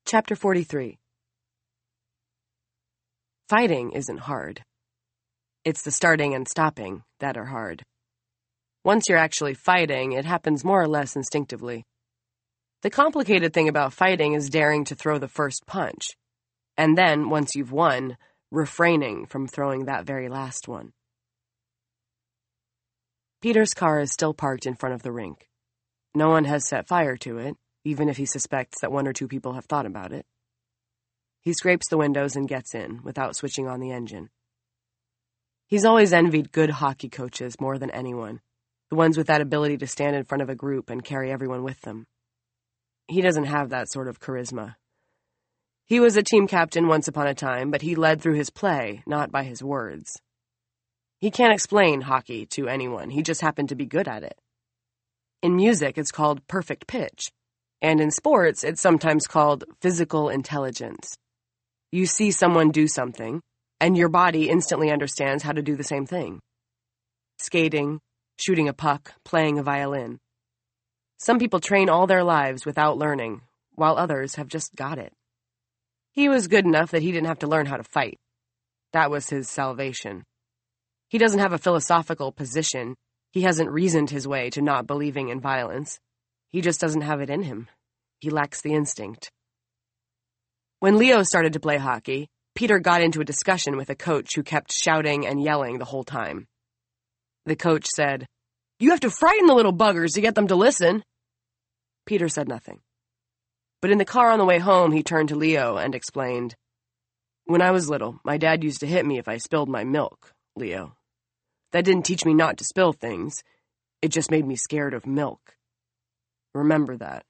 Chapter 43. Fighting isn't hard. It's the starting and stopping that are hard. Once you're actually fighting, it happens more or less instinctively. The complicated thing about fighting is daring to throw the first punch, and then, once you've won, refraining from throwing that very last one. Peter's car is still parked in front of the rink. No one has set fire to it, even if he suspects that one or two people have thought about it. He scrapes the windows and gets in, without switching on the engine. He's always envied good hockey coaches more than anyone, the ones with that ability to stand in front of a group and carry everyone with them. He doesn't have that sort of charisma. He was a team captain once upon a time, but he led through his play, not by his words. He can't explain hockey to anyone, he just happened to be good at it. In music, it's called perfect pitch. And in sports, it's sometimes called physical intelligence. You see someone do something, and your body instantly understands how to do the same thing. Skating, shooting a puck, playing a violin. Some people train all their lives without learning, while others have just got it. He was good enough that he didn't have to learn how to fight. That was his salvation. He doesn't have a philosophical position. He hasn't reasoned his way to not believing in violence. He just doesn't have it in him. He lacks the instinct. When Leo started to play hockey, Peter got into a discussion with a coach who kept shouting and yelling the whole time. The coach said, "You have to frighten the little buggers to get them to listen." Peter said nothing. But in the car on the way home, he turned to Leo and explained, "When I was little, my dad used to hit me if I spilled my milk, Leo. That didn't teach me not to spill things. It just made me scared of milk. Remember that."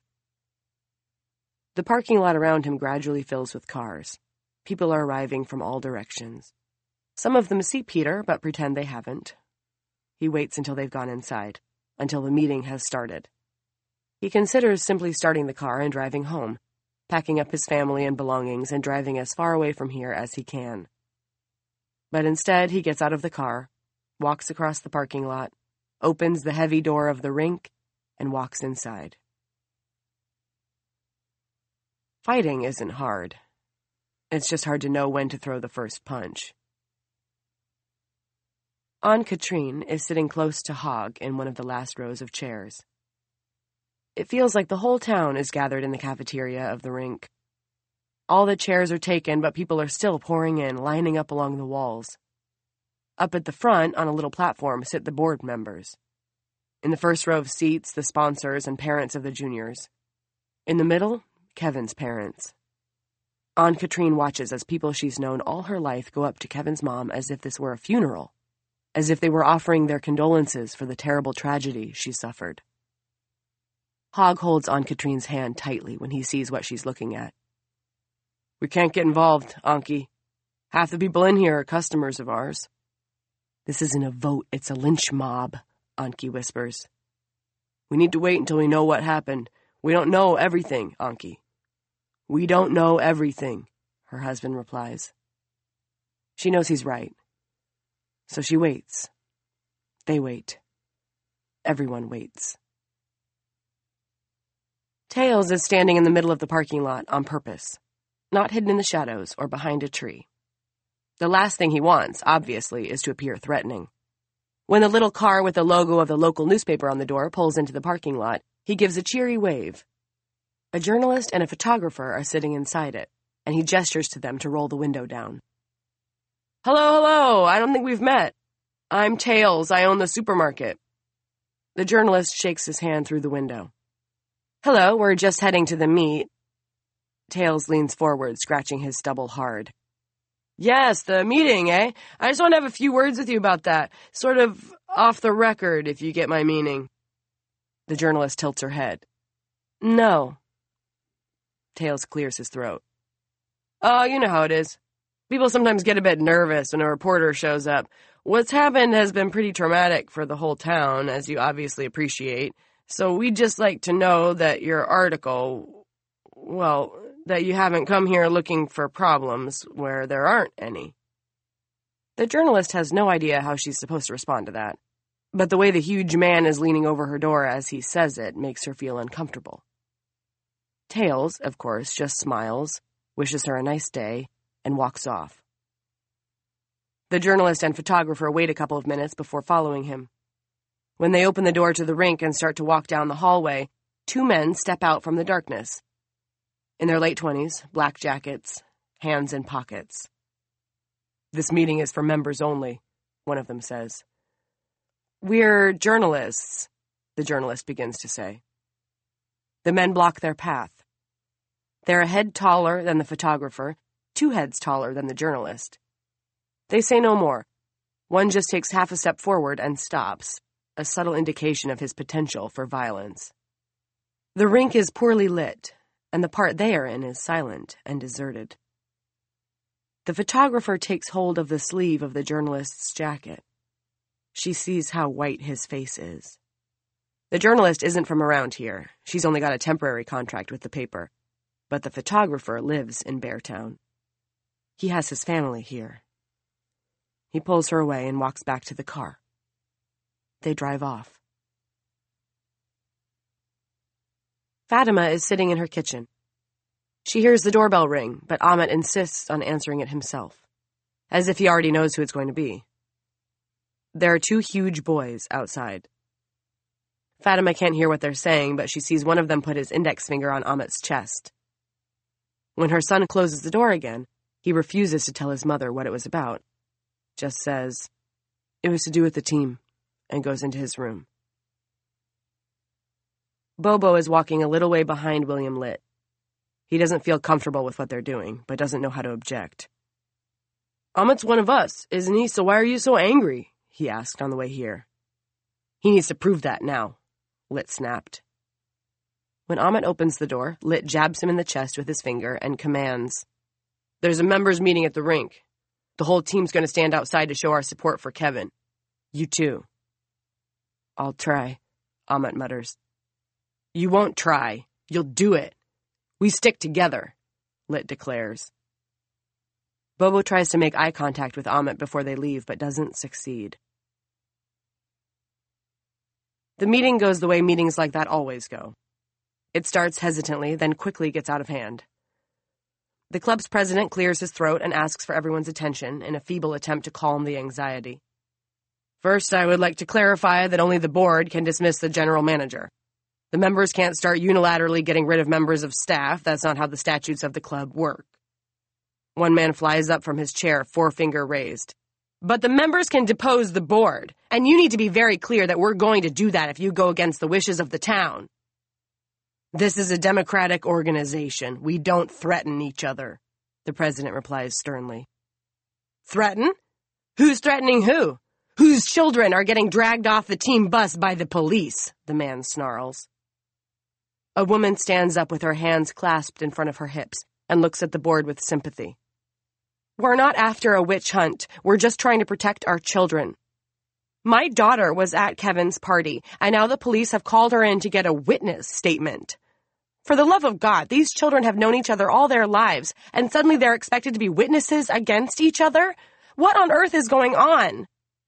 The parking lot around him gradually fills with cars. People are arriving from all directions. Some of them see Peter, but pretend they haven't. He waits until they've gone inside, until the meeting has started. He considers simply starting the car and driving home, packing up his family and belongings and driving as far away from here as he can. But instead, he gets out of the car, walks across the parking lot, opens the heavy door of the rink, and walks inside. Fighting isn't hard. It's just hard to know when to throw the first punch. Anne-Catherine is sitting close to Hogg in one of the last rows of chairs. It feels like the whole town is gathered in the cafeteria of the rink. All the chairs are taken, but people are still pouring in, lining up along the walls. Up at the front, on a little platform, sit the board members. In the first row of seats, the sponsors and parents of the juniors. In the middle, Kevin's parents. Anne-Catherine watches as people she's known all her life go up to Kevin's mom as if this were a funeral, as if they were offering their condolences for the terrible tragedy she suffered. Hogg holds Anne-Catherine's hand tightly when he sees what she's looking at. "We can't get involved, Anki. Half the people in here are customers of ours." "This isn't a vote, it's a lynch mob," Anki whispers. "We need to wait until we know what happened. We don't know everything, Anki." "We don't know everything," her husband replies. She knows he's right. So she waits. They wait. Everyone waits. Tails is standing in the middle of the parking lot on purpose, not hidden in the shadows or behind a tree. The last thing he wants, obviously, is to appear threatening. When the little car with the logo of the local newspaper on the door pulls into the parking lot, he gives a cheery wave. A journalist and a photographer are sitting inside it, and he gestures to them to roll the window down. Hello, I don't think we've met. I'm Tails, I own the supermarket." The journalist shakes his hand through the window. "Hello, we're just heading to the meet." Tails leans forward, scratching his stubble hard. "Yes, the meeting, eh? I just want to have a few words with you about that. Sort of off the record, if you get my meaning." The journalist tilts her head. "No." Tails clears his throat. "Oh, you know how it is. People sometimes get a bit nervous when a reporter shows up. What's happened has been pretty traumatic for the whole town, as you obviously appreciate. So we'd just like to know that your article, well, that you haven't come here looking for problems where there aren't any." The journalist has no idea how she's supposed to respond to that, but the way the huge man is leaning over her door as he says it makes her feel uncomfortable. Tails, of course, just smiles, wishes her a nice day, and walks off. The journalist and photographer wait a couple of minutes before following him. When they open the door to the rink and start to walk down the hallway, two men step out from the darkness. In their late 20s, black jackets, hands in pockets. "This meeting is for members only," one of them says. "We're journalists," the journalist begins to say. The men block their path. They're a head taller than the photographer, 2 heads taller than the journalist. They say no more. One just takes half a step forward and stops, a subtle indication of his potential for violence. The rink is poorly lit, and the part they are in is silent and deserted. The photographer takes hold of the sleeve of the journalist's jacket. She sees how white his face is. The journalist isn't from around here. She's only got a temporary contract with the paper. But the photographer lives in Beartown. He has his family here. He pulls her away and walks back to the car. They drive off. Fatima is sitting in her kitchen. She hears the doorbell ring, but Ahmet insists on answering it himself, as if he already knows who it's going to be. There are 2 huge boys outside. Fatima can't hear what they're saying, but she sees one of them put his index finger on Ahmet's chest. When her son closes the door again, he refuses to tell his mother what it was about, just says, "It was to do with the team," and goes into his room. Bobo is walking a little way behind William Litt. He doesn't feel comfortable with what they're doing, but doesn't know how to object. "Ahmet's one of us, isn't he? So why are you so angry?" he asked on the way here. "He needs to prove that now," Litt snapped. When Ahmet opens the door, Litt jabs him in the chest with his finger and commands, "There's a members' meeting at the rink. The whole team's going to stand outside to show our support for Kevin. You too." "I'll try," Ahmet mutters. "You won't try. You'll do it. We stick together," Litt declares. Bobo tries to make eye contact with Ahmet before they leave, but doesn't succeed. The meeting goes the way meetings like that always go. It starts hesitantly, then quickly gets out of hand. The club's president clears his throat and asks for everyone's attention in a feeble attempt to calm the anxiety. "First, I would like to clarify that only the board can dismiss the general manager. The members can't start unilaterally getting rid of members of staff. That's not how the statutes of the club work." One man flies up from his chair, forefinger raised. "But the members can depose the board, and you need to be very clear that we're going to do that if you go against the wishes of the town." "This is a democratic organization. We don't threaten each other," the president replies sternly. "Threaten? Who's threatening who? Whose children are getting dragged off the team bus by the police?" the man snarls. A woman stands up with her hands clasped in front of her hips and looks at the board with sympathy. "We're not after a witch hunt. We're just trying to protect our children. My daughter was at Kevin's party, and now the police have called her in to get a witness statement. For the love of God, these children have known each other all their lives, and suddenly they're expected to be witnesses against each other? What on earth is going on?"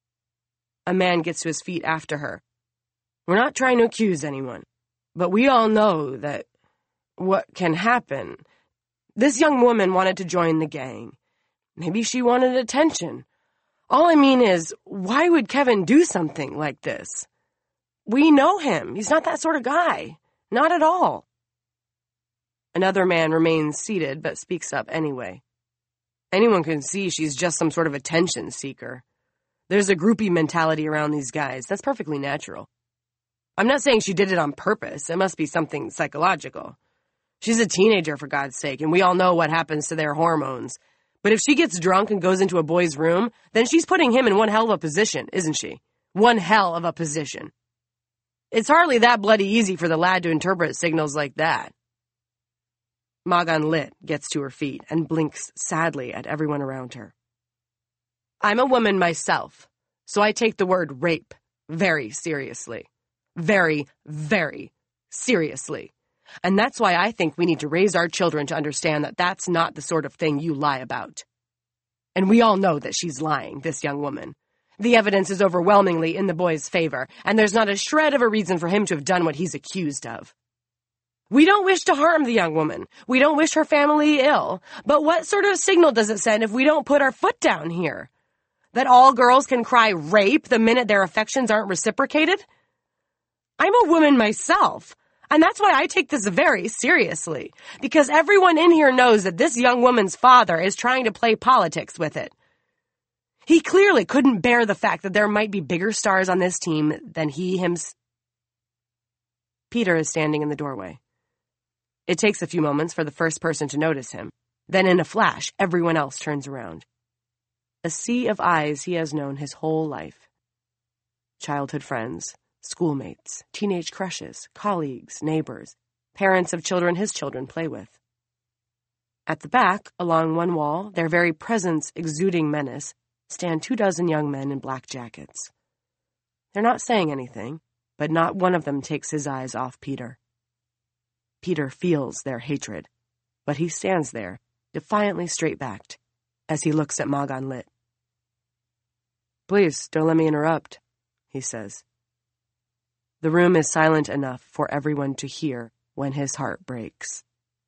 A man gets to his feet after her. "We're not trying to accuse anyone, but we all know that what can happen. This young woman wanted to join the gang. Maybe she wanted attention. All I mean is, why would Kevin do something like this? We know him. He's not that sort of guy. Not at all." Another man remains seated, but speaks up anyway. "Anyone can see she's just some sort of attention seeker. There's a groupie mentality around these guys. That's perfectly natural. I'm not saying she did it on purpose. It must be something psychological. She's a teenager, for God's sake, and we all know what happens to their hormones. But if she gets drunk and goes into a boy's room, then she's putting him in one hell of a position, isn't she? One hell of a position. It's hardly that bloody easy for the lad to interpret signals like that." Magan Litt gets to her feet and blinks sadly at everyone around her. "I'm a woman myself, so I take the word rape very seriously. Very, very seriously. And that's why I think we need to raise our children to understand that that's not the sort of thing you lie about. And we all know that she's lying, this young woman. The evidence is overwhelmingly in the boy's favor, and there's not a shred of a reason for him to have done what he's accused of. We don't wish to harm the young woman. We don't wish her family ill. But what sort of signal does it send if we don't put our foot down here? That all girls can cry rape the minute their affections aren't reciprocated? I'm a woman myself, and that's why I take this very seriously, because everyone in here knows that this young woman's father is trying to play politics with it. He clearly couldn't bear the fact that there might be bigger stars on this team than he himself. Peter is standing in the doorway. It takes a few moments for the first person to notice him. Then in a flash, everyone else turns around. A sea of eyes he has known his whole life. Childhood friends, schoolmates, teenage crushes, colleagues, neighbors, parents of children his children play with. At the back, along one wall, their very presence exuding menace, stand 24 young men in black jackets. They're not saying anything, but not one of them takes his eyes off Peter. Peter feels their hatred, but he stands there, defiantly straight-backed, as he looks at Magan Lit. "Please, don't let me interrupt," he says. The room is silent enough for everyone to hear when his heart breaks.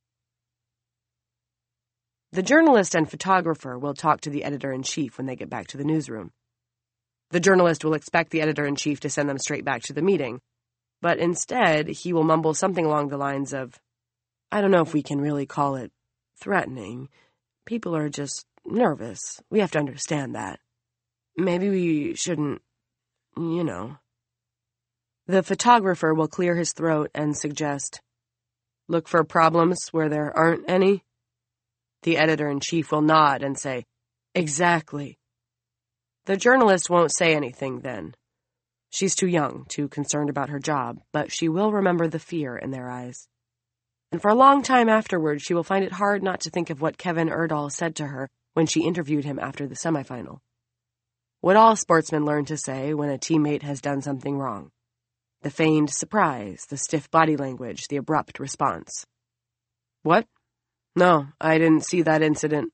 The journalist and photographer will talk to the editor-in-chief when they get back to the newsroom. The journalist will expect the editor-in-chief to send them straight back to the meeting, but instead he will mumble something along the lines of, "I don't know if we can really call it threatening. People are just nervous. We have to understand that. Maybe we shouldn't, you know." The photographer will clear his throat and suggest, "Look for problems where there aren't any." The editor-in-chief will nod and say, "Exactly." The journalist won't say anything then. She's too young, too concerned about her job, but she will remember the fear in their eyes. And for a long time afterward, she will find it hard not to think of what Kevin Erdahl said to her when she interviewed him after the semifinal. What all sportsmen learn to say when a teammate has done something wrong. The feigned surprise, the stiff body language, the abrupt response. "What? No, I didn't see that incident."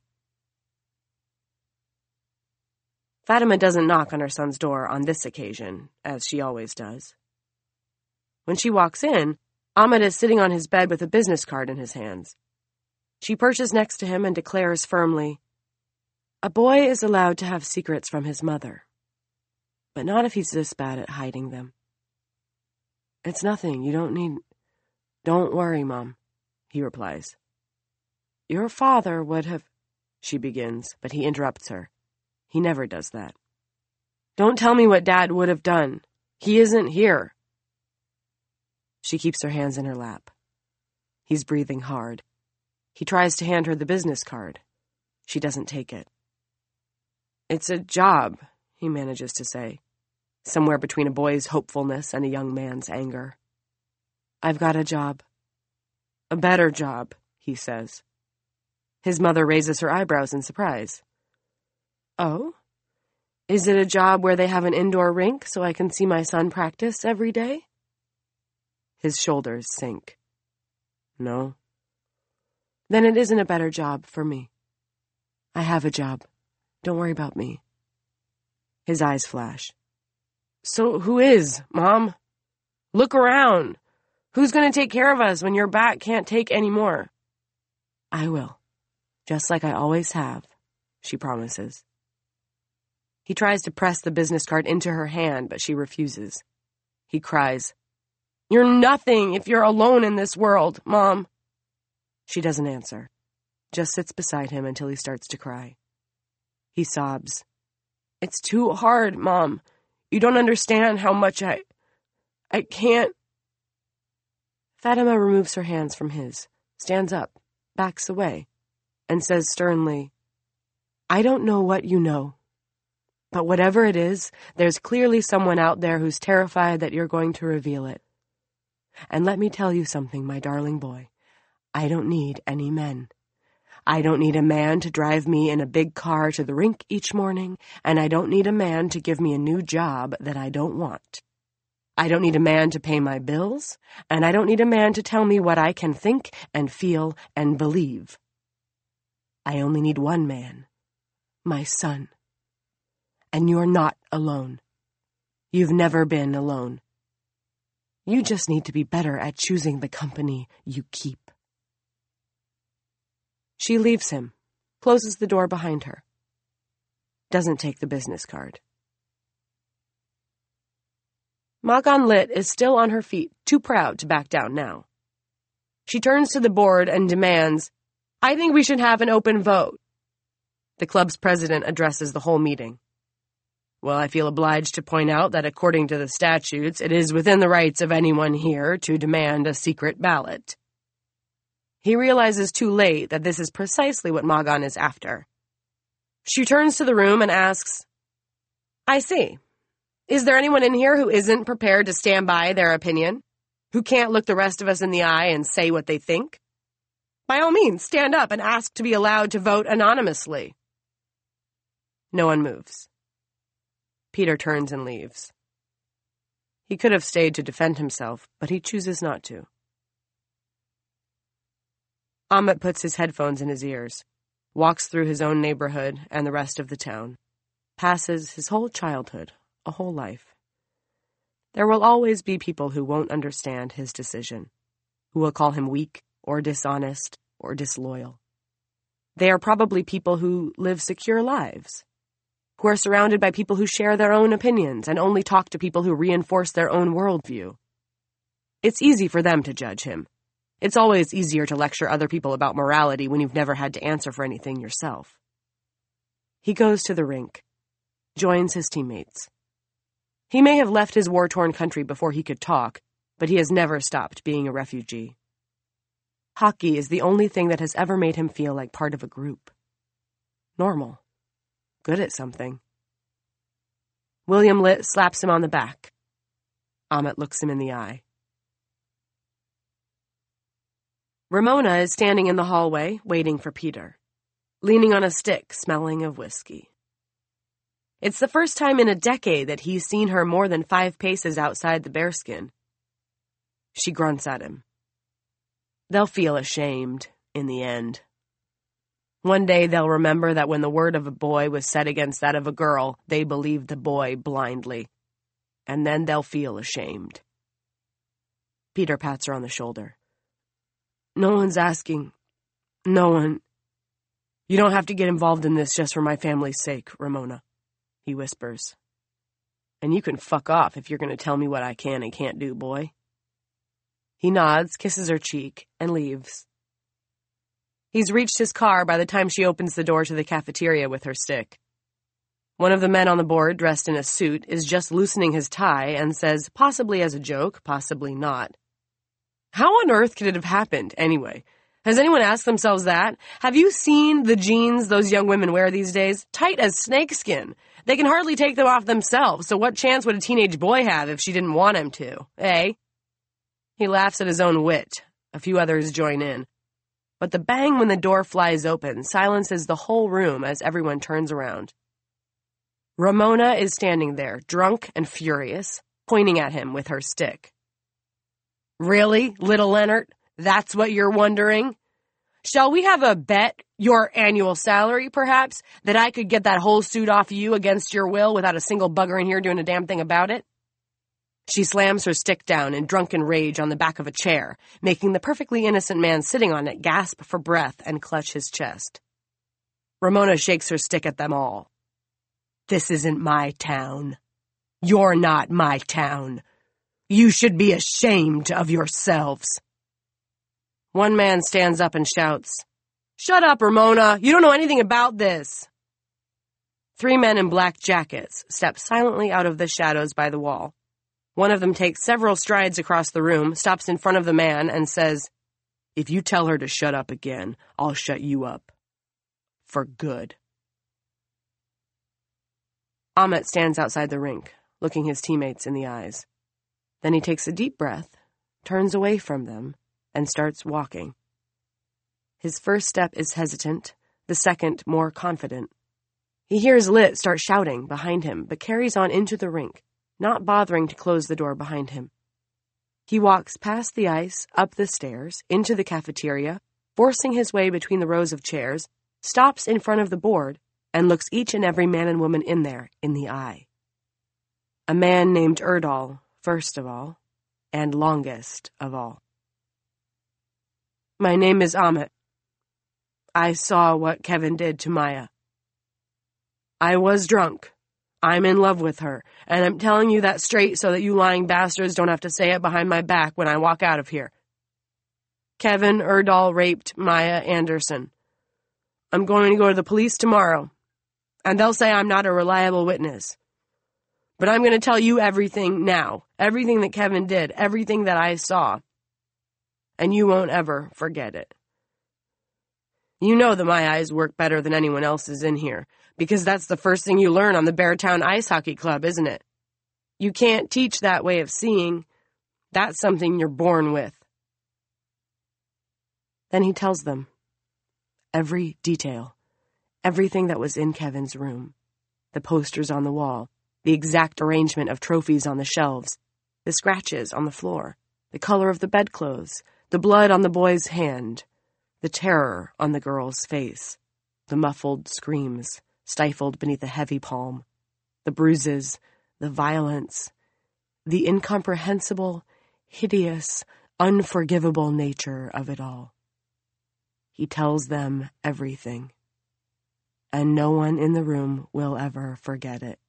Fatima doesn't knock on her son's door on this occasion, as she always does. When she walks in, Ahmed is sitting on his bed with a business card in his hands. She perches next to him and declares firmly, "A boy is allowed to have secrets from his mother, but not if he's this bad at hiding them." "It's nothing. You don't need—" "Don't worry, Mom," he replies. "Your father would have—" she begins, but he interrupts her. He never does that. "Don't tell me what Dad would have done. He isn't here." She keeps her hands in her lap. He's breathing hard. He tries to hand her the business card. She doesn't take it. "It's a job," he manages to say, somewhere between a boy's hopefulness and a young man's anger. "I've got a job. A better job," he says. His mother raises her eyebrows in surprise. "Oh? Is it a job where they have an indoor rink so I can see my son practice every day?" His shoulders sink. "No." "Then it isn't a better job for me. I have a job. Don't worry about me." His eyes flash. "So who is, Mom? Look around. Who's going to take care of us when your back can't take any more?" "I will, just like I always have," she promises. He tries to press the business card into her hand, but she refuses. He cries, "You're nothing if you're alone in this world, Mom." She doesn't answer, just sits beside him until he starts to cry. He sobs, "It's too hard, Mom. You don't understand how much I can't." Fatima removes her hands from his, stands up, backs away, and says sternly, "I don't know what you know. But whatever it is, there's clearly someone out there who's terrified that you're going to reveal it. And let me tell you something, my darling boy. I don't need any men. I don't need a man to drive me in a big car to the rink each morning, and I don't need a man to give me a new job that I don't want. I don't need a man to pay my bills, and I don't need a man to tell me what I can think and feel and believe. I only need one man, my son. And you're not alone. You've never been alone. You just need to be better at choosing the company you keep. She leaves him, closes the door behind her. Doesn't take the business card. Magan Lit is still on her feet, too proud to back down now. She turns to the board and demands, "I think we should have an open vote." The club's president addresses the whole meeting. "Well, I feel obliged to point out that according to the statutes, it is within the rights of anyone here to demand a secret ballot." He realizes too late that this is precisely what Magan is after. She turns to the room and asks, "I see. Is there anyone in here who isn't prepared to stand by their opinion? Who can't look the rest of us in the eye and say what they think? By all means, stand up and ask to be allowed to vote anonymously." No one moves. Peter turns and leaves. He could have stayed to defend himself, but he chooses not to. Amit puts his headphones in his ears, walks through his own neighborhood and the rest of the town, passes his whole childhood, a whole life. There will always be people who won't understand his decision, who will call him weak or dishonest or disloyal. They are probably people who live secure lives, who are surrounded by people who share their own opinions and only talk to people who reinforce their own worldview. It's easy for them to judge him. It's always easier to lecture other people about morality when you've never had to answer for anything yourself. He goes to the rink, joins his teammates. He may have left his war-torn country before he could talk, but he has never stopped being a refugee. Hockey is the only thing that has ever made him feel like part of a group. Normal. Good at something. William Lit slaps him on the back. Amit looks him in the eye. Ramona is standing in the hallway, waiting for Peter, leaning on a stick, smelling of whiskey. It's the first time in a decade that he's seen her more than 5 paces outside the bearskin. She grunts at him. They'll feel ashamed in the end. One day they'll remember that when the word of a boy was set against that of a girl, they believed the boy blindly. And then they'll feel ashamed. Peter pats her on the shoulder. "No one's asking. No one. You don't have to get involved in this just for my family's sake, Ramona," he whispers. "And you can fuck off if you're going to tell me what I can and can't do, boy." He nods, kisses her cheek, and leaves. He's reached his car by the time she opens the door to the cafeteria with her stick. One of the men on the board, dressed in a suit, is just loosening his tie and says, possibly as a joke, possibly not, "How on earth could it have happened, anyway? Has anyone asked themselves that? Have you seen the jeans those young women wear these days? Tight as snakeskin. They can hardly take them off themselves, so what chance would a teenage boy have if she didn't want him to, eh?" He laughs at his own wit. A few others join in. But the bang when the door flies open silences the whole room as everyone turns around. Ramona is standing there, drunk and furious, pointing at him with her stick. "Really, little Leonard? That's what you're wondering? Shall we have a bet, your annual salary, perhaps, that I could get that whole suit off you against your will without a single bugger in here doing a damn thing about it?" She slams her stick down in drunken rage on the back of a chair, making the perfectly innocent man sitting on it gasp for breath and clutch his chest. Ramona shakes her stick at them all. "This isn't my town. You're not my town. You should be ashamed of yourselves." One man stands up and shouts, "Shut up, Ramona! You don't know anything about this!" 3 men in black jackets step silently out of the shadows by the wall. One of them takes several strides across the room, stops in front of the man, and says, "If you tell her to shut up again, I'll shut you up. For good." Amit stands outside the rink, looking his teammates in the eyes. Then he takes a deep breath, turns away from them, and starts walking. His first step is hesitant, the second more confident. He hears Lit start shouting behind him, but carries on into the rink, not bothering to close the door behind him. He walks past the ice, up the stairs, into the cafeteria, forcing his way between the rows of chairs, stops in front of the board, and looks each and every man and woman in there in the eye. A man named Erdal, first of all, and longest of all. My name is Amit. I saw what Kevin did to Maya. I was drunk. I'm in love with her, and I'm telling you that straight so that you lying bastards don't have to say it behind my back when I walk out of here. Kevin Erdahl raped Maya Anderson. I'm going to go to the police tomorrow, and they'll say I'm not a reliable witness. But I'm going to tell you everything now, everything that Kevin did, everything that I saw, and you won't ever forget it. You know that my eyes work better than anyone else's in here, because that's the first thing you learn on the Beartown Ice Hockey Club, isn't it? You can't teach that way of seeing. That's something you're born with. Then he tells them every detail, everything that was in Kevin's room, the posters on the wall, the exact arrangement of trophies on the shelves, the scratches on the floor, the color of the bedclothes, the blood on the boy's hand, the terror on the girl's face, the muffled screams stifled beneath a heavy palm, the bruises, the violence, the incomprehensible, hideous, unforgivable nature of it all. He tells them everything, and no one in the room will ever forget it.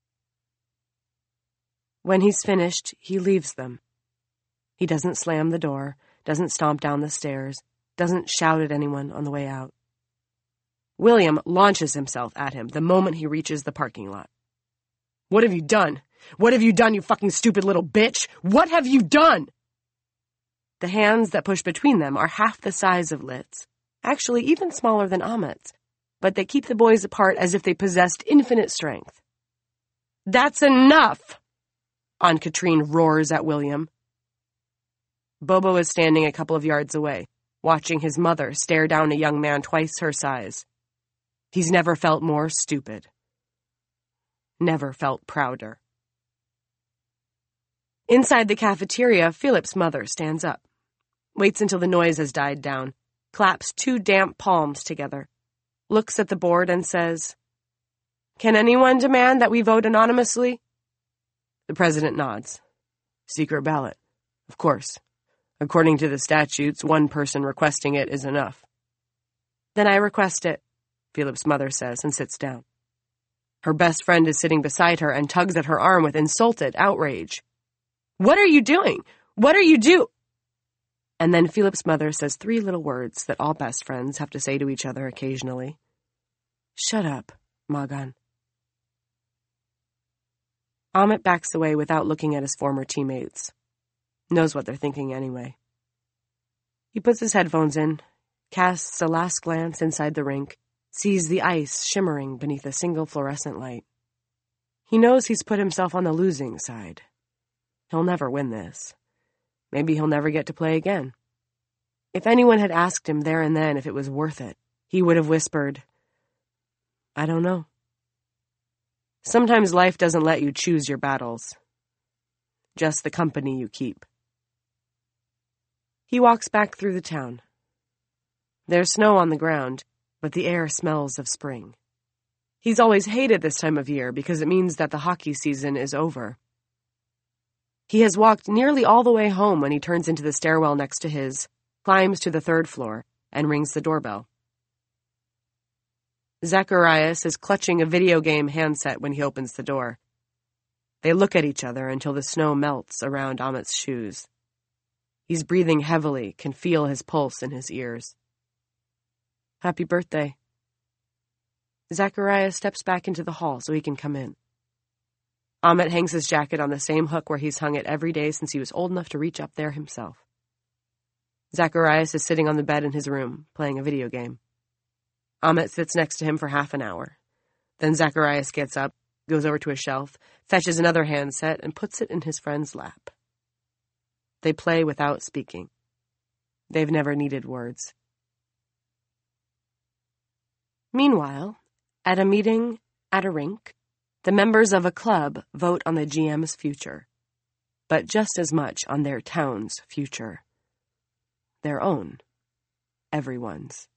When he's finished, he leaves them. He doesn't slam the door, doesn't stomp down the stairs, doesn't shout at anyone on the way out. William launches himself at him the moment he reaches the parking lot. What have you done? What have you done, you fucking stupid little bitch? What have you done? The hands that push between them are half the size of Lit's, actually even smaller than Amit's, but they keep the boys apart as if they possessed infinite strength. That's enough! Aunt Katrine roars at William. Bobo is standing a couple of yards away, watching his mother stare down a young man twice her size. He's never felt more stupid. Never felt prouder. Inside the cafeteria, Philip's mother stands up, waits until the noise has died down, claps 2 damp palms together, looks at the board and says, "Can anyone demand that we vote anonymously?" The president nods. Secret ballot. Of course. According to the statutes, 1 person requesting it is enough. Then I request it, Philip's mother says, and sits down. Her best friend is sitting beside her and tugs at her arm with insulted outrage. What are you doing? What are you do? And then Philip's mother says 3 little words that all best friends have to say to each other occasionally. Shut up, Magan. Amit backs away without looking at his former teammates. Knows what they're thinking anyway. He puts his headphones in, casts a last glance inside the rink, sees the ice shimmering beneath a single fluorescent light. He knows he's put himself on the losing side. He'll never win this. Maybe he'll never get to play again. If anyone had asked him there and then if it was worth it, he would have whispered, I don't know. Sometimes life doesn't let you choose your battles. Just the company you keep. He walks back through the town. There's snow on the ground, but the air smells of spring. He's always hated this time of year because it means that the hockey season is over. He has walked nearly all the way home when he turns into the stairwell next to his, climbs to the 3rd floor, and rings the doorbell. Zacharias is clutching a video game handset when he opens the door. They look at each other until the snow melts around Amit's shoes. He's breathing heavily, can feel his pulse in his ears. Happy birthday. Zacharias steps back into the hall so he can come in. Amit hangs his jacket on the same hook where he's hung it every day since he was old enough to reach up there himself. Zacharias is sitting on the bed in his room, playing a video game. Amit sits next to him for half an hour. Then Zacharias gets up, goes over to a shelf, fetches another handset, and puts it in his friend's lap. They play without speaking. They've never needed words. Meanwhile, at a meeting at a rink, the members of a club vote on the GM's future, but just as much on their town's future. Their own. Everyone's.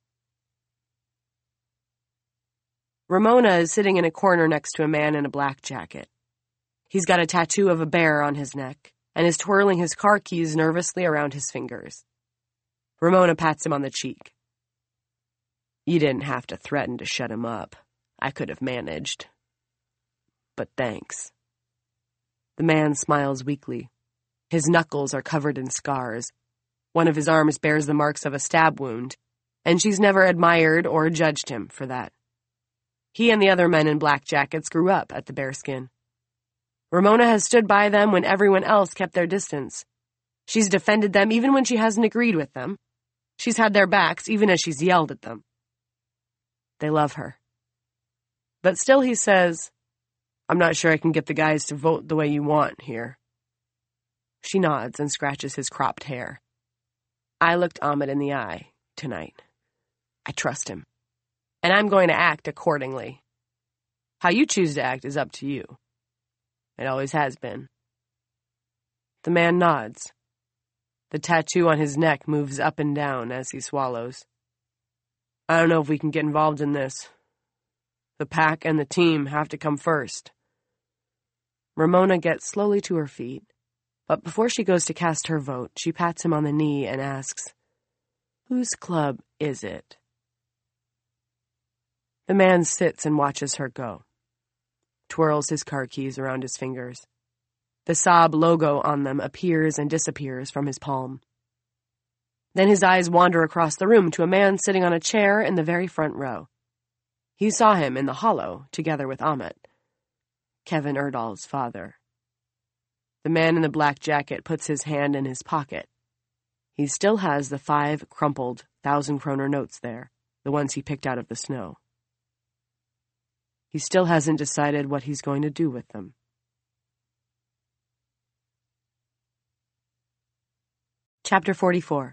Ramona is sitting in a corner next to a man in a black jacket. He's got a tattoo of a bear on his neck and is twirling his car keys nervously around his fingers. Ramona pats him on the cheek. You didn't have to threaten to shut him up. I could have managed. But thanks. The man smiles weakly. His knuckles are covered in scars. One of his arms bears the marks of a stab wound, and she's never admired or judged him for that. He and the other men in black jackets grew up at the Bearskin. Ramona has stood by them when everyone else kept their distance. She's defended them even when she hasn't agreed with them. She's had their backs even as she's yelled at them. They love her. But still he says, I'm not sure I can get the guys to vote the way you want here. She nods and scratches his cropped hair. I looked Ahmed in the eye tonight. I trust him. And I'm going to act accordingly. How you choose to act is up to you. It always has been. The man nods. The tattoo on his neck moves up and down as he swallows. I don't know if we can get involved in this. The pack and the team have to come first. Ramona gets slowly to her feet, but before she goes to cast her vote, she pats him on the knee and asks, Whose club is it? The man sits and watches her go, twirls his car keys around his fingers. The Saab logo on them appears and disappears from his palm. Then his eyes wander across the room to a man sitting on a chair in the very front row. He saw him in the hollow, together with Ahmet, Kevin Erdahl's father. The man in the black jacket puts his hand in his pocket. He still has the 5 crumpled 1,000-kroner notes there, the ones he picked out of the snow. He still hasn't decided what he's going to do with them. Chapter 44.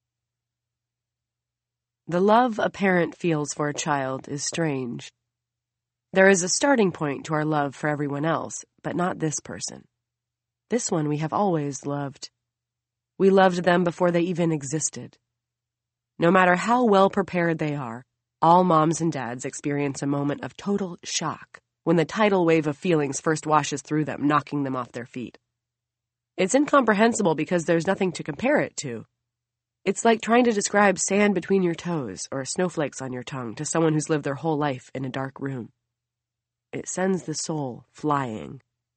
The love a parent feels for a child is strange. There is a starting point to our love for everyone else, but not this person. This one we have always loved. We loved them before they even existed. No matter how well prepared they are, all moms and dads experience a moment of total shock when the tidal wave of feelings first washes through them, knocking them off their feet. It's incomprehensible because there's nothing to compare it to. It's like trying to describe sand between your toes or snowflakes on your tongue to someone who's lived their whole life in a dark room. It sends the soul flying.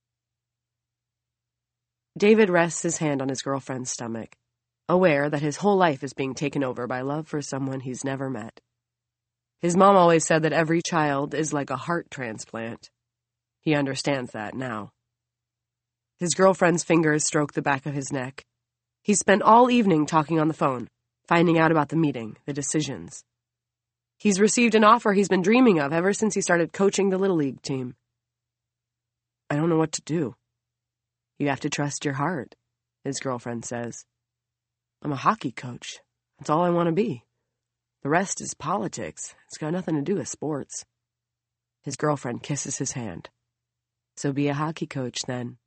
David rests his hand on his girlfriend's stomach, aware that his whole life is being taken over by love for someone he's never met. His mom always said that every child is like a heart transplant. He understands that now. His girlfriend's fingers stroke the back of his neck. He spent all evening talking on the phone, finding out about the meeting, the decisions. He's received an offer he's been dreaming of ever since he started coaching the Little League team. I don't know what to do. You have to trust your heart, his girlfriend says. I'm a hockey coach. That's all I want to be. The rest is politics. It's got nothing to do with sports. His girlfriend kisses his hand. So be a hockey coach, then.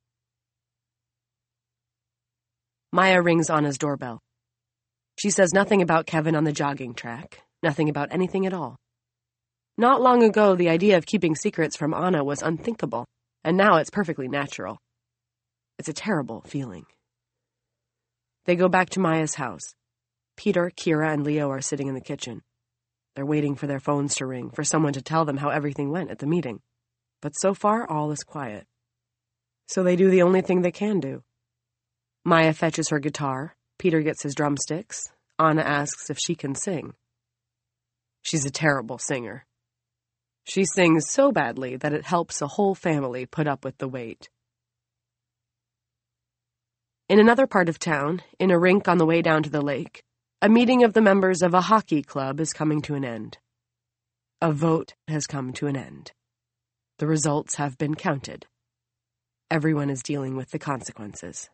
Maya rings Anna's doorbell. She says nothing about Kevin on the jogging track, nothing about anything at all. Not long ago, the idea of keeping secrets from Anna was unthinkable, and now it's perfectly natural. It's a terrible feeling. They go back to Maya's house. Peter, Kira, and Leo are sitting in the kitchen. They're waiting for their phones to ring, for someone to tell them how everything went at the meeting. But so far, all is quiet. So they do the only thing they can do. Maya fetches her guitar. Peter gets his drumsticks. Anna asks if she can sing. She's a terrible singer. She sings so badly that it helps a whole family put up with the wait. In another part of town, in a rink on the way down to the lake, a meeting of the members of a hockey club is coming to an end. A vote has come to an end. The results have been counted. Everyone is dealing with the consequences.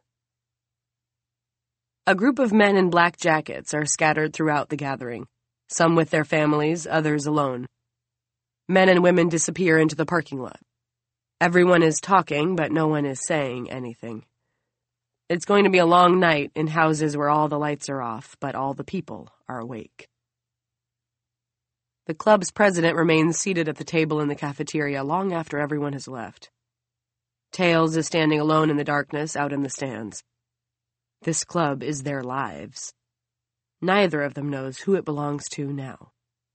A group of men in black jackets are scattered throughout the gathering, some with their families, others alone. Men and women disappear into the parking lot. Everyone is talking, but no one is saying anything. It's going to be a long night in houses where all the lights are off, but all the people are awake. The club's president remains seated at the table in the cafeteria long after everyone has left. Tails is standing alone in the darkness out in the stands, This club is their lives. Neither of them knows who it belongs to now.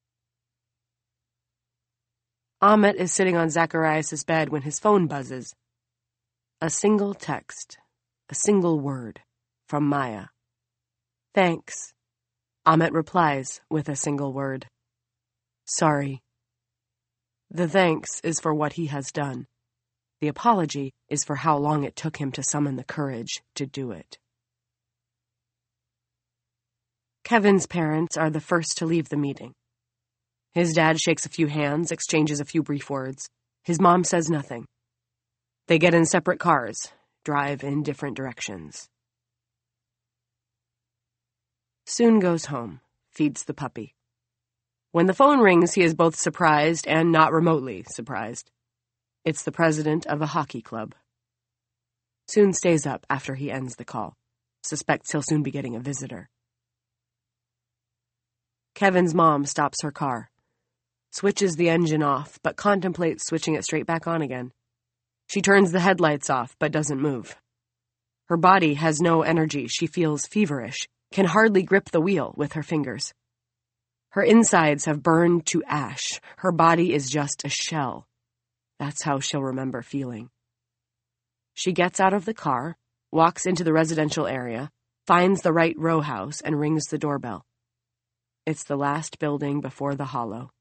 Ahmet is sitting on Zacharias' bed when his phone buzzes. A single text, a single word, from Maya. "Thanks." Ahmet replies with a single word. "Sorry." The thanks is for what he has done. The apology is for how long it took him to summon the courage to do it. Kevin's parents are the first to leave the meeting. His dad shakes a few hands, exchanges a few brief words. His mom says nothing. They get in separate cars, drive in different directions. Soon goes home, feeds the puppy. When the phone rings, he is both surprised and not remotely surprised. It's the president of a hockey club. Soon stays up after he ends the call. Suspects he'll soon be getting a visitor. Kevin's mom stops her car, switches the engine off, but contemplates switching it straight back on again. She turns the headlights off, but doesn't move. Her body has no energy. She feels feverish, can hardly grip the wheel with her fingers. Her insides have burned to ash. Her body is just a shell. That's how she'll remember feeling. She gets out of the car, walks into the residential area, finds the right row house, and rings the doorbell. It's the last building before the hollow.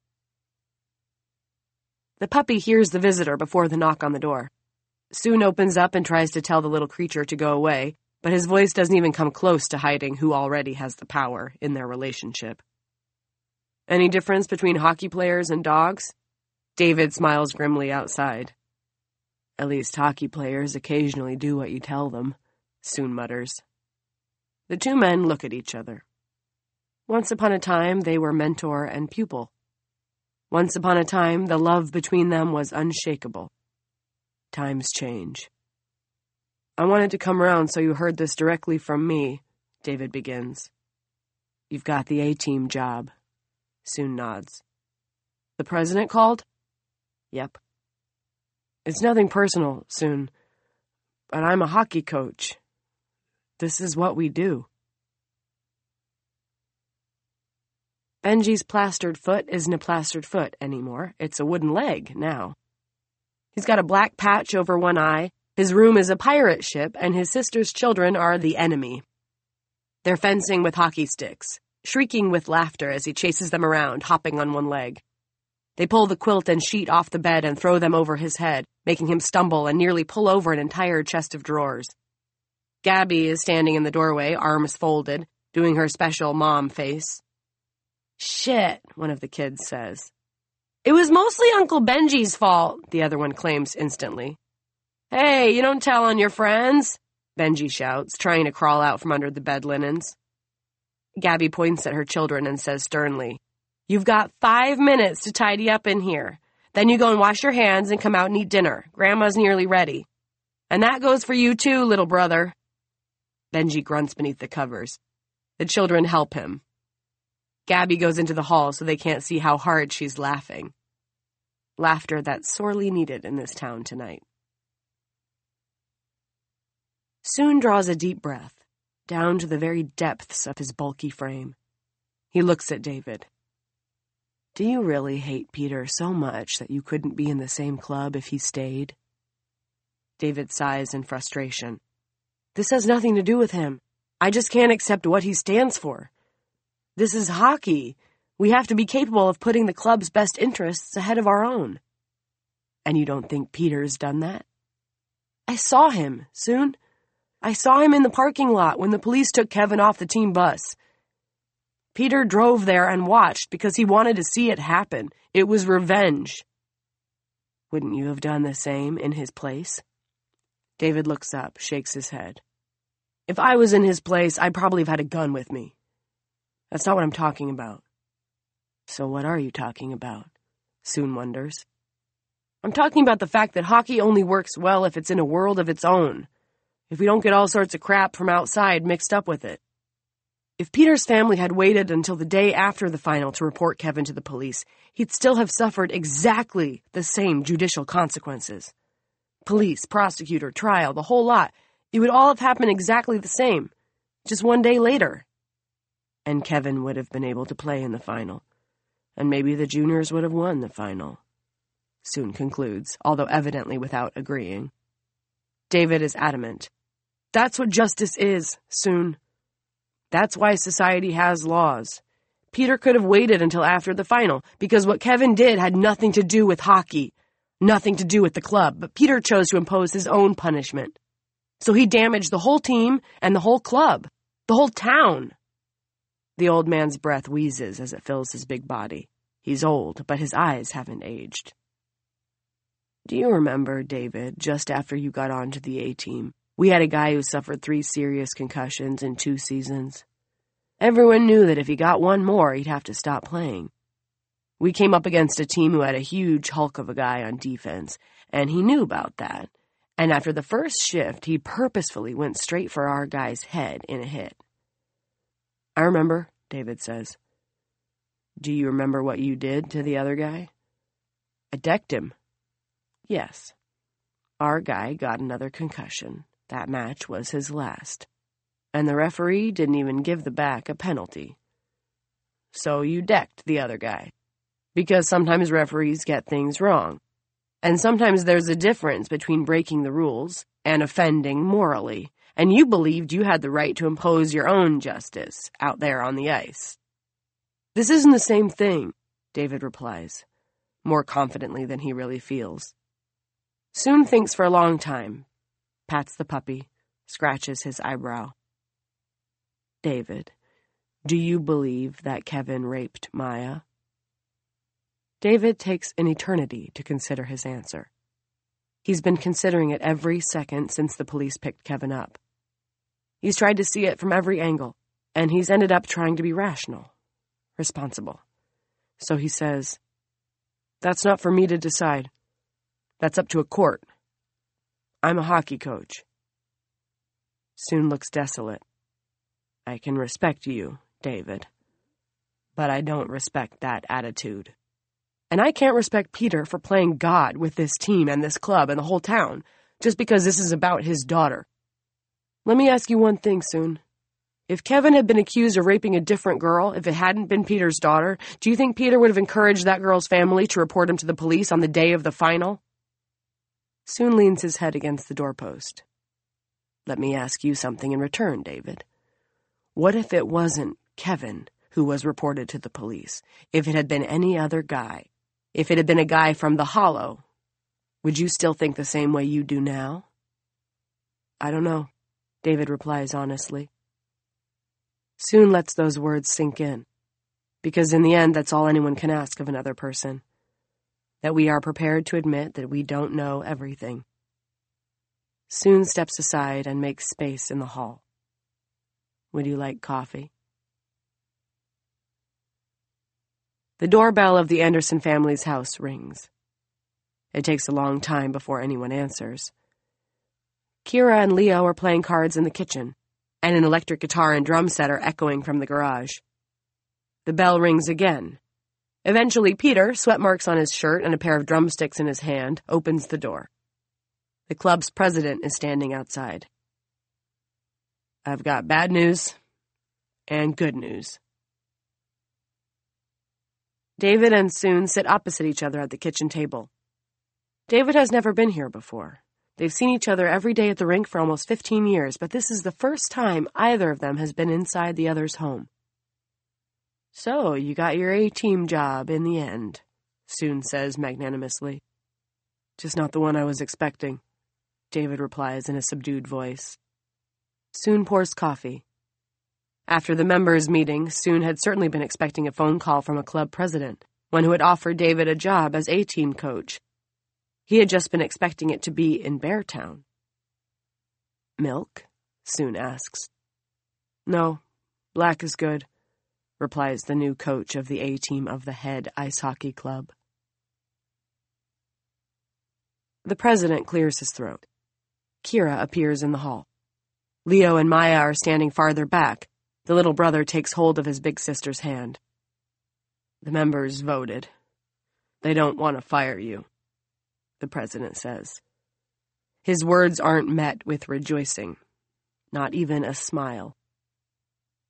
The puppy hears the visitor before the knock on the door. Soon opens up and tries to tell the little creature to go away, but his voice doesn't even come close to hiding who already has the power in their relationship. Any difference between hockey players and dogs? David smiles grimly outside. At least hockey players occasionally do what you tell them, Soon mutters. The two men look at each other. Once upon a time, they were mentor and pupil. Once upon a time, the love between them was unshakable. Times change. I wanted to come around so you heard this directly from me, David begins. You've got the A-team job. Soon nods. The president called? Yep. It's nothing personal, Soon, but I'm a hockey coach. This is what we do. Benji's plastered foot isn't a plastered foot anymore. It's a wooden leg now. He's got a black patch over one eye, his room is a pirate ship, and his sister's children are the enemy. They're fencing with hockey sticks, shrieking with laughter as he chases them around, hopping on one leg. They pull the quilt and sheet off the bed and throw them over his head, making him stumble and nearly pull over an entire chest of drawers. Gabby is standing in the doorway, arms folded, doing her special mom face. Shit, one of the kids says. It was mostly Uncle Benji's fault, the other one claims instantly. Hey, you don't tell on your friends, Benji shouts, trying to crawl out from under the bed linens. Gabby points at her children and says sternly, You've got 5 minutes to tidy up in here. Then you go and wash your hands and come out and eat dinner. Grandma's nearly ready. And that goes for you too, little brother. Benji grunts beneath the covers. The children help him. Gabby goes into the hall so they can't see how hard she's laughing. Laughter that's sorely needed in this town tonight. Soon draws a deep breath, down to the very depths of his bulky frame. He looks at David. Do you really hate Peter so much that you couldn't be in the same club if he stayed? David sighs in frustration. This has nothing to do with him. I just can't accept what he stands for. This is hockey. We have to be capable of putting the club's best interests ahead of our own. And you don't think Peter's done that? I saw him, Soon. I saw him in the parking lot when the police took Kevin off the team bus. Peter drove there and watched because he wanted to see it happen. It was revenge. Wouldn't you have done the same in his place? David looks up, shakes his head. If I was in his place, I'd probably have had a gun with me. That's not what I'm talking about. So what are you talking about? Soon wonders. I'm talking about the fact that hockey only works well if it's in a world of its own. If we don't get all sorts of crap from outside mixed up with it. If Peter's family had waited until the day after the final to report Kevin to the police, he'd still have suffered exactly the same judicial consequences. Police, prosecutor, trial, the whole lot. It would all have happened exactly the same. just one day later. And Kevin would have been able to play in the final. And maybe the juniors would have won the final. Soon concludes, although evidently without agreeing. David is adamant. That's what justice is, Soon. That's why society has laws. Peter could have waited until after the final, because what Kevin did had nothing to do with hockey, nothing to do with the club, but Peter chose to impose his own punishment. So he damaged the whole team and the whole club, the whole town. The old man's breath wheezes as it fills his big body. He's old, but his eyes haven't aged. Do you remember, David, just after you got onto the A-team, we had a guy who suffered 3 serious concussions in 2 seasons? Everyone knew that if he got one more, he'd have to stop playing. We came up against a team who had a huge hulk of a guy on defense, and he knew about that. And after the first shift, he purposefully went straight for our guy's head in a hit. I remember, David says. Do you remember what you did to the other guy? I decked him. Yes. Our guy got another concussion. That match was his last. And the referee didn't even give the back a penalty. So you decked the other guy. Because sometimes referees get things wrong. And sometimes there's a difference between breaking the rules and offending morally. And you believed you had the right to impose your own justice out there on the ice. This isn't the same thing, David replies, more confidently than he really feels. Soon thinks for a long time, pats the puppy, scratches his eyebrow. David, do you believe that Kevin raped Maya? David takes an eternity to consider his answer. He's been considering it every second since the police picked Kevin up. He's tried to see it from every angle, and he's ended up trying to be rational, responsible. So he says, That's not for me to decide. That's up to a court. I'm a hockey coach. Soon looks desolate. I can respect you, David, but I don't respect that attitude. And I can't respect Peter for playing God with this team and this club and the whole town, just because this is about his daughter. Let me ask you one thing, Soon. If Kevin had been accused of raping a different girl, if it hadn't been Peter's daughter, do you think Peter would have encouraged that girl's family to report him to the police on the day of the final? Soon leans his head against the doorpost. Let me ask you something in return, David. What if it wasn't Kevin who was reported to the police? If it had been any other guy? If it had been a guy from the Hollow? Would you still think the same way you do now? I don't know, David replies honestly. Soon lets those words sink in, because in the end that's all anyone can ask of another person, that we are prepared to admit that we don't know everything. Soon steps aside and makes space in the hall. Would you like coffee? The doorbell of the Anderson family's house rings. It takes a long time before anyone answers. Kira and Leo are playing cards in the kitchen, and an electric guitar and drum set are echoing from the garage. The bell rings again. Eventually, Peter, sweat marks on his shirt and a pair of drumsticks in his hand, opens the door. The club's president is standing outside. I've got bad news and good news. David and Soon sit opposite each other at the kitchen table. David has never been here before. They've seen each other every day at the rink for almost 15 years, but this is the first time either of them has been inside the other's home. So, you got your A-team job in the end, Soon says magnanimously. Just not the one I was expecting, David replies in a subdued voice. Soon pours coffee. After the members' meeting, Soon had certainly been expecting a phone call from a club president, one who had offered David a job as A-team coach. He had just been expecting it to be in Beartown. Milk? Soon asks. No, black is good, replies the new coach of the A-team of the head ice hockey club. The president clears his throat. Kira appears in the hall. Leo and Maya are standing farther back. The little brother takes hold of his big sister's hand. The members voted. They don't want to fire you, the president says. His words aren't met with rejoicing, not even a smile.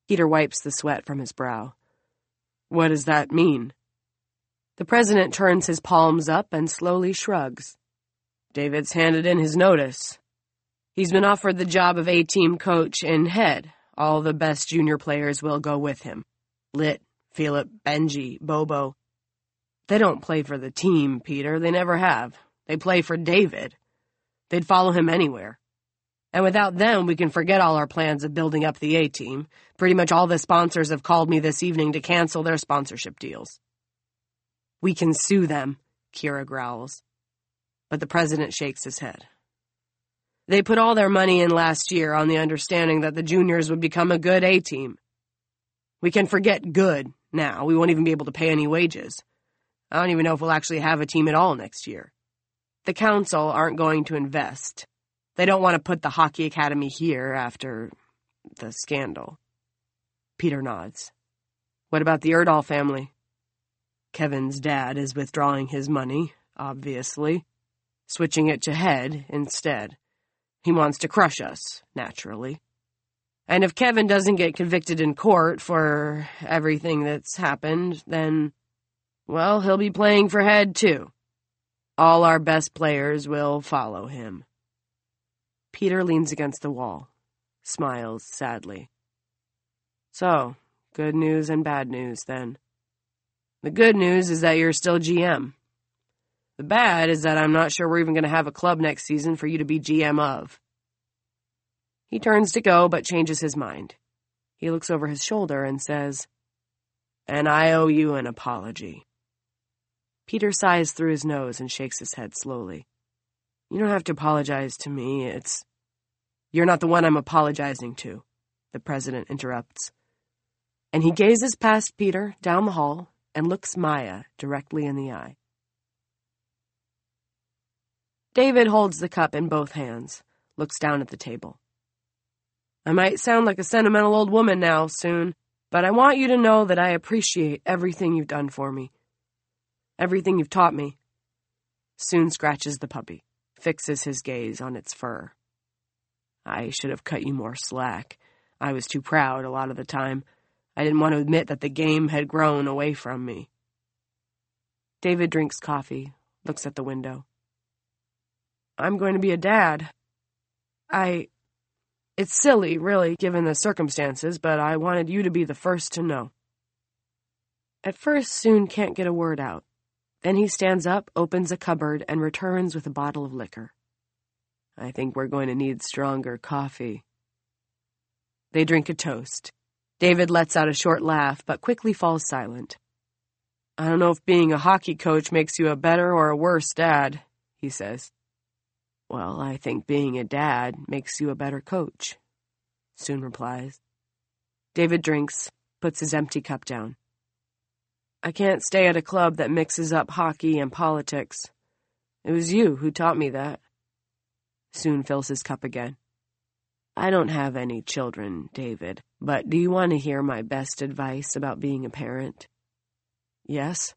Peter wipes the sweat from his brow. What does that mean? The president turns his palms up and slowly shrugs. David's handed in his notice. He's been offered the job of A-team coach in head. All the best junior players will go with him. Lit, Philip, Benji, Bobo. They don't play for the team, Peter. They never have. They play for David. They'd follow him anywhere. And without them, we can forget all our plans of building up the A-team. Pretty much all the sponsors have called me this evening to cancel their sponsorship deals. We can sue them, Kira growls. But the president shakes his head. They put all their money in last year on the understanding that the juniors would become a good A-team. We can forget good now. We won't even be able to pay any wages. I don't even know if we'll actually have a team at all next year. The council aren't going to invest. They don't want to put the hockey academy here after the scandal. Peter nods. What about the Erdahl family? Kevin's dad is withdrawing his money, obviously, switching it to head instead. He wants to crush us, naturally. And if Kevin doesn't get convicted in court for everything that's happened, then, well, he'll be playing for head too. All our best players will follow him. Peter leans against the wall, smiles sadly. So, good news and bad news, then. The good news is that you're still GM. The bad is that I'm not sure we're even going to have a club next season for you to be GM of. He turns to go, but changes his mind. He looks over his shoulder and says, And I owe you an apology. Peter sighs through his nose and shakes his head slowly. You don't have to apologize to me. You're not the one I'm apologizing to, the president interrupts. And he gazes past Peter down the hall and looks Maya directly in the eye. David holds the cup in both hands, looks down at the table. I might sound like a sentimental old woman now soon, but I want you to know that I appreciate everything you've done for me. Everything you've taught me. Soon scratches the puppy, fixes his gaze on its fur. I should have cut you more slack. I was too proud a lot of the time. I didn't want to admit that the game had grown away from me. David drinks coffee, looks at the window. I'm going to be a dad. It's silly, really, given the circumstances, but I wanted you to be the first to know. At first, Soon can't get a word out. Then he stands up, opens a cupboard, and returns with a bottle of liquor. I think we're going to need stronger coffee. They drink a toast. David lets out a short laugh, but quickly falls silent. I don't know if being a hockey coach makes you a better or a worse dad, he says. Well, I think being a dad makes you a better coach, Soon replies. David drinks, puts his empty cup down. I can't stay at a club that mixes up hockey and politics. It was you who taught me that. Soon fills his cup again. I don't have any children, David, but do you want to hear my best advice about being a parent? Yes?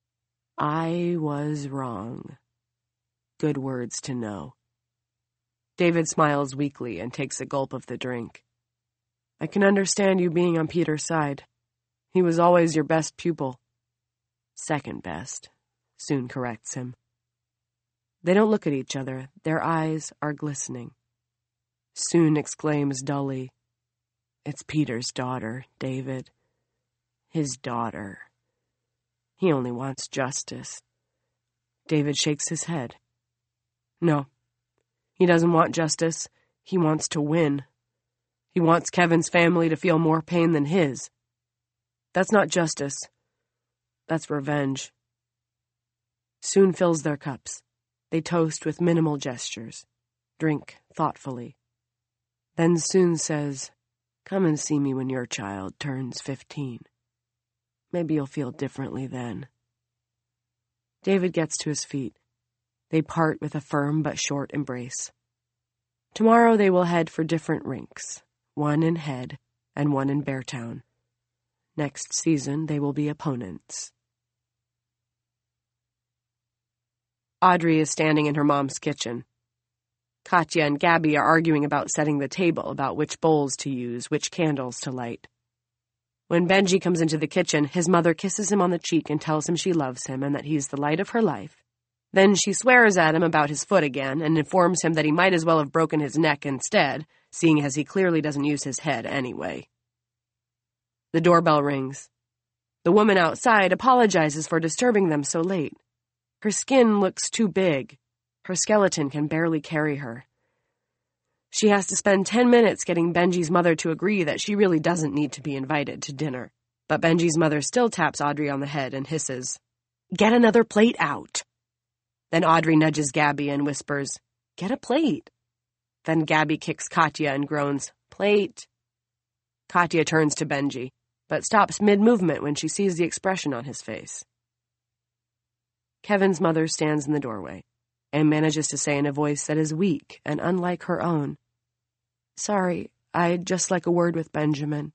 I was wrong. Good words to know. David smiles weakly and takes a gulp of the drink. I can understand you being on Peter's side. He was always your best pupil. Second best, Soon corrects him. They don't look at each other. Their eyes are glistening. Soon exclaims dully, It's Peter's daughter, David. His daughter. He only wants justice. David shakes his head. No, he doesn't want justice. He wants to win. He wants Kevin's family to feel more pain than his. That's not justice. That's revenge. Soon fills their cups. They toast with minimal gestures, drink thoughtfully. Then Soon says, Come and see me when your child turns 15. Maybe you'll feel differently then. David gets to his feet. They part with a firm but short embrace. Tomorrow they will head for different rinks, one in Head and one in Beartown. Next season they will be opponents. Audrey is standing in her mom's kitchen. Katya and Gabby are arguing about setting the table, about which bowls to use, which candles to light. When Benji comes into the kitchen, his mother kisses him on the cheek and tells him she loves him and that he's the light of her life. Then she swears at him about his foot again and informs him that he might as well have broken his neck instead, seeing as he clearly doesn't use his head anyway. The doorbell rings. The woman outside apologizes for disturbing them so late. Her skin looks too big. Her skeleton can barely carry her. She has to spend 10 minutes getting Benji's mother to agree that she really doesn't need to be invited to dinner. But Benji's mother still taps Audrey on the head and hisses, "Get another plate out." Then Audrey nudges Gabby and whispers, "Get a plate." Then Gabby kicks Katya and groans, "Plate." Katya turns to Benji, but stops mid-movement when she sees the expression on his face. Kevin's mother stands in the doorway and manages to say in a voice that is weak and unlike her own, "Sorry, I'd just like a word with Benjamin."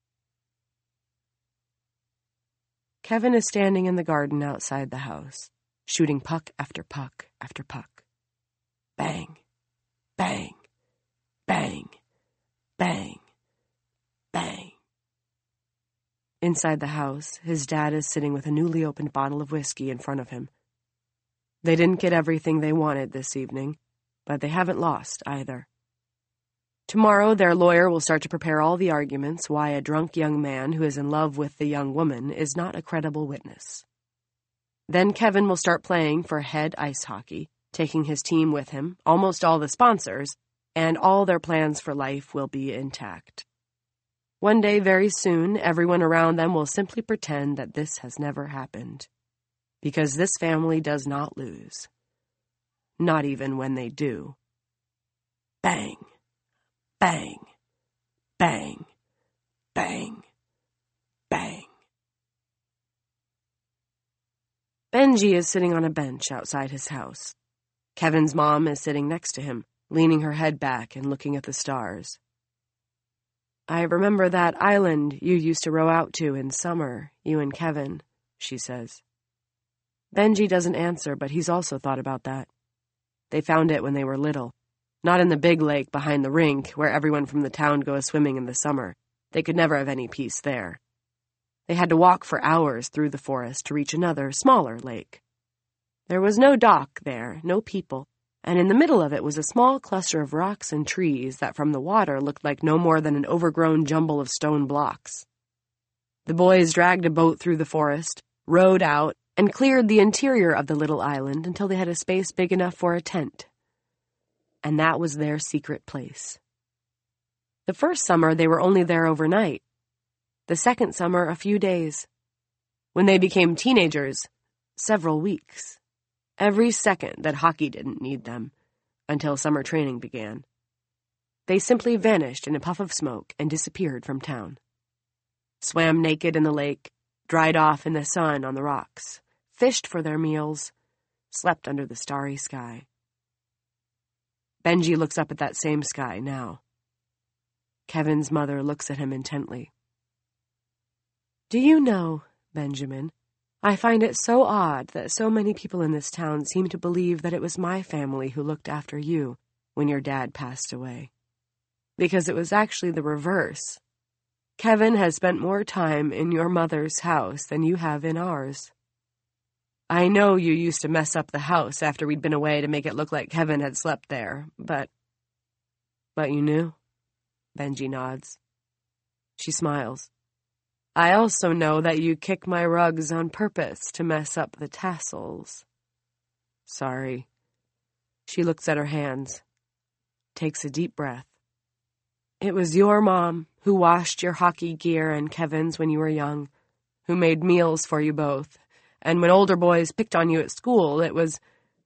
Kevin is standing in the garden outside the house, shooting puck after puck after puck. Bang, bang, bang, bang, bang. Inside the house, his dad is sitting with a newly opened bottle of whiskey in front of him. They didn't get everything they wanted this evening, but they haven't lost either. Tomorrow, their lawyer will start to prepare all the arguments why a drunk young man who is in love with the young woman is not a credible witness. Then Kevin will start playing for head ice hockey, taking his team with him, almost all the sponsors, and all their plans for life will be intact. One day, very soon, everyone around them will simply pretend that this has never happened. Because this family does not lose. Not even when they do. Bang, bang, bang, bang, bang. Benji is sitting on a bench outside his house. Kevin's mom is sitting next to him, leaning her head back and looking at the stars. "I remember that island you used to row out to in summer, you and Kevin," she says. Benji doesn't answer, but he's also thought about that. They found it when they were little. Not in the big lake behind the rink, where everyone from the town goes swimming in the summer. They could never have any peace there. They had to walk for hours through the forest to reach another, smaller lake. There was no dock there, no people, and in the middle of it was a small cluster of rocks and trees that from the water looked like no more than an overgrown jumble of stone blocks. The boys dragged a boat through the forest, rowed out, and cleared the interior of the little island until they had a space big enough for a tent. And that was their secret place. The first summer, they were only there overnight. The second summer, a few days. When they became teenagers, several weeks. Every second that hockey didn't need them, until summer training began. They simply vanished in a puff of smoke and disappeared from town. Swam naked in the lake, dried off in the sun on the rocks, fished for their meals, slept under the starry sky. Benji looks up at that same sky now. Kevin's mother looks at him intently. "Do you know, Benjamin, I find it so odd that so many people in this town seem to believe that it was my family who looked after you when your dad passed away. Because it was actually the reverse. Kevin has spent more time in your mother's house than you have in ours. I know you used to mess up the house after we'd been away to make it look like Kevin had slept there, but you knew?" Benji nods. She smiles. "I also know that you kick my rugs on purpose to mess up the tassels." "Sorry." She looks at her hands, takes a deep breath. "It was your mom who washed your hockey gear and Kevin's when you were young, who made meals for you both. And when older boys picked on you at school, it was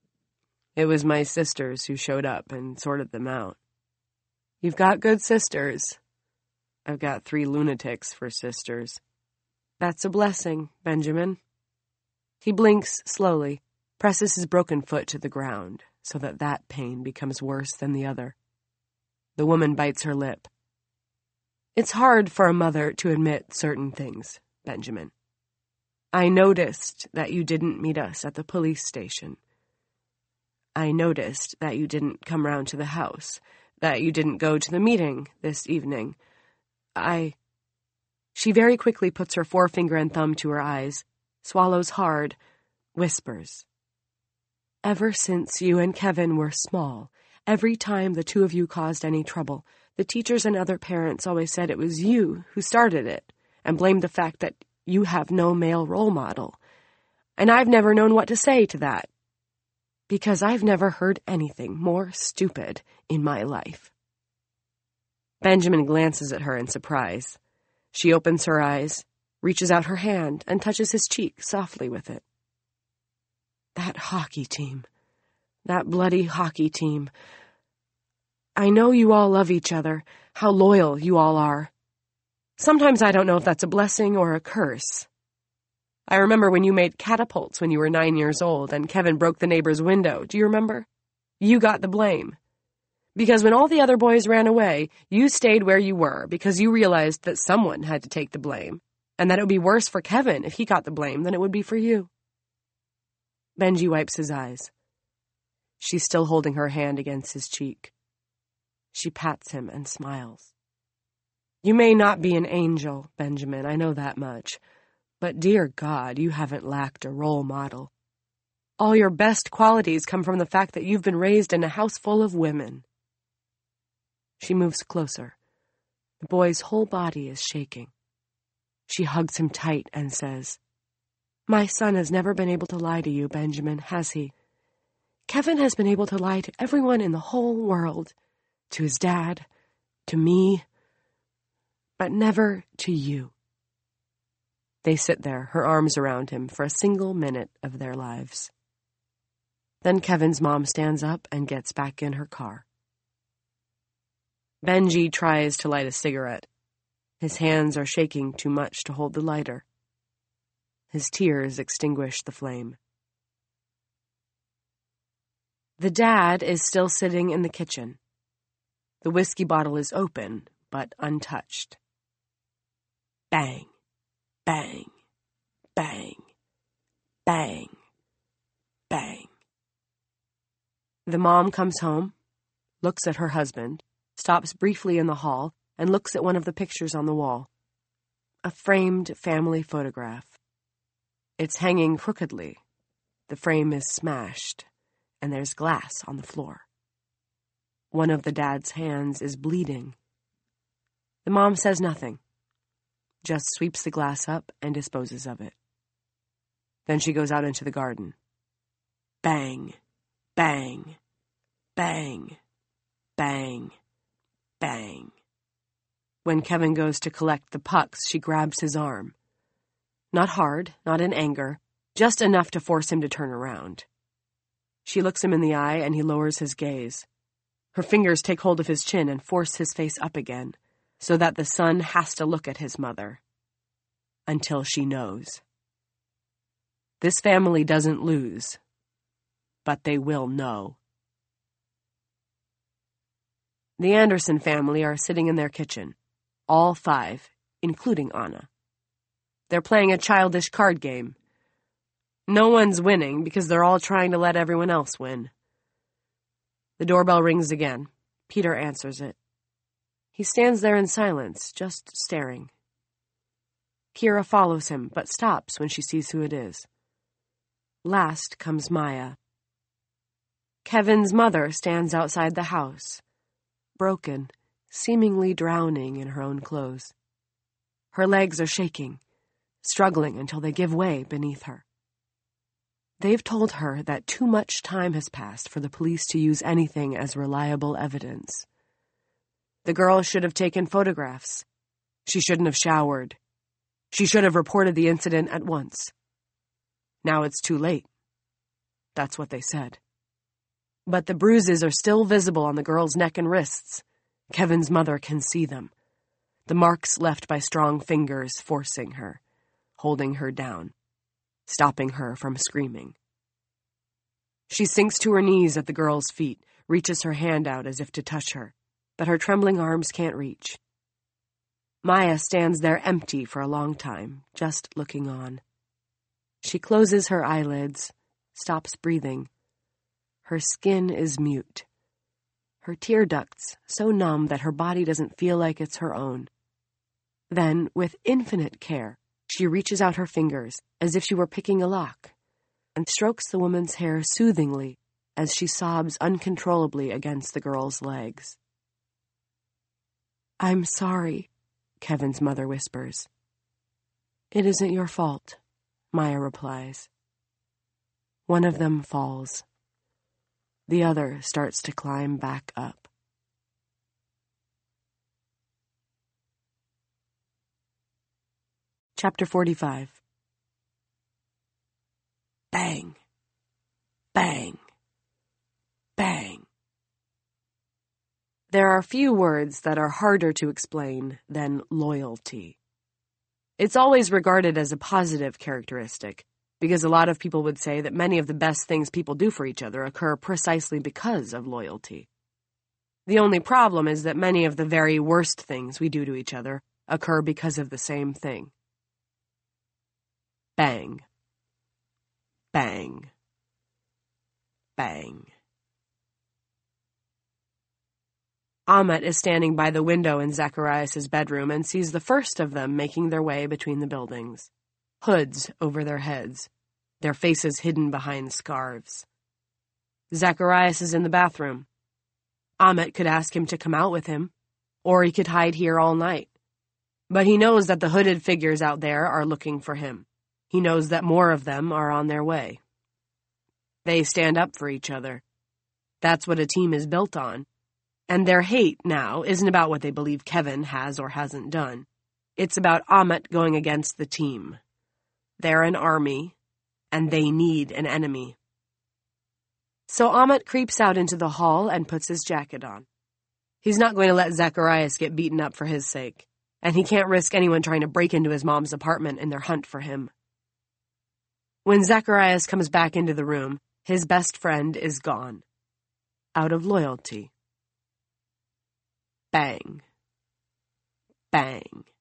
my sisters who showed up and sorted them out. You've got good sisters. I've got 3 lunatics for sisters. That's a blessing, Benjamin." He blinks slowly, presses his broken foot to the ground, so that pain becomes worse than the other. The woman bites her lip. "It's hard for a mother to admit certain things, Benjamin. I noticed that you didn't meet us at the police station. I noticed that you didn't come round to the house, that you didn't go to the meeting this evening. She very quickly puts her forefinger and thumb to her eyes, swallows hard, whispers. Ever since you and Kevin were small, every time the two of you caused any trouble, the teachers and other parents always said it was you who started it, and blamed the fact that you have no male role model. And I've never known what to say to that, because I've never heard anything more stupid in my life. Benjamin glances at her in surprise. She opens her eyes, reaches out her hand, and touches his cheek softly with it. That hockey team. That bloody hockey team. I know you all love each other, how loyal you all are. Sometimes I don't know if that's a blessing or a curse. I remember when you made catapults when you were 9 years old and Kevin broke the neighbor's window. Do you remember? You got the blame. Because when all the other boys ran away, you stayed where you were because you realized that someone had to take the blame, and that it would be worse for Kevin if he got the blame than it would be for you. Benji wipes his eyes. She's still holding her hand against his cheek. She pats him and smiles. You may not be an angel, Benjamin, I know that much, but dear God, you haven't lacked a role model. All your best qualities come from the fact that you've been raised in a house full of women. She moves closer. The boy's whole body is shaking. She hugs him tight and says, My son has never been able to lie to you, Benjamin, has he? Kevin has been able to lie to everyone in the whole world, to his dad, to me, but never to you. They sit there, her arms around him, for a single minute of their lives. Then Kevin's mom stands up and gets back in her car. Benji tries to light a cigarette. His hands are shaking too much to hold the lighter. His tears extinguish the flame. The dad is still sitting in the kitchen. The whiskey bottle is open, but untouched. Bang, bang, bang, bang, bang. The mom comes home, looks at her husband, stops briefly in the hall, and looks at one of the pictures on the wall. A framed family photograph. It's hanging crookedly. The frame is smashed, and there's glass on the floor. One of the dad's hands is bleeding. The mom says nothing, just sweeps the glass up and disposes of it. Then she goes out into the garden. Bang, bang, bang, bang, bang. When Kevin goes to collect the pucks, she grabs his arm. Not hard, not in anger, just enough to force him to turn around. She looks him in the eye and he lowers his gaze. Her fingers take hold of his chin and force his face up again, so that the son has to look at his mother. Until she knows. This family doesn't lose, but they will know. The Anderson family are sitting in their kitchen, all 5, including Anna. They're playing a childish card game. No one's winning because they're all trying to let everyone else win. The doorbell rings again. Peter answers it. He stands there in silence, just staring. Kira follows him, but stops when she sees who it is. Last comes Maya. Kevin's mother stands outside the house, broken, seemingly drowning in her own clothes. Her legs are shaking, struggling until they give way beneath her. They've told her that too much time has passed for the police to use anything as reliable evidence. The girl should have taken photographs. She shouldn't have showered. She should have reported the incident at once. Now it's too late. That's what they said. But the bruises are still visible on the girl's neck and wrists. Kevin's mother can see them. The marks left by strong fingers forcing her, holding her down, stopping her from screaming. She sinks to her knees at the girl's feet, reaches her hand out as if to touch her, but her trembling arms can't reach. Maya stands there empty for a long time, just looking on. She closes her eyelids, stops breathing. Her skin is mute. Her tear ducts so numb that her body doesn't feel like it's her own. Then, with infinite care, she reaches out her fingers as if she were picking a lock, and strokes the woman's hair soothingly as she sobs uncontrollably against the girl's legs. "I'm sorry," Kevin's mother whispers. "It isn't your fault," Maya replies. One of them falls. The other starts to climb back up. Chapter 45. Bang. Bang. Bang. There are few words that are harder to explain than loyalty. It's always regarded as a positive characteristic, because a lot of people would say that many of the best things people do for each other occur precisely because of loyalty. The only problem is that many of the very worst things we do to each other occur because of the same thing. Bang. Bang. Bang. Ahmet is standing by the window in Zacharias' bedroom and sees the first of them making their way between the buildings. Hoods over their heads, their faces hidden behind scarves. Zacharias is in the bathroom. Ahmet could ask him to come out with him, or he could hide here all night. But he knows that the hooded figures out there are looking for him. He knows that more of them are on their way. They stand up for each other. That's what a team is built on. And their hate now isn't about what they believe Kevin has or hasn't done. It's about Ahmet going against the team. They're an army, and they need an enemy. So Ahmet creeps out into the hall and puts his jacket on. He's not going to let Zacharias get beaten up for his sake, and he can't risk anyone trying to break into his mom's apartment in their hunt for him. When Zacharias comes back into the room, his best friend is gone. Out of loyalty. Bang. Bang.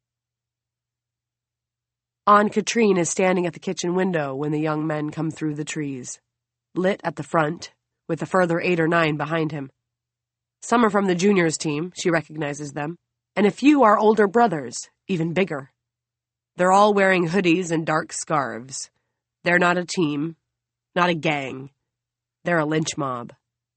Aunt Katrine is standing at the kitchen window when the young men come through the trees. Lit at the front, with a further 8 or 9 behind him. Some are from the juniors team, she recognizes them, and a few are older brothers, even bigger. They're all wearing hoodies and dark scarves. They're not a team, not a gang. They're a lynch mob.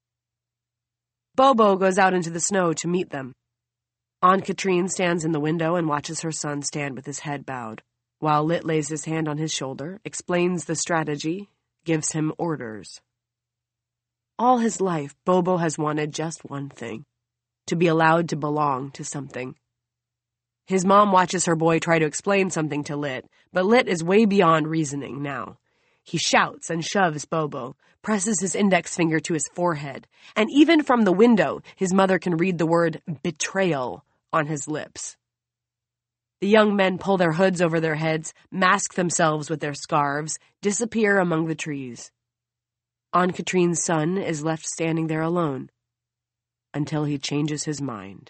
Bobo goes out into the snow to meet them. Aunt Katrine stands in the window and watches her son stand with his head bowed, while Lit lays his hand on his shoulder, explains the strategy, gives him orders. All his life, Bobo has wanted just one thing, to be allowed to belong to something. His mom watches her boy try to explain something to Lit, but Lit is way beyond reasoning now. He shouts and shoves Bobo, presses his index finger to his forehead, and even from the window, his mother can read the word betrayal on his lips. The young men pull their hoods over their heads, mask themselves with their scarves, disappear among the trees. Aunt Katrine's son is left standing there alone, until he changes his mind.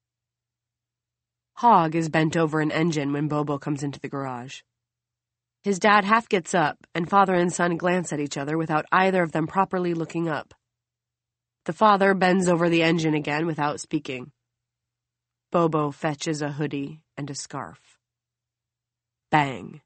Hogg is bent over an engine when Bobo comes into the garage. His dad half gets up, and father and son glance at each other without either of them properly looking up. The father bends over the engine again without speaking. Bobo fetches a hoodie and a scarf. Bang.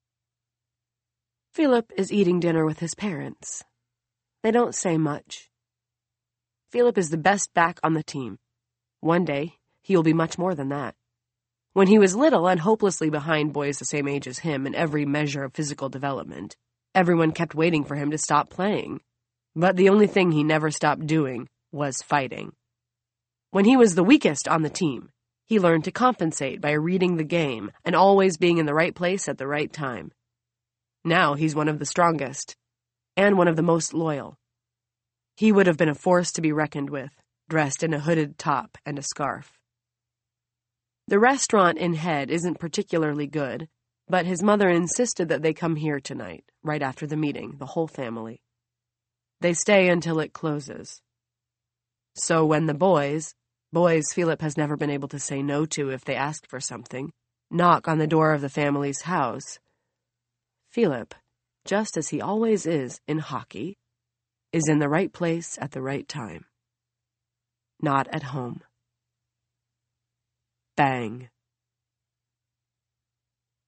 Philip is eating dinner with his parents. They don't say much. Philip is the best back on the team. One day, he will be much more than that. When he was little and hopelessly behind boys the same age as him in every measure of physical development, everyone kept waiting for him to stop playing. But the only thing he never stopped doing was fighting. When he was the weakest on the team, he learned to compensate by reading the game and always being in the right place at the right time. Now he's one of the strongest, and one of the most loyal. He would have been a force to be reckoned with, dressed in a hooded top and a scarf. The restaurant in Head isn't particularly good, but his mother insisted that they come here tonight, right after the meeting, the whole family. They stay until it closes. So when the boys Philip has never been able to say no to if they ask for something, knock on the door of the family's house, Philip, just as he always is in hockey, is in the right place at the right time. Not at home. Bang.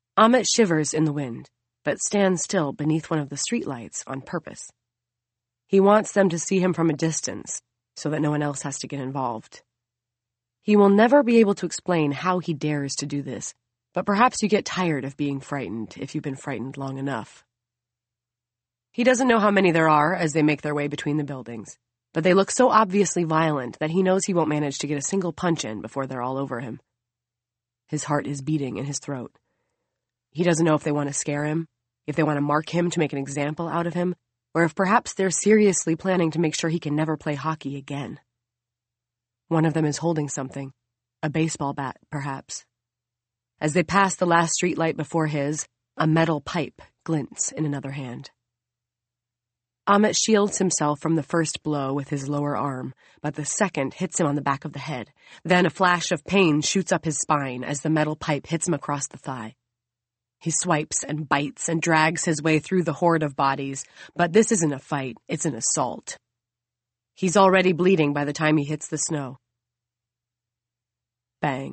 Amit shivers in the wind, but stands still beneath one of the streetlights on purpose. He wants them to see him from a distance, so that no one else has to get involved. He will never be able to explain how he dares to do this, but perhaps you get tired of being frightened if you've been frightened long enough. He doesn't know how many there are as they make their way between the buildings, but they look so obviously violent that he knows he won't manage to get a single punch in before they're all over him. His heart is beating in his throat. He doesn't know if they want to scare him, if they want to mark him to make an example out of him, or if perhaps they're seriously planning to make sure he can never play hockey again. One of them is holding something, a baseball bat, perhaps. As they pass the last streetlight before his, a metal pipe glints in another hand. Amit shields himself from the first blow with his lower arm, but the second hits him on the back of the head. Then a flash of pain shoots up his spine as the metal pipe hits him across the thigh. He swipes and bites and drags his way through the horde of bodies, but this isn't a fight, it's an assault. He's already bleeding by the time he hits the snow. Bang.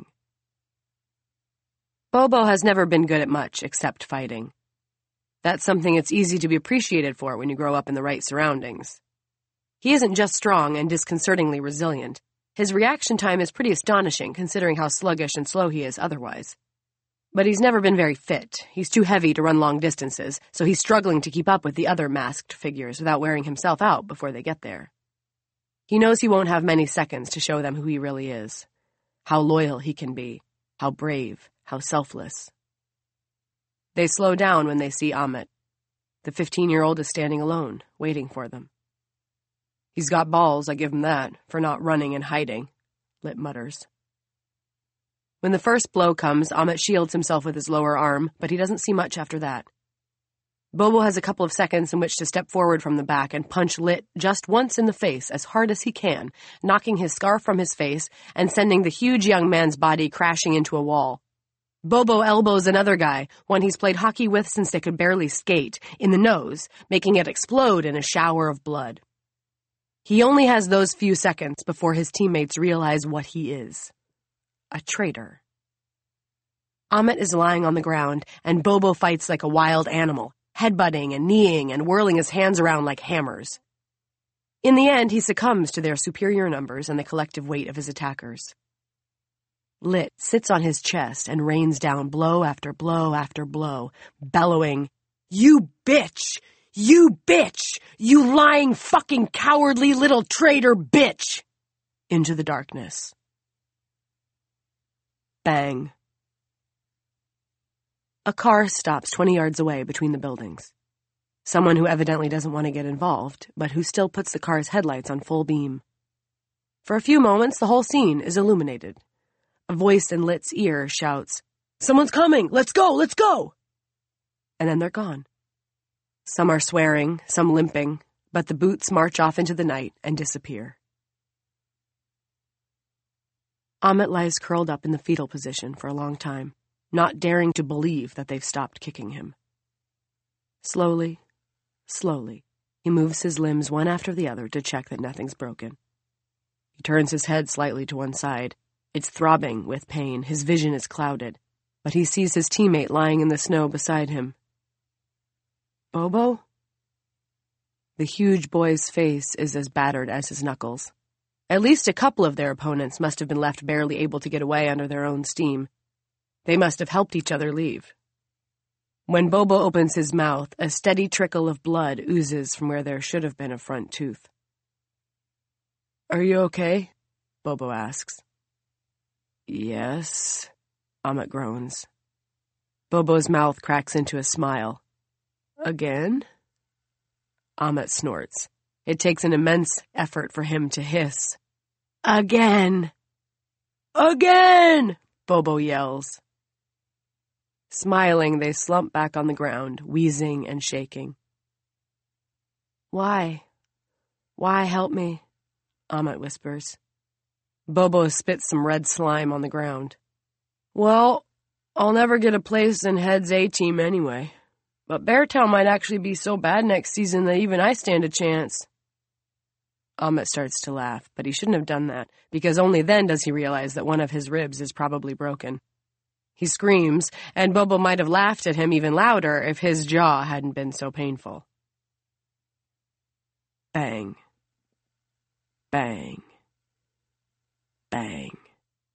Bobo has never been good at much except fighting. That's something it's easy to be appreciated for when you grow up in the right surroundings. He isn't just strong and disconcertingly resilient. His reaction time is pretty astonishing considering how sluggish and slow he is otherwise. But he's never been very fit. He's too heavy to run long distances, so he's struggling to keep up with the other masked figures without wearing himself out before they get there. He knows he won't have many seconds to show them who he really is, how loyal he can be, how brave, how selfless. They slow down when they see Amit. The 15-year-old is standing alone, waiting for them. He's got balls, I give him that, for not running and hiding, Lit mutters. When the first blow comes, Amit shields himself with his lower arm, but he doesn't see much after that. Bobo has a couple of seconds in which to step forward from the back and punch Lit just once in the face as hard as he can, knocking his scarf from his face and sending the huge young man's body crashing into a wall. Bobo elbows another guy, one he's played hockey with since they could barely skate, in the nose, making it explode in a shower of blood. He only has those few seconds before his teammates realize what he is. A traitor. Amit is lying on the ground, and Bobo fights like a wild animal, headbutting and kneeing and whirling his hands around like hammers. In the end, he succumbs to their superior numbers and the collective weight of his attackers. Lit sits on his chest and rains down blow after blow after blow, bellowing, "You bitch! You bitch! You lying fucking cowardly little traitor bitch!" into the darkness. Bang. A car stops 20 yards away between the buildings. Someone who evidently doesn't want to get involved, but who still puts the car's headlights on full beam. For a few moments, the whole scene is illuminated. A voice in Lit's ear shouts, "Someone's coming! Let's go! Let's go!" And then they're gone. Some are swearing, some limping, but the boots march off into the night and disappear. Amit lies curled up in the fetal position for a long time, not daring to believe that they've stopped kicking him. Slowly, he moves his limbs one after the other to check that nothing's broken. He turns his head slightly to one side. It's throbbing with pain. His vision is clouded, but he sees his teammate lying in the snow beside him. Bobo? The huge boy's face is as battered as his knuckles. At least a couple of their opponents must have been left barely able to get away under their own steam. They must have helped each other leave. When Bobo opens his mouth, a steady trickle of blood oozes from where there should have been a front tooth. "Are you okay?" Bobo asks. "Yes," Amit groans. Bobo's mouth cracks into a smile. "Again?" Amit snorts. It takes an immense effort for him to hiss. "Again!" "Again!" Bobo yells. Smiling, they slump back on the ground, wheezing and shaking. Why help me?" Amit whispers. Bobo spits some red slime on the ground. "Well, I'll never get a place in Head's A-team anyway. But Beartown might actually be so bad next season that even I stand a chance." Amit starts to laugh, but he shouldn't have done that, because only then does he realize that one of his ribs is probably broken. He screams, and Bobo might have laughed at him even louder if his jaw hadn't been so painful. Bang. Bang. Bang.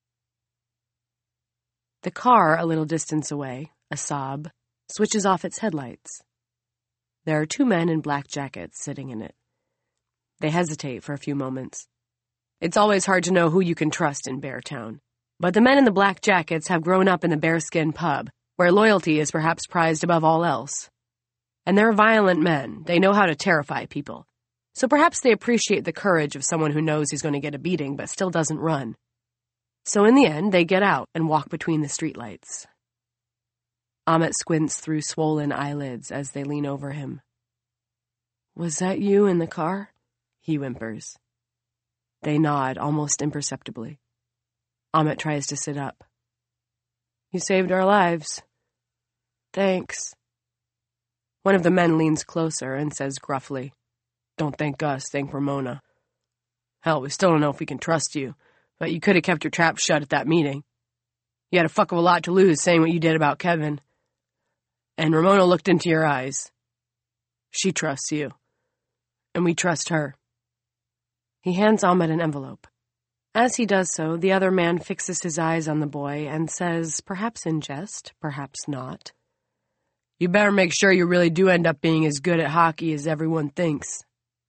The car, a little distance away, a Saab, switches off its headlights. There are 2 men in black jackets sitting in it. They hesitate for a few moments. It's always hard to know who you can trust in Beartown, but the men in the black jackets have grown up in the Bearskin pub, where loyalty is perhaps prized above all else. And they're violent men. They know how to terrify people. So perhaps they appreciate the courage of someone who knows he's going to get a beating but still doesn't run. So in the end, they get out and walk between the streetlights. Amit squints through swollen eyelids as they lean over him. "Was that you in the car?" he whimpers. They nod almost imperceptibly. Amit tries to sit up. "You saved our lives." "Thanks." One of the men leans closer and says gruffly, "Don't thank us, thank Ramona. Hell, we still don't know if we can trust you, but you could have kept your trap shut at that meeting. You had a fuck of a lot to lose saying what you did about Kevin. And Ramona looked into your eyes. She trusts you. And we trust her." He hands Amit an envelope. As he does so, the other man fixes his eyes on the boy and says, perhaps in jest, perhaps not, "You better make sure you really do end up being as good at hockey as everyone thinks."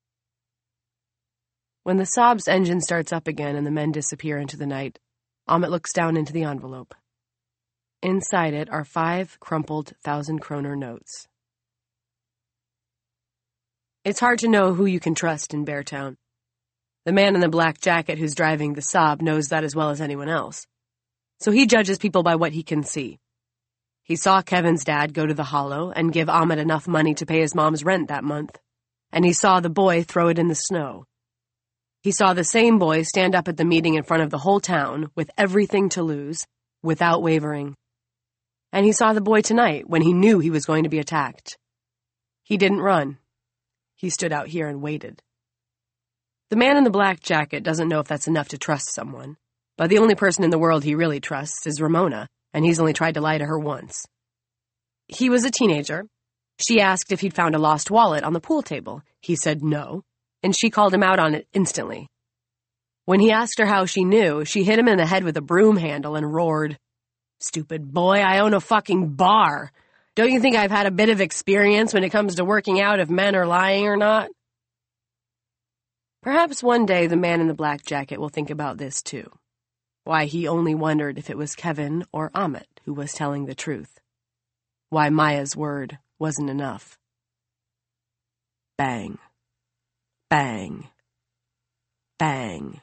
When the Saab's engine starts up again and the men disappear into the night, Amit looks down into the envelope. Inside it are 5 crumpled 1,000-kroner notes. It's hard to know who you can trust in Beartown. The man in the black jacket who's driving the Saab knows that as well as anyone else. So he judges people by what he can see. He saw Kevin's dad go to the Hollow and give Amit enough money to pay his mom's rent that month. And he saw the boy throw it in the snow. He saw the same boy stand up at the meeting in front of the whole town with everything to lose, without wavering. And he saw the boy tonight when he knew he was going to be attacked. He didn't run. He stood out here and waited. The man in the black jacket doesn't know if that's enough to trust someone, but the only person in the world he really trusts is Ramona, and he's only tried to lie to her once. He was a teenager. She asked if he'd found a lost wallet on the pool table. He said no, and she called him out on it instantly. When he asked her how she knew, she hit him in the head with a broom handle and roared, "Stupid boy, I own a fucking bar. Don't you think I've had a bit of experience when it comes to working out if men are lying or not?" Perhaps one day the man in the black jacket will think about this too. Why he only wondered if it was Kevin or Amit who was telling the truth. Why Maya's word wasn't enough. Bang. Bang. Bang.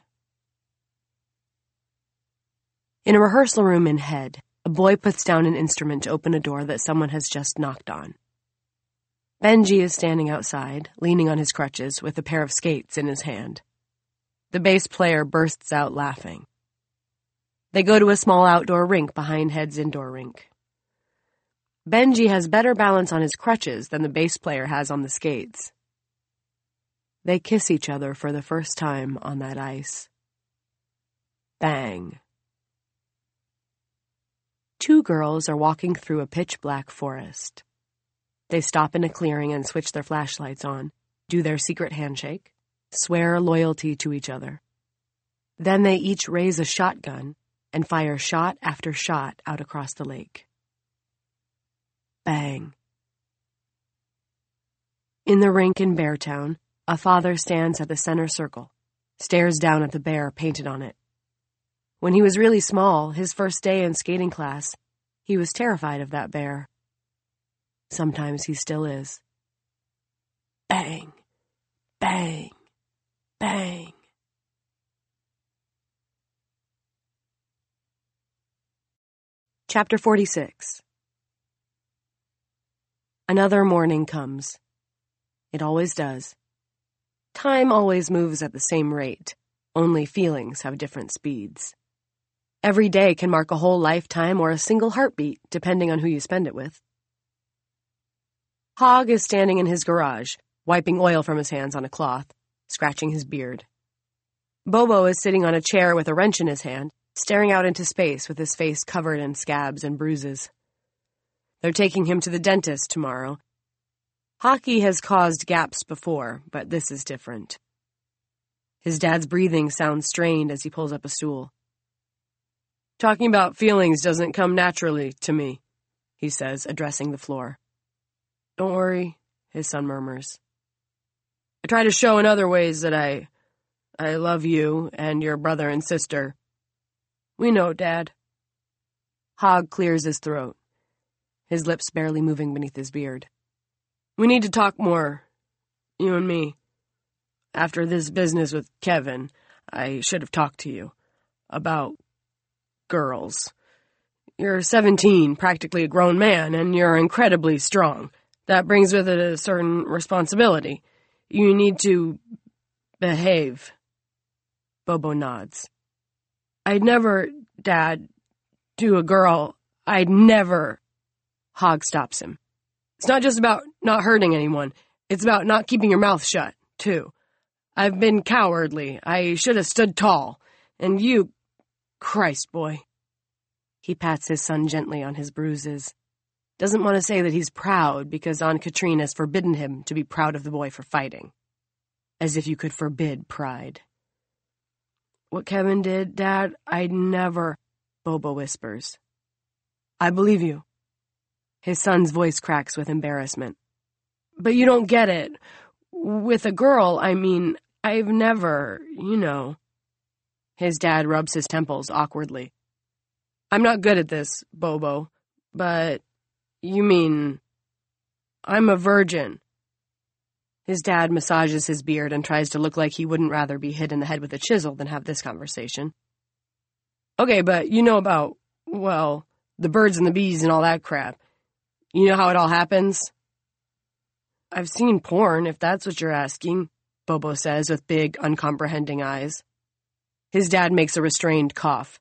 In a rehearsal room in Head, a boy puts down an instrument to open a door that someone has just knocked on. Benji is standing outside, leaning on his crutches with a pair of skates in his hand. The bass player bursts out laughing. They go to a small outdoor rink behind Head's indoor rink. Benji has better balance on his crutches than the bass player has on the skates. They kiss each other for the first time on that ice. Bang. 2 girls are walking through a pitch-black forest. They stop in a clearing and switch their flashlights on, do their secret handshake, swear loyalty to each other. Then they each raise a shotgun and fire shot after shot out across the lake. Bang. In the rink in Beartown, a father stands at the center circle, stares down at the bear painted on it. When he was really small, his first day in skating class, he was terrified of that bear. Sometimes he still is. Bang, bang, bang. Chapter 46. Another morning comes. It always does. Time always moves at the same rate, only feelings have different speeds. Every day can mark a whole lifetime or a single heartbeat, depending on who you spend it with. Hogg is standing in his garage, wiping oil from his hands on a cloth, scratching his beard. Bobo is sitting on a chair with a wrench in his hand, staring out into space with his face covered in scabs and bruises. They're taking him to the dentist tomorrow. Hockey has caused gaps before, but this is different. His dad's breathing sounds strained as he pulls up a stool. Talking about feelings doesn't come naturally to me, he says, addressing the floor. Don't worry, his son murmurs. I try to show in other ways that I love you and your brother and sister. We know, Dad. Hogg clears his throat, his lips barely moving beneath his beard. We need to talk more, you and me. After this business with Kevin, I should have talked to you about girls. You're 17, practically a grown man, and you're incredibly strong. That brings with it a certain responsibility. You need to behave. Bobo nods. I'd never, Dad, do a girl. I'd never. Hogg stops him. It's not just about not hurting anyone. It's about not keeping your mouth shut, too. I've been cowardly. I should have stood tall. And you, Christ, boy. He pats his son gently on his bruises. Doesn't want to say that he's proud because Aunt Katrine has forbidden him to be proud of the boy for fighting. As if you could forbid pride. What Kevin did, Dad, I'd never, Bobo whispers. I believe you. His son's voice cracks with embarrassment. But you don't get it. With a girl, I mean, I've never, you know. His dad rubs his temples awkwardly. I'm not good at this, Bobo, but you mean I'm a virgin. His dad massages his beard and tries to look like he wouldn't rather be hit in the head with a chisel than have this conversation. Okay, but you know about, well, the birds and the bees and all that crap. You know how it all happens? I've seen porn, if that's what you're asking, Bobo says with big, uncomprehending eyes. His dad makes a restrained cough.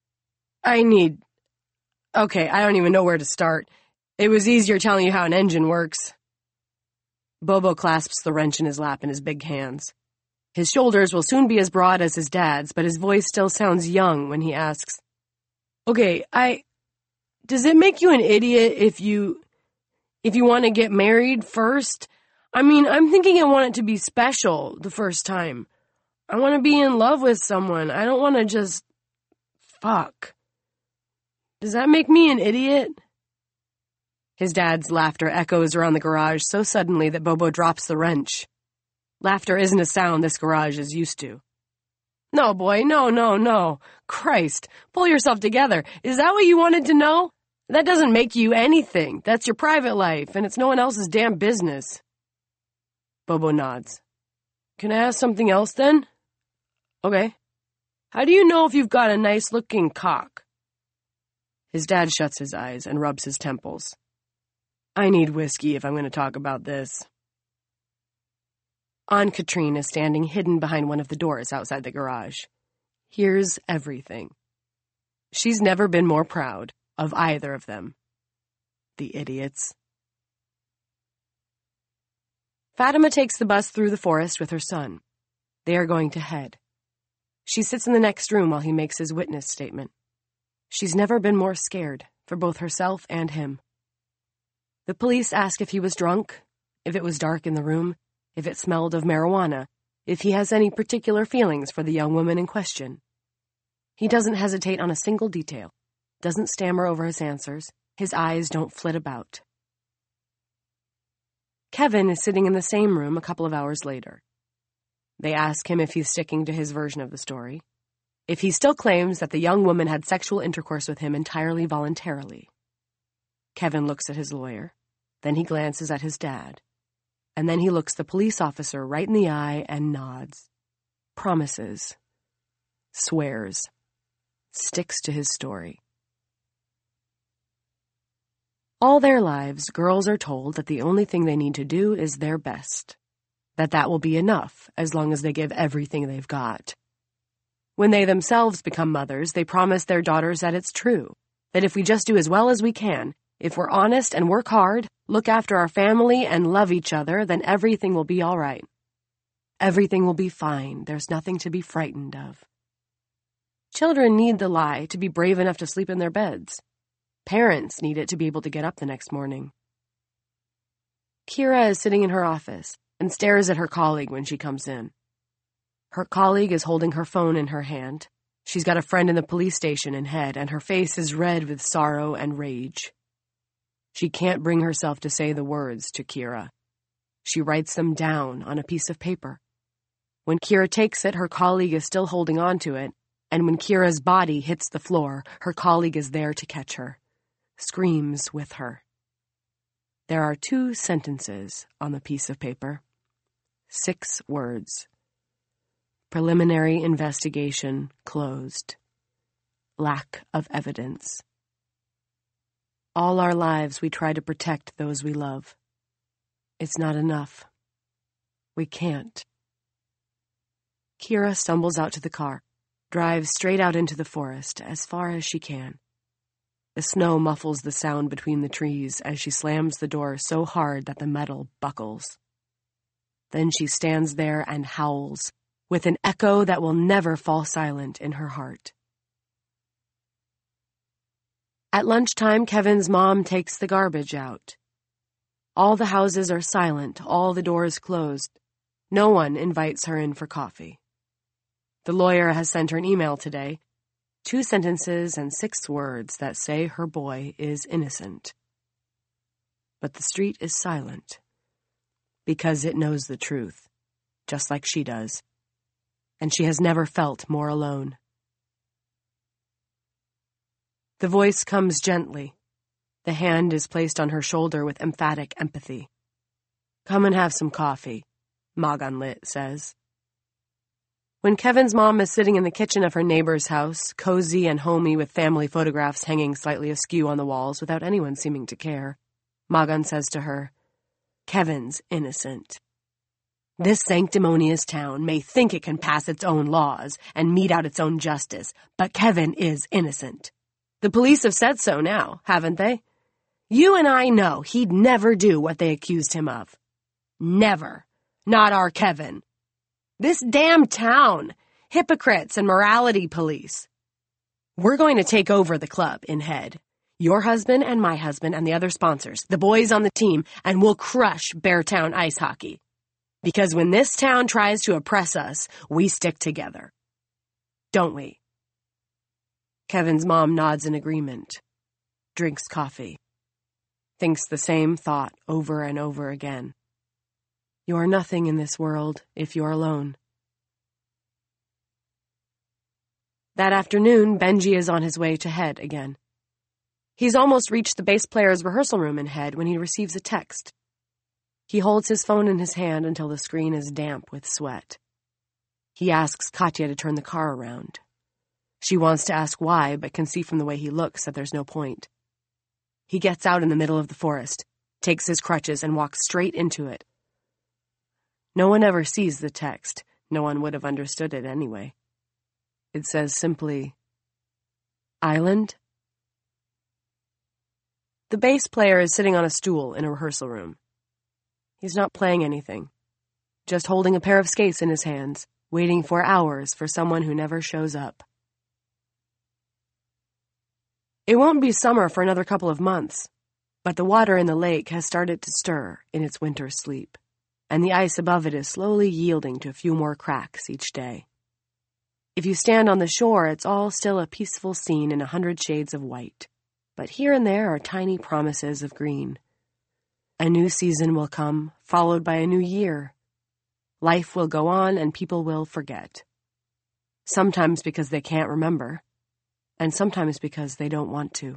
Okay, I don't even know where to start. It was easier telling you how an engine works. Bobo clasps the wrench in his lap in his big hands. His shoulders will soon be as broad as his dad's, but his voice still sounds young when he asks, Okay, does it make you an idiot if you want to get married first? I mean, I'm thinking I want it to be special the first time. I want to be in love with someone. I don't want to just fuck. Does that make me an idiot? His dad's laughter echoes around the garage so suddenly that Bobo drops the wrench. Laughter isn't a sound this garage is used to. No, boy, no. Christ, pull yourself together. Is that what you wanted to know? That doesn't make you anything. That's your private life, and it's no one else's damn business. Bobo nods. Can I ask something else, then? Okay. How do you know if you've got a nice-looking cock? His dad shuts his eyes and rubs his temples. I need whiskey if I'm going to talk about this. Aunt Katrine is standing hidden behind one of the doors outside the garage. Here's everything. She's never been more proud of either of them. The idiots. Fatima takes the bus through the forest with her son. They are going to head. She sits in the next room while he makes his witness statement. She's never been more scared, for both herself and him. The police ask if he was drunk, if it was dark in the room, if it smelled of marijuana, if he has any particular feelings for the young woman in question. He doesn't hesitate on a single detail, doesn't stammer over his answers, his eyes don't flit about. Kevin is sitting in the same room a couple of hours later. They ask him if he's sticking to his version of the story, if he still claims that the young woman had sexual intercourse with him entirely voluntarily. Kevin looks at his lawyer, then he glances at his dad, and then he looks the police officer right in the eye and nods, promises, swears, sticks to his story. All their lives, girls are told that the only thing they need to do is their best, that will be enough as long as they give everything they've got. When they themselves become mothers, they promise their daughters that it's true, that if we just do as well as we can, if we're honest and work hard, look after our family and love each other, then everything will be all right. Everything will be fine. There's nothing to be frightened of. Children need the lie to be brave enough to sleep in their beds. Parents need it to be able to get up the next morning. Kira is sitting in her office and stares at her colleague when she comes in. Her colleague is holding her phone in her hand. She's got a friend in the police station in head, and her face is red with sorrow and rage. She can't bring herself to say the words to Kira. She writes them down on a piece of paper. When Kira takes it, her colleague is still holding on to it, and when Kira's body hits the floor, her colleague is there to catch her, screams with her. There are 2 sentences on the piece of paper. 6 words. Preliminary investigation closed. Lack of evidence. All our lives we try to protect those we love. It's not enough. We can't. Kira stumbles out to the car, drives straight out into the forest as far as she can. The snow muffles the sound between the trees as she slams the door so hard that the metal buckles. Then she stands there and howls, with an echo that will never fall silent in her heart. At lunchtime, Kevin's mom takes the garbage out. All the houses are silent, all the doors closed. No one invites her in for coffee. The lawyer has sent her an email today, 2 sentences and 6 words that say her boy is innocent. But the street is silent, because it knows the truth, just like she does, and she has never felt more alone. The voice comes gently. The hand is placed on her shoulder with emphatic empathy. "Come and have some coffee," Maganlit says. When Kevin's mom is sitting in the kitchen of her neighbor's house, cozy and homey with family photographs hanging slightly askew on the walls without anyone seeming to care, Magan says to her, "Kevin's innocent. This sanctimonious town may think it can pass its own laws and mete out its own justice, but Kevin is innocent. The police have said so now, haven't they? You and I know he'd never do what they accused him of. Never. Not our Kevin. This damn town. Hypocrites and morality police. We're going to take over the club in head. Your husband and my husband and the other sponsors, the boys on the team, and we'll crush Beartown Ice Hockey. Because when this town tries to oppress us, we stick together. Don't we?" Kevin's mom nods in agreement, drinks coffee, thinks the same thought over and over again. You are nothing in this world if you're alone. That afternoon, Benji is on his way to Head again. He's almost reached the bass player's rehearsal room in Head when he receives a text. He holds his phone in his hand until the screen is damp with sweat. He asks Katya to turn the car around. She wants to ask why, but can see from the way he looks that there's no point. He gets out in the middle of the forest, takes his crutches, and walks straight into it. No one ever sees the text. No one would have understood it anyway. It says simply, "Island?" The bass player is sitting on a stool in a rehearsal room. He's not playing anything, just holding a pair of skates in his hands, waiting for hours for someone who never shows up. It won't be summer for another couple of months, but the water in the lake has started to stir in its winter sleep, and the ice above it is slowly yielding to a few more cracks each day. If you stand on the shore, it's all still a peaceful scene in 100 shades of white, but here and there are tiny promises of green. A new season will come, followed by a new year. Life will go on and people will forget. Sometimes because they can't remember, and sometimes because they don't want to.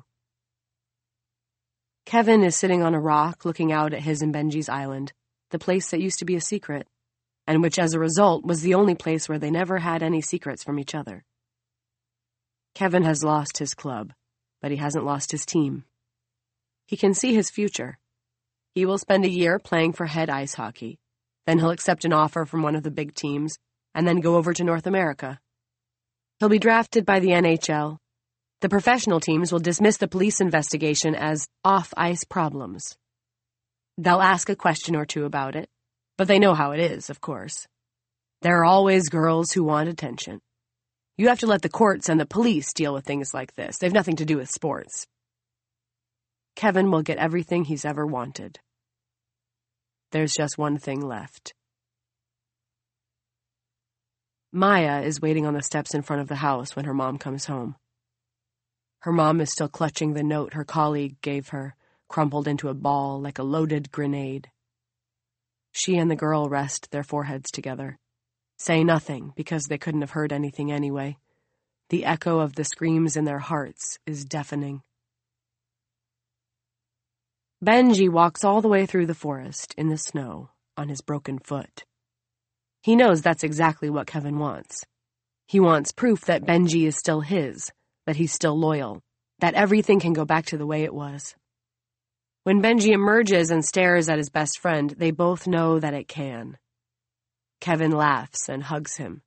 Kevin is sitting on a rock looking out at his and Benji's island, the place that used to be a secret, and which as a result was the only place where they never had any secrets from each other. Kevin has lost his club, but he hasn't lost his team. He can see his future. He will spend a year playing for Head Ice Hockey. Then he'll accept an offer from one of the big teams, and then go over to North America. He'll be drafted by the NHL. The professional teams will dismiss the police investigation as off-ice problems. They'll ask a question or two about it, but they know how it is, of course. There are always girls who want attention. You have to let the courts and the police deal with things like this. They've nothing to do with sports. Kevin will get everything he's ever wanted. There's just one thing left. Maya is waiting on the steps in front of the house when her mom comes home. Her mom is still clutching the note her colleague gave her, crumpled into a ball like a loaded grenade. She and the girl rest their foreheads together, say nothing because they couldn't have heard anything anyway. The echo of the screams in their hearts is deafening. Benji walks all the way through the forest in the snow on his broken foot. He knows that's exactly what Kevin wants. He wants proof that Benji is still his, that he's still loyal, that everything can go back to the way it was. When Benji emerges and stares at his best friend, they both know that it can. Kevin laughs and hugs him.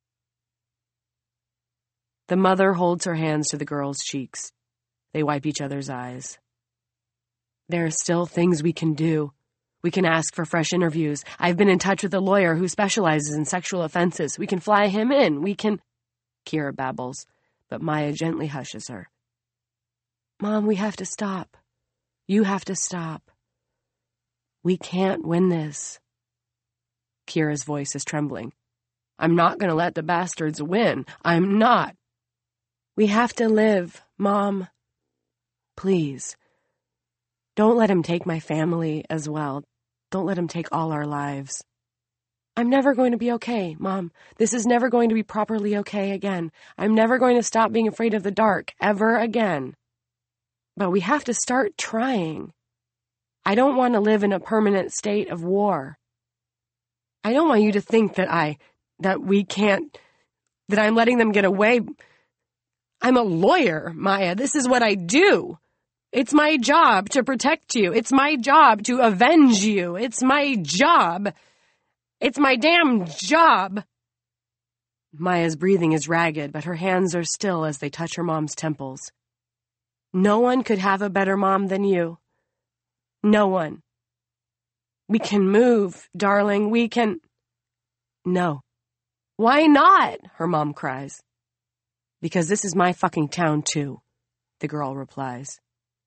The mother holds her hands to the girl's cheeks. They wipe each other's eyes. There are still things we can do. We can ask for fresh interviews. I've been in touch with a lawyer who specializes in sexual offenses. We can fly him in. We can... Kira babbles, but Maya gently hushes her. Mom, we have to stop. You have to stop. We can't win this. Kira's voice is trembling. I'm not going to let the bastards win. I'm not. We have to live, Mom. Please. Don't let him take my family as well. Don't let him take all our lives. I'm never going to be okay, Mom. This is never going to be properly okay again. I'm never going to stop being afraid of the dark, ever again. But we have to start trying. I don't want to live in a permanent state of war. I don't want you to think that I'm letting them get away. I'm a lawyer, Maya. This is what I do. It's my job to protect you. It's my job to avenge you. It's my job. It's my damn job. Maya's breathing is ragged, but her hands are still as they touch her mom's temples. No one could have a better mom than you. No one. We can move, darling. We can... No. Why not? Her mom cries. Because this is my fucking town, too, the girl replies.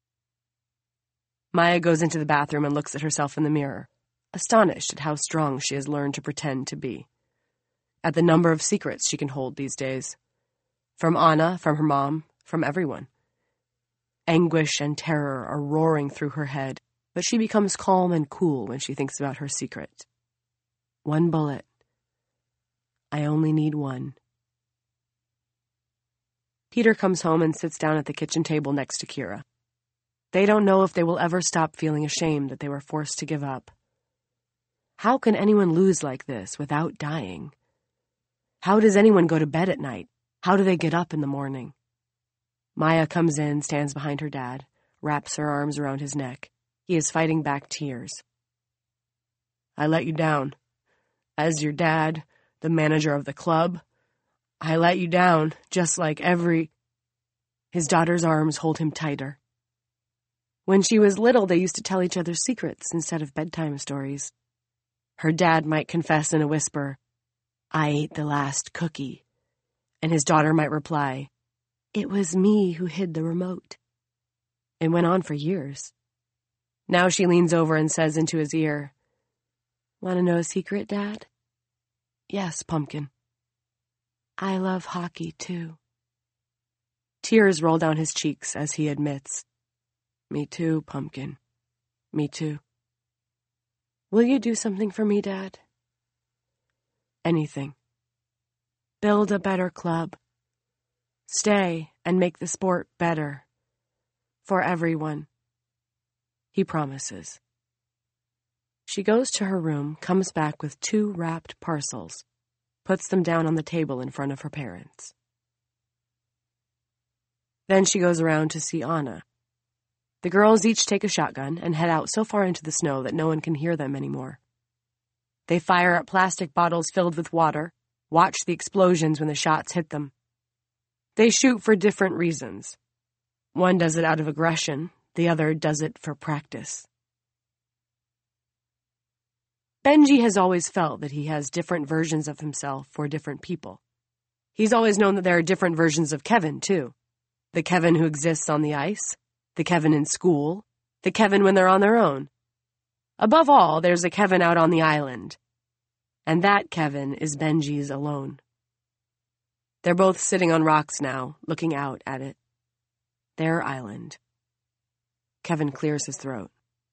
Maya goes into the bathroom and looks at herself in the mirror, astonished at how strong she has learned to pretend to be, at the number of secrets she can hold these days. From Anna, from her mom, from everyone. Anguish and terror are roaring through her head, but she becomes calm and cool when she thinks about her secret. One bullet. I only need one. Peter comes home and sits down at the kitchen table next to Kira. They don't know if they will ever stop feeling ashamed that they were forced to give up. How can anyone lose like this without dying? How does anyone go to bed at night? How do they get up in the morning? Maya comes in, stands behind her dad, wraps her arms around his neck. He is fighting back tears. I let you down. As your dad, the manager of the club, I let you down, just like every... His daughter's arms hold him tighter. When she was little, they used to tell each other secrets instead of bedtime stories. Her dad might confess in a whisper, I ate the last cookie. And his daughter might reply, it was me who hid the remote. It went on for years. Now she leans over and says into his ear, Want to know a secret, Dad? Yes, Pumpkin. I love hockey, too. Tears roll down his cheeks as he admits, Me too, Pumpkin. Me too. Will you do something for me, Dad? Anything. Build a better club. Stay and make the sport better. For everyone. He promises. She goes to her room, comes back with 2 wrapped parcels, puts them down on the table in front of her parents. Then she goes around to see Anna. The girls each take a shotgun and head out so far into the snow that no one can hear them anymore. They fire at plastic bottles filled with water, watch the explosions when the shots hit them. They shoot for different reasons. One does it out of aggression, the other does it for practice. Benji has always felt that he has different versions of himself for different people. He's always known that there are different versions of Kevin, too. The Kevin who exists on the ice, the Kevin in school, the Kevin when they're on their own. Above all, there's a Kevin out on the island. And that Kevin is Benji's alone. They're both sitting on rocks now, looking out at it. Their island. Kevin clears his throat.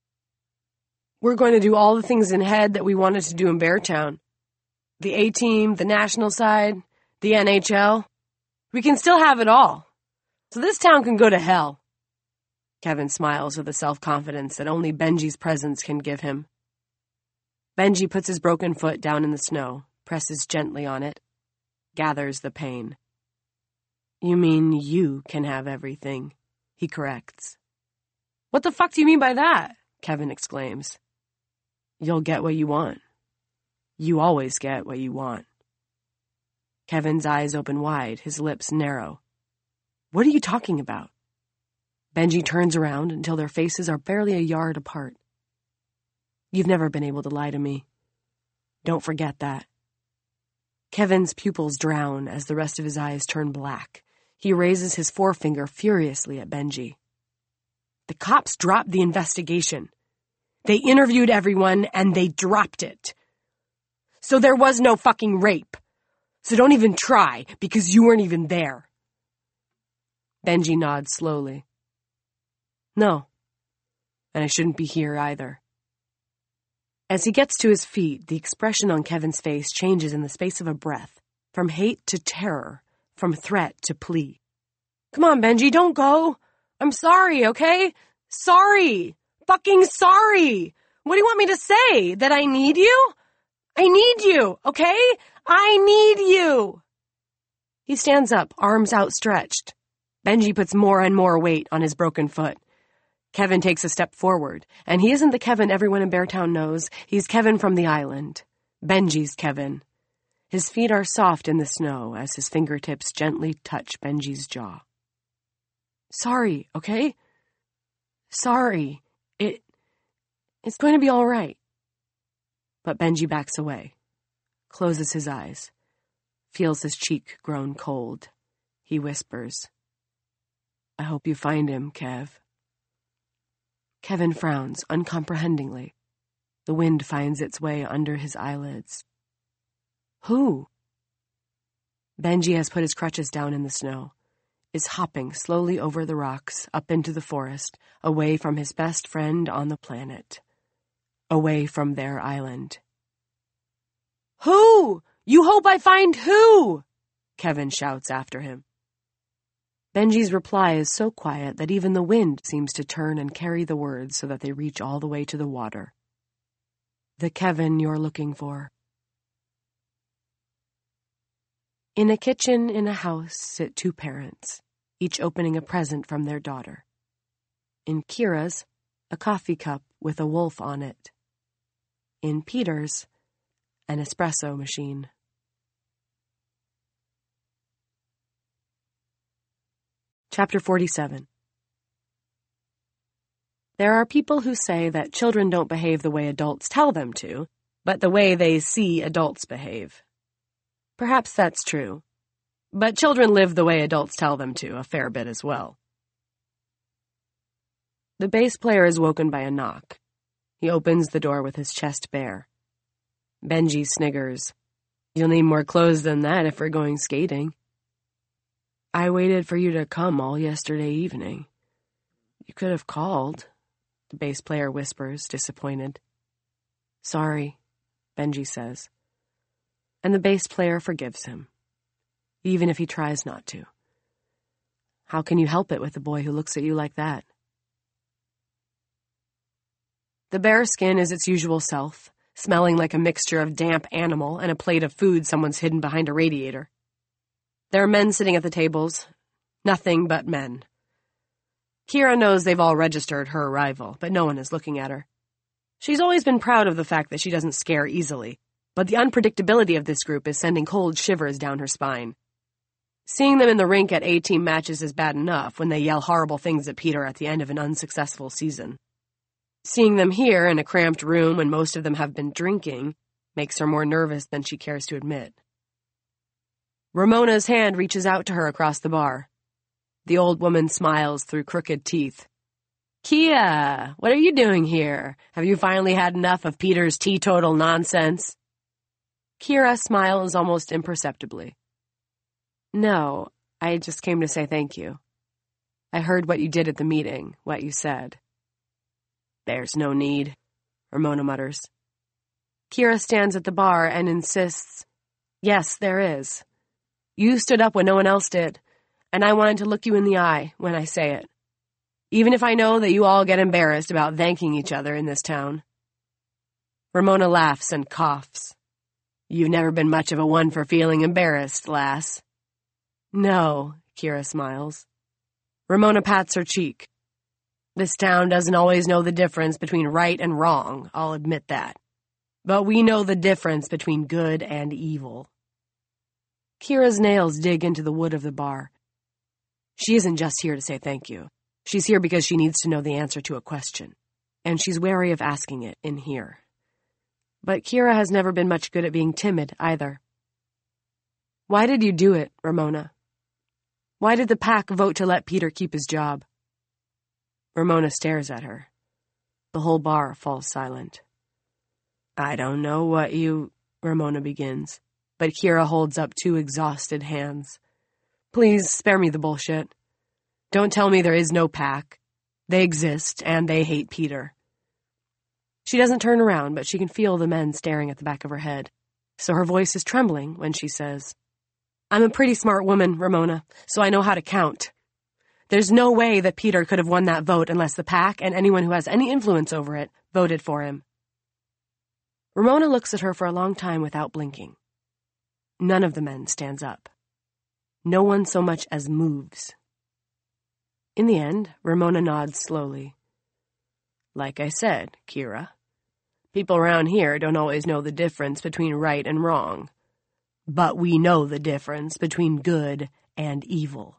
We're going to do all the things in Head that we wanted to do in Beartown. The A-team, the national side, the NHL. We can still have it all. So this town can go to hell. Kevin smiles with the self-confidence that only Benji's presence can give him. Benji puts his broken foot down in the snow, presses gently on it, gathers the pain. You mean you can have everything, he corrects. What the fuck do you mean by that? Kevin exclaims. You'll get what you want. You always get what you want. Kevin's eyes open wide, his lips narrow. What are you talking about? Benji turns around until their faces are barely a yard apart. You've never been able to lie to me. Don't forget that. Kevin's pupils drown as the rest of his eyes turn black. He raises his forefinger furiously at Benji. The cops dropped the investigation. They interviewed everyone and they dropped it. So there was no fucking rape. So don't even try, because you weren't even there. Benji nods slowly. No. And I shouldn't be here either. As he gets to his feet, the expression on Kevin's face changes in the space of a breath, from hate to terror, from threat to plea. Come on, Benji, don't go. I'm sorry, okay? Sorry. Fucking sorry. What do you want me to say? That I need you? I need you, okay? I need you. He stands up, arms outstretched. Benji puts more and more weight on his broken foot. Kevin takes a step forward, and he isn't the Kevin everyone in Beartown knows. He's Kevin from the island. Benji's Kevin. His feet are soft in the snow as his fingertips gently touch Benji's jaw. Sorry, okay? Sorry. It's going to be all right. But Benji backs away, closes his eyes, feels his cheek grown cold. He whispers, I hope you find him, Kev. Kevin frowns uncomprehendingly. The wind finds its way under his eyelids. Who? Benji has put his crutches down in the snow, is hopping slowly over the rocks, up into the forest, away from his best friend on the planet. Away from their island. Who? You hope I find who? Kevin shouts after him. Benji's reply is so quiet that even the wind seems to turn and carry the words so that they reach all the way to the water. The Kevin you're looking for. In a kitchen in a house sit two parents, each opening a present from their daughter. In Kira's, a coffee cup with a wolf on it. In Peter's, an espresso machine. Chapter 47. There are people who say that children don't behave the way adults tell them to, but the way they see adults behave. Perhaps that's true, but children live the way adults tell them to a fair bit as well. The bass player is woken by a knock. He opens the door with his chest bare. Benji sniggers. You'll need more clothes than that if we're going skating. I waited for you to come all yesterday evening. You could have called, the bass player whispers, disappointed. Sorry, Benji says. And the bass player forgives him, even if he tries not to. How can you help it with a boy who looks at you like that? The bare skin is its usual self, smelling like a mixture of damp animal and a plate of food someone's hidden behind a radiator. There are men sitting at the tables. Nothing but men. Kira knows they've all registered her arrival, but no one is looking at her. She's always been proud of the fact that she doesn't scare easily, but the unpredictability of this group is sending cold shivers down her spine. Seeing them in the rink at A-team matches is bad enough when they yell horrible things at Peter at the end of an unsuccessful season. Seeing them here in a cramped room when most of them have been drinking makes her more nervous than she cares to admit. Ramona's hand reaches out to her across the bar. The old woman smiles through crooked teeth. Kia, what are you doing here? Have you finally had enough of Peter's teetotal nonsense? Kira smiles almost imperceptibly. No, I just came to say thank you. I heard what you did at the meeting, what you said. There's no need, Ramona mutters. Kira stands at the bar and insists, yes, there is. You stood up when no one else did, and I wanted to look you in the eye when I say it. Even if I know that you all get embarrassed about thanking each other in this town. Ramona laughs and coughs. You've never been much of a one for feeling embarrassed, lass. No, Kira smiles. Ramona pats her cheek. This town doesn't always know the difference between right and wrong, I'll admit that. But we know the difference between good and evil. Kira's nails dig into the wood of the bar. She isn't just here to say thank you. She's here because she needs to know the answer to a question, and she's wary of asking it in here. But Kira has never been much good at being timid, either. Why did you do it, Ramona? Why did the pack vote to let Peter keep his job? Ramona stares at her. The whole bar falls silent. I don't know what you... Ramona begins, but Kira holds up two exhausted hands. Please spare me the bullshit. Don't tell me there is no pack. They exist, and they hate Peter. She doesn't turn around, but she can feel the men staring at the back of her head, so her voice is trembling when she says, I'm a pretty smart woman, Ramona, so I know how to count. There's no way that Peter could have won that vote unless the pack and anyone who has any influence over it voted for him. Ramona looks at her for a long time without blinking. None of the men stands up. No one so much as moves. In the end, Ramona nods slowly. Like I said, Kira, people around here don't always know the difference between right and wrong. But we know the difference between good and evil.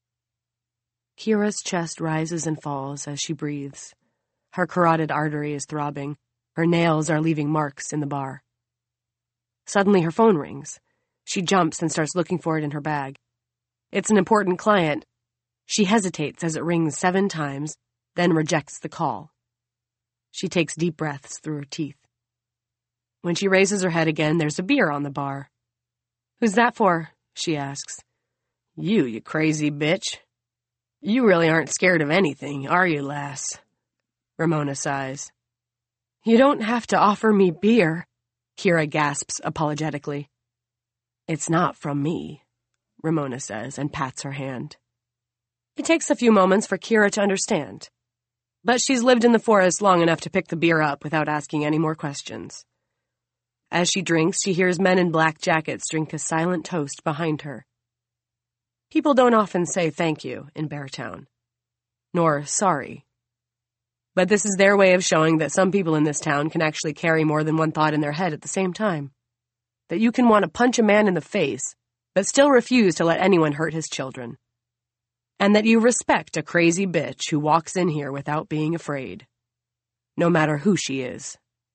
Kira's chest rises and falls as she breathes. Her carotid artery is throbbing. Her nails are leaving marks in the bar. Suddenly her phone rings. She jumps and starts looking for it in her bag. It's an important client. She hesitates as it rings 7 times, then rejects the call. She takes deep breaths through her teeth. When she raises her head again, there's a beer on the bar. Who's that for? She asks. You crazy bitch. You really aren't scared of anything, are you, lass? Ramona sighs. You don't have to offer me beer, Kira gasps apologetically. It's not from me, Ramona says and pats her hand. It takes a few moments for Kira to understand, but she's lived in the forest long enough to pick the beer up without asking any more questions. As she drinks, she hears men in black jackets drink a silent toast behind her. People don't often say thank you in Beartown, nor sorry. But this is their way of showing that some people in this town can actually carry more than one thought in their head at the same time. That you can want to punch a man in the face, but still refuse to let anyone hurt his children. And that you respect a crazy bitch who walks in here without being afraid, no matter who she is.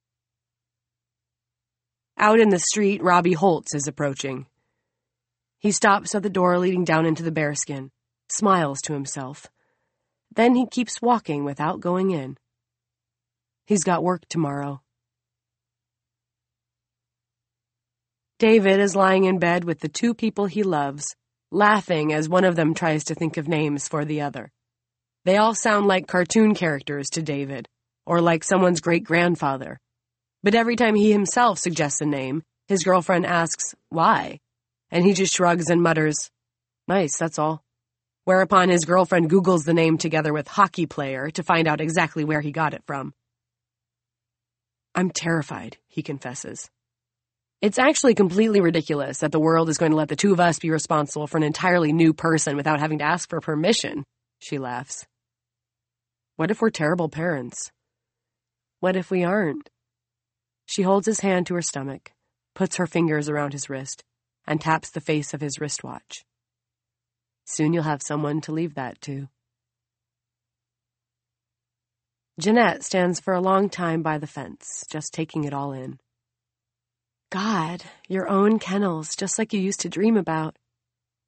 Out in the street, Robbie Holtz is approaching. He stops at the door leading down into the bearskin, smiles to himself. Then he keeps walking without going in. He's got work tomorrow. David is lying in bed with the 2 people he loves, laughing as one of them tries to think of names for the other. They all sound like cartoon characters to David, or like someone's great-grandfather. But every time he himself suggests a name, his girlfriend asks, why? And he just shrugs and mutters, nice, that's all. Whereupon his girlfriend Googles the name together with hockey player to find out exactly where he got it from. I'm terrified, he confesses. It's actually completely ridiculous that the world is going to let the 2 of us be responsible for an entirely new person without having to ask for permission, she laughs. What if we're terrible parents? What if we aren't? She holds his hand to her stomach, puts her fingers around his wrist, and taps the face of his wristwatch. Soon you'll have someone to leave that to. Jeanette stands for a long time by the fence, just taking it all in. God, your own kennels, just like you used to dream about.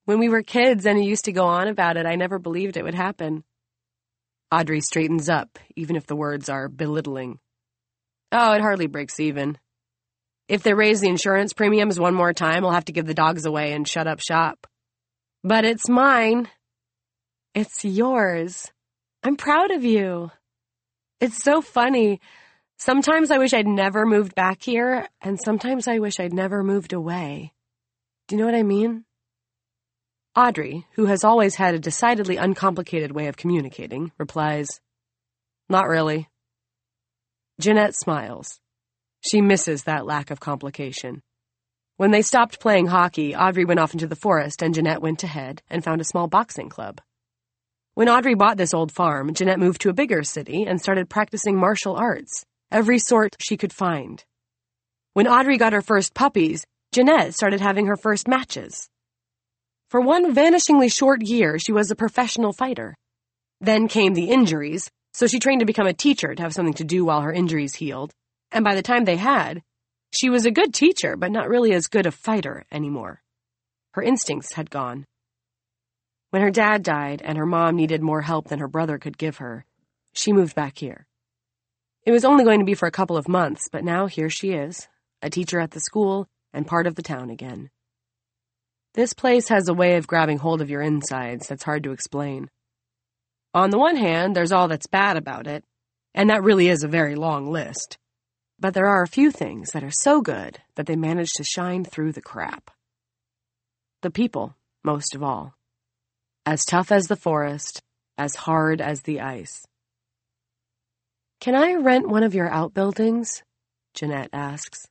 When we were kids and he used to go on about it, I never believed it would happen. Audrey straightens up, even if the words are belittling. Oh, it hardly breaks even. If they raise the insurance premiums one more time, I'll have to give the dogs away and shut up shop. But it's mine. It's yours. I'm proud of you. It's so funny. Sometimes I wish I'd never moved back here, and sometimes I wish I'd never moved away. Do you know what I mean? Audrey, who has always had a decidedly uncomplicated way of communicating, replies, Not really. Jeanette smiles. She misses that lack of complication. When they stopped playing hockey, Audrey went off into the forest and Jeanette went ahead and found a small boxing club. When Audrey bought this old farm, Jeanette moved to a bigger city and started practicing martial arts, every sort she could find. When Audrey got her first puppies, Jeanette started having her first matches. For one vanishingly short year, she was a professional fighter. Then came the injuries, so she trained to become a teacher to have something to do while her injuries healed. And by the time they had, she was a good teacher, but not really as good a fighter anymore. Her instincts had gone. When her dad died and her mom needed more help than her brother could give her, she moved back here. It was only going to be for a couple of months, but now here she is, a teacher at the school and part of the town again. This place has a way of grabbing hold of your insides that's hard to explain. On the one hand, there's all that's bad about it, and that really is a very long list. But there are a few things that are so good that they manage to shine through the crap. The people, most of all. As tough as the forest, as hard as the ice. Can I rent one of your outbuildings? Jeanette asks.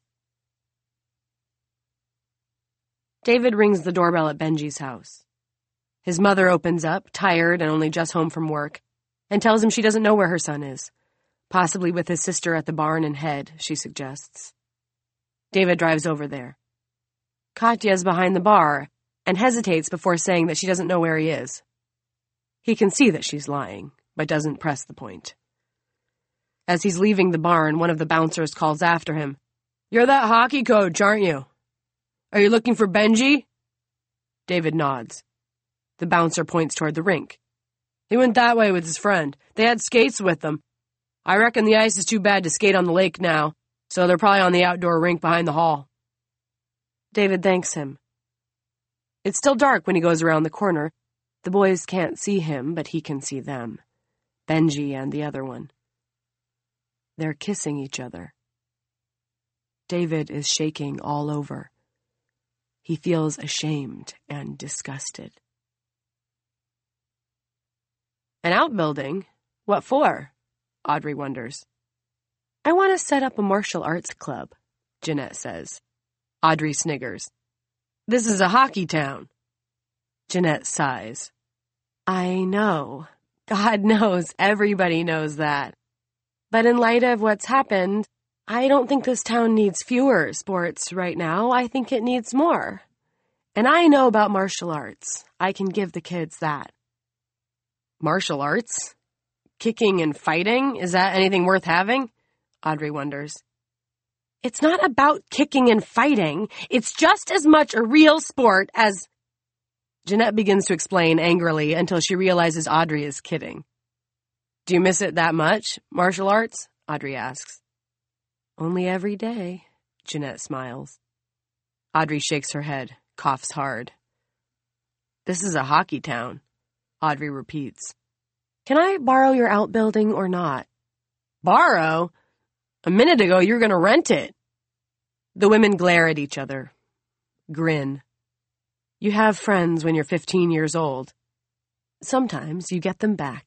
David rings the doorbell at Benji's house. His mother opens up, tired and only just home from work, and tells him she doesn't know where her son is. Possibly with his sister at the barn and Head, she suggests. David drives over there. Katya's behind the bar and hesitates before saying that she doesn't know where he is. He can see that she's lying, but doesn't press the point. As he's leaving the barn, one of the bouncers calls after him. You're that hockey coach, aren't you? Are you looking for Benji? David nods. The bouncer points toward the rink. He went that way with his friend. They had skates with them. I reckon the ice is too bad to skate on the lake now, so they're probably on the outdoor rink behind the hall. David thanks him. It's still dark when he goes around the corner. The boys can't see him, but he can see them. Benji and the other one. They're kissing each other. David is shaking all over. He feels ashamed and disgusted. An outbuilding? What for? Audrey wonders. I want to set up a martial arts club, Jeanette says. Audrey sniggers. This is a hockey town. Jeanette sighs. I know. God knows, everybody knows that. But in light of what's happened, I don't think this town needs fewer sports right now. I think it needs more. And I know about martial arts. I can give the kids that. Martial arts? Kicking and fighting? Is that anything worth having? Audrey wonders. It's not about kicking and fighting. It's just as much a real sport as... Jeanette begins to explain angrily until she realizes Audrey is kidding. Do you miss it that much, martial arts? Audrey asks. Only every day, Jeanette smiles. Audrey shakes her head, coughs hard. This is a hockey town, Audrey repeats. Can I borrow your outbuilding or not? Borrow? A minute ago you were going to rent it. The women glare at each other. Grin. You have friends when you're 15 years old. Sometimes you get them back.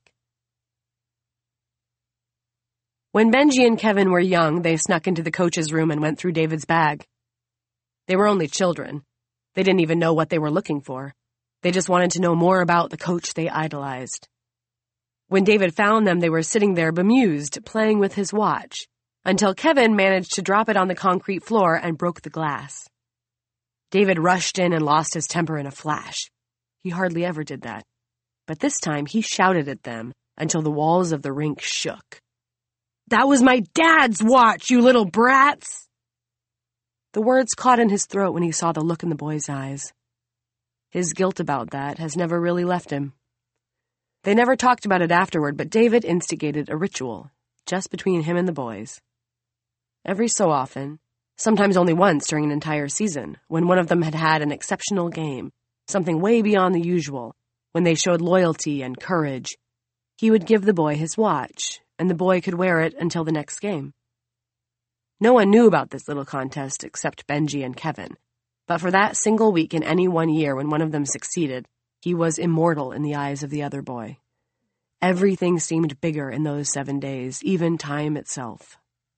When Benji and Kevin were young, they snuck into the coach's room and went through David's bag. They were only children. They didn't even know what they were looking for. They just wanted to know more about the coach they idolized. When David found them, they were sitting there bemused, playing with his watch, until Kevin managed to drop it on the concrete floor and broke the glass. David rushed in and lost his temper in a flash. He hardly ever did that. But this time he shouted at them until the walls of the rink shook. That was my dad's watch, you little brats! The words caught in his throat when he saw the look in the boys' eyes. His guilt about that has never really left him. They never talked about it afterward, but David instigated a ritual, just between him and the boys. Every so often, sometimes only once during an entire season, when one of them had had an exceptional game, something way beyond the usual, when they showed loyalty and courage, he would give the boy his watch, and the boy could wear it until the next game. No one knew about this little contest except Benji and Kevin, but for that single week in any one year when one of them succeeded, he was immortal in the eyes of the other boy. Everything seemed bigger in those 7 days, even time itself.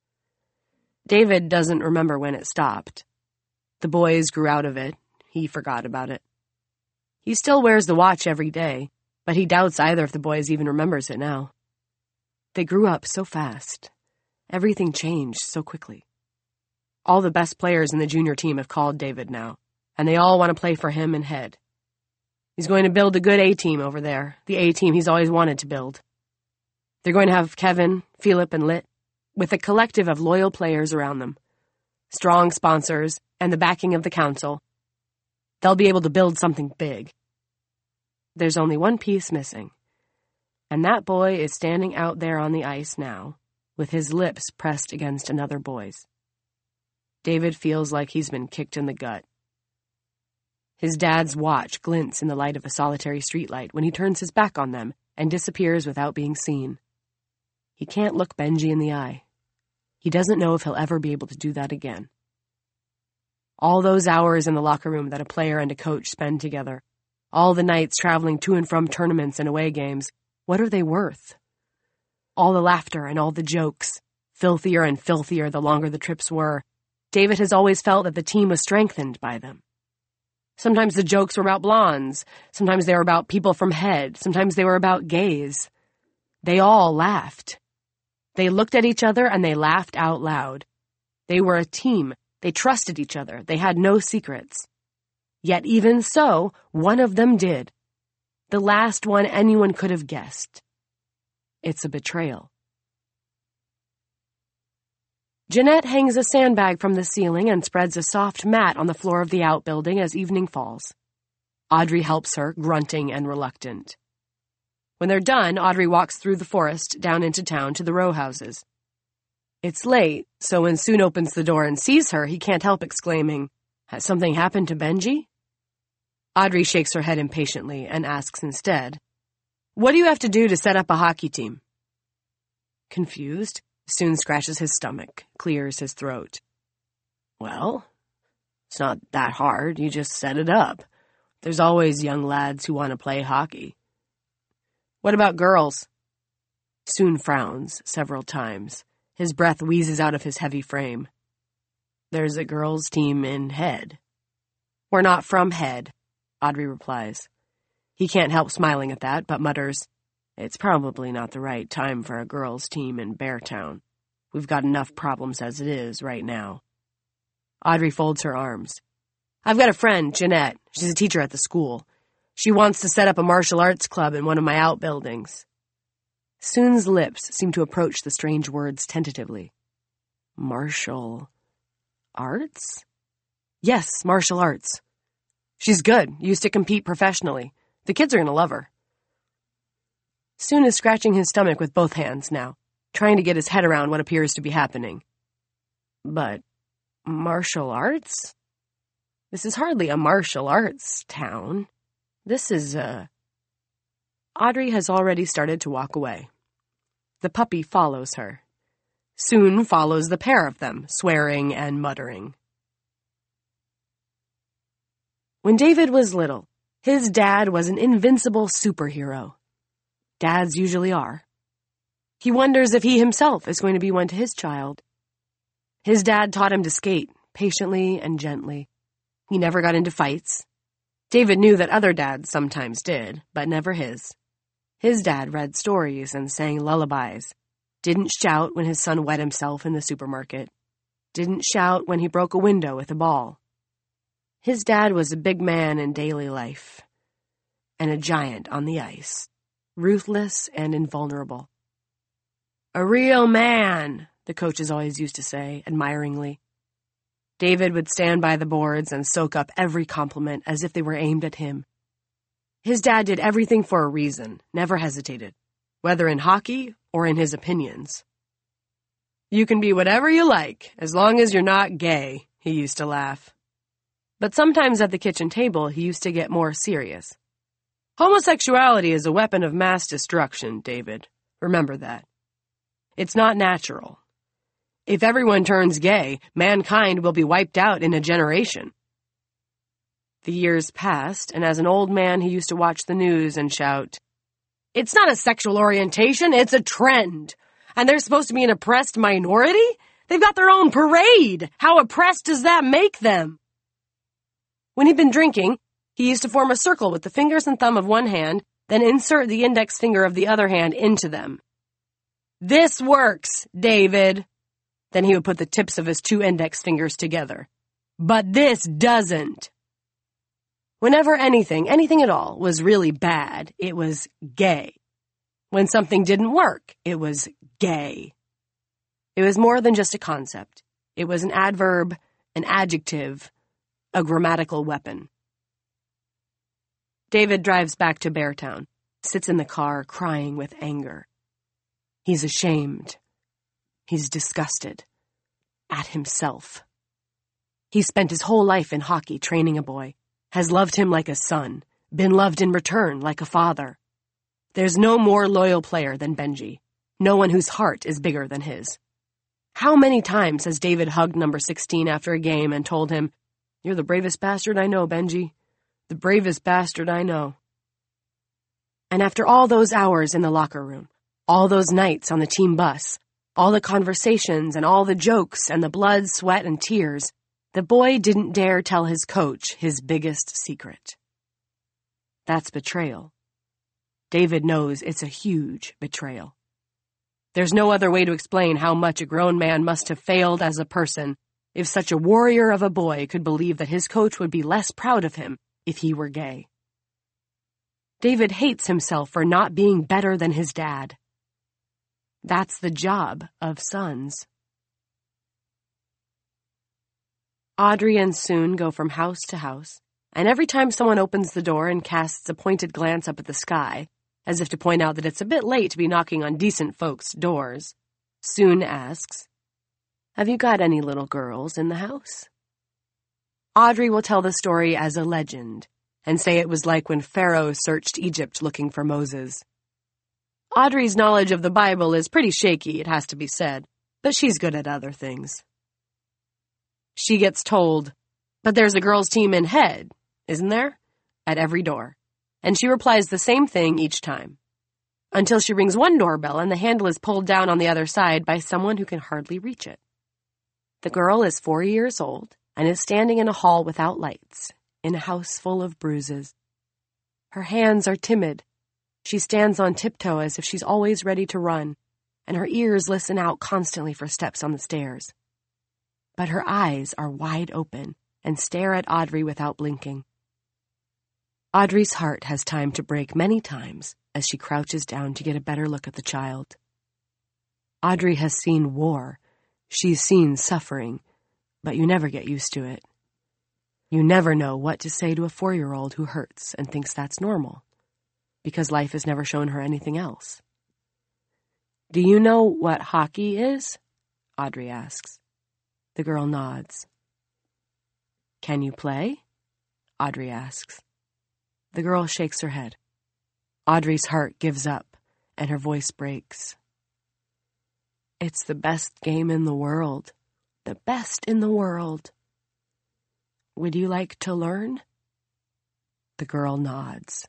David doesn't remember when it stopped. The boys grew out of it. He forgot about it. He still wears the watch every day, but he doubts either of the boys even remembers it now. They grew up so fast. Everything changed so quickly. All the best players in the junior team have called David now, and they all want to play for him and Head. He's going to build a good A-team over there, the A-team he's always wanted to build. They're going to have Kevin, Philip, and Lit, with a collective of loyal players around them, strong sponsors, and the backing of the council. They'll be able to build something big. There's only one piece missing, and that boy is standing out there on the ice now, with his lips pressed against another boy's. David feels like he's been kicked in the gut. His dad's watch glints in the light of a solitary streetlight when he turns his back on them and disappears without being seen. He can't look Benji in the eye. He doesn't know if he'll ever be able to do that again. All those hours in the locker room that a player and a coach spend together, all the nights traveling to and from tournaments and away games, what are they worth? All the laughter and all the jokes, filthier and filthier the longer the trips were, David has always felt that the team was strengthened by them. Sometimes the jokes were about blondes, sometimes they were about people from Head, sometimes they were about gays. They all laughed. They looked at each other and they laughed out loud. They were a team. They trusted each other. They had no secrets. Yet even so, one of them did. The last one anyone could have guessed. It's a betrayal. Jeanette hangs a sandbag from the ceiling and spreads a soft mat on the floor of the outbuilding as evening falls. Audrey helps her, grunting and reluctant. When they're done, Audrey walks through the forest down into town to the row houses. It's late, so when Soon opens the door and sees her, he can't help exclaiming, "Has something happened to Benji?" Audrey shakes her head impatiently and asks instead, "What do you have to do to set up a hockey team?" Confused, Soon scratches his stomach, clears his throat. "Well, it's not that hard. You just set it up. There's always young lads who want to play hockey." "What about girls?" Soon frowns several times. His breath wheezes out of his heavy frame. "There's a girls' team in Head." "We're not from Head," Audrey replies. He can't help smiling at that, but mutters, "It's probably not the right time for a girls' team in Beartown. We've got enough problems as it is right now." Audrey folds her arms. "I've got a friend, Jeanette. She's a teacher at the school. She wants to set up a martial arts club in one of my outbuildings." Soon's lips seem to approach the strange words tentatively. "Martial arts?" "Yes, martial arts. She's good, used to compete professionally. The kids are going to love her." Soon is scratching his stomach with both hands now, trying to get his head around what appears to be happening. "But martial arts? This is hardly a martial arts town. This is a..." Audrey has already started to walk away. The puppy follows her. Soon follows the pair of them, swearing and muttering. When David was little, his dad was an invincible superhero. Dads usually are. He wonders if he himself is going to be one to his child. His dad taught him to skate, patiently and gently. He never got into fights. David knew that other dads sometimes did, but never his. His dad read stories and sang lullabies, didn't shout when his son wet himself in the supermarket, didn't shout when he broke a window with a ball. His dad was a big man in daily life, and a giant on the ice, ruthless and invulnerable. "A real man," the coaches always used to say, admiringly. David would stand by the boards and soak up every compliment as if they were aimed at him. His dad did everything for a reason, never hesitated, whether in hockey or in his opinions. "You can be whatever you like, as long as you're not gay," he used to laugh. But sometimes at the kitchen table, he used to get more serious. "Homosexuality is a weapon of mass destruction, David. Remember that. It's not natural. If everyone turns gay, mankind will be wiped out in a generation." The years passed, and as an old man, he used to watch the news and shout, "It's not a sexual orientation, it's a trend. And they're supposed to be an oppressed minority? They've got their own parade. How oppressed does that make them?" When he'd been drinking, he used to form a circle with the fingers and thumb of one hand, then insert the index finger of the other hand into them. "This works, David." Then he would put the tips of his two index fingers together. "But this doesn't." Whenever anything at all, was really bad, it was gay. When something didn't work, it was gay. It was more than just a concept. It was an adverb, an adjective, a grammatical weapon. David drives back to Beartown, sits in the car crying with anger. He's ashamed. He's disgusted. At himself. He spent his whole life in hockey training a boy, has loved him like a son, been loved in return like a father. There's no more loyal player than Benji, no one whose heart is bigger than his. How many times has David hugged number 16 after a game and told him, "You're the bravest bastard I know, Benji. The bravest bastard I know." And after all those hours in the locker room, all those nights on the team bus, all the conversations and all the jokes and the blood, sweat, and tears, the boy didn't dare tell his coach his biggest secret. That's betrayal. David knows it's a huge betrayal. There's no other way to explain how much a grown man must have failed as a person if such a warrior of a boy could believe that his coach would be less proud of him if he were gay. David hates himself for not being better than his dad. That's the job of sons. Audrey and Soon go from house to house, and every time someone opens the door and casts a pointed glance up at the sky, as if to point out that it's a bit late to be knocking on decent folks' doors, Soon asks, "Have you got any little girls in the house?" Audrey will tell the story as a legend, and say it was like when Pharaoh searched Egypt looking for Moses. Audrey's knowledge of the Bible is pretty shaky, it has to be said, but she's good at other things. She gets told, "But there's a girls' team in Head, isn't there?" at every door, and she replies the same thing each time, until she rings one doorbell and the handle is pulled down on the other side by someone who can hardly reach it. The girl is 4 years old and is standing in a hall without lights, in a house full of bruises. Her hands are timid. She stands on tiptoe as if she's always ready to run, and her ears listen out constantly for steps on the stairs. But her eyes are wide open and stare at Audrey without blinking. Audrey's heart has time to break many times as she crouches down to get a better look at the child. Audrey has seen war. She's seen suffering, but you never get used to it. You never know what to say to a 4-year-old who hurts and thinks that's normal, because life has never shown her anything else. "Do you know what hockey is?" Audrey asks. The girl nods. "Can you play?" Audrey asks. The girl shakes her head. Audrey's heart gives up, and her voice breaks. "It's the best game in the world. The best in the world. Would you like to learn?" The girl nods.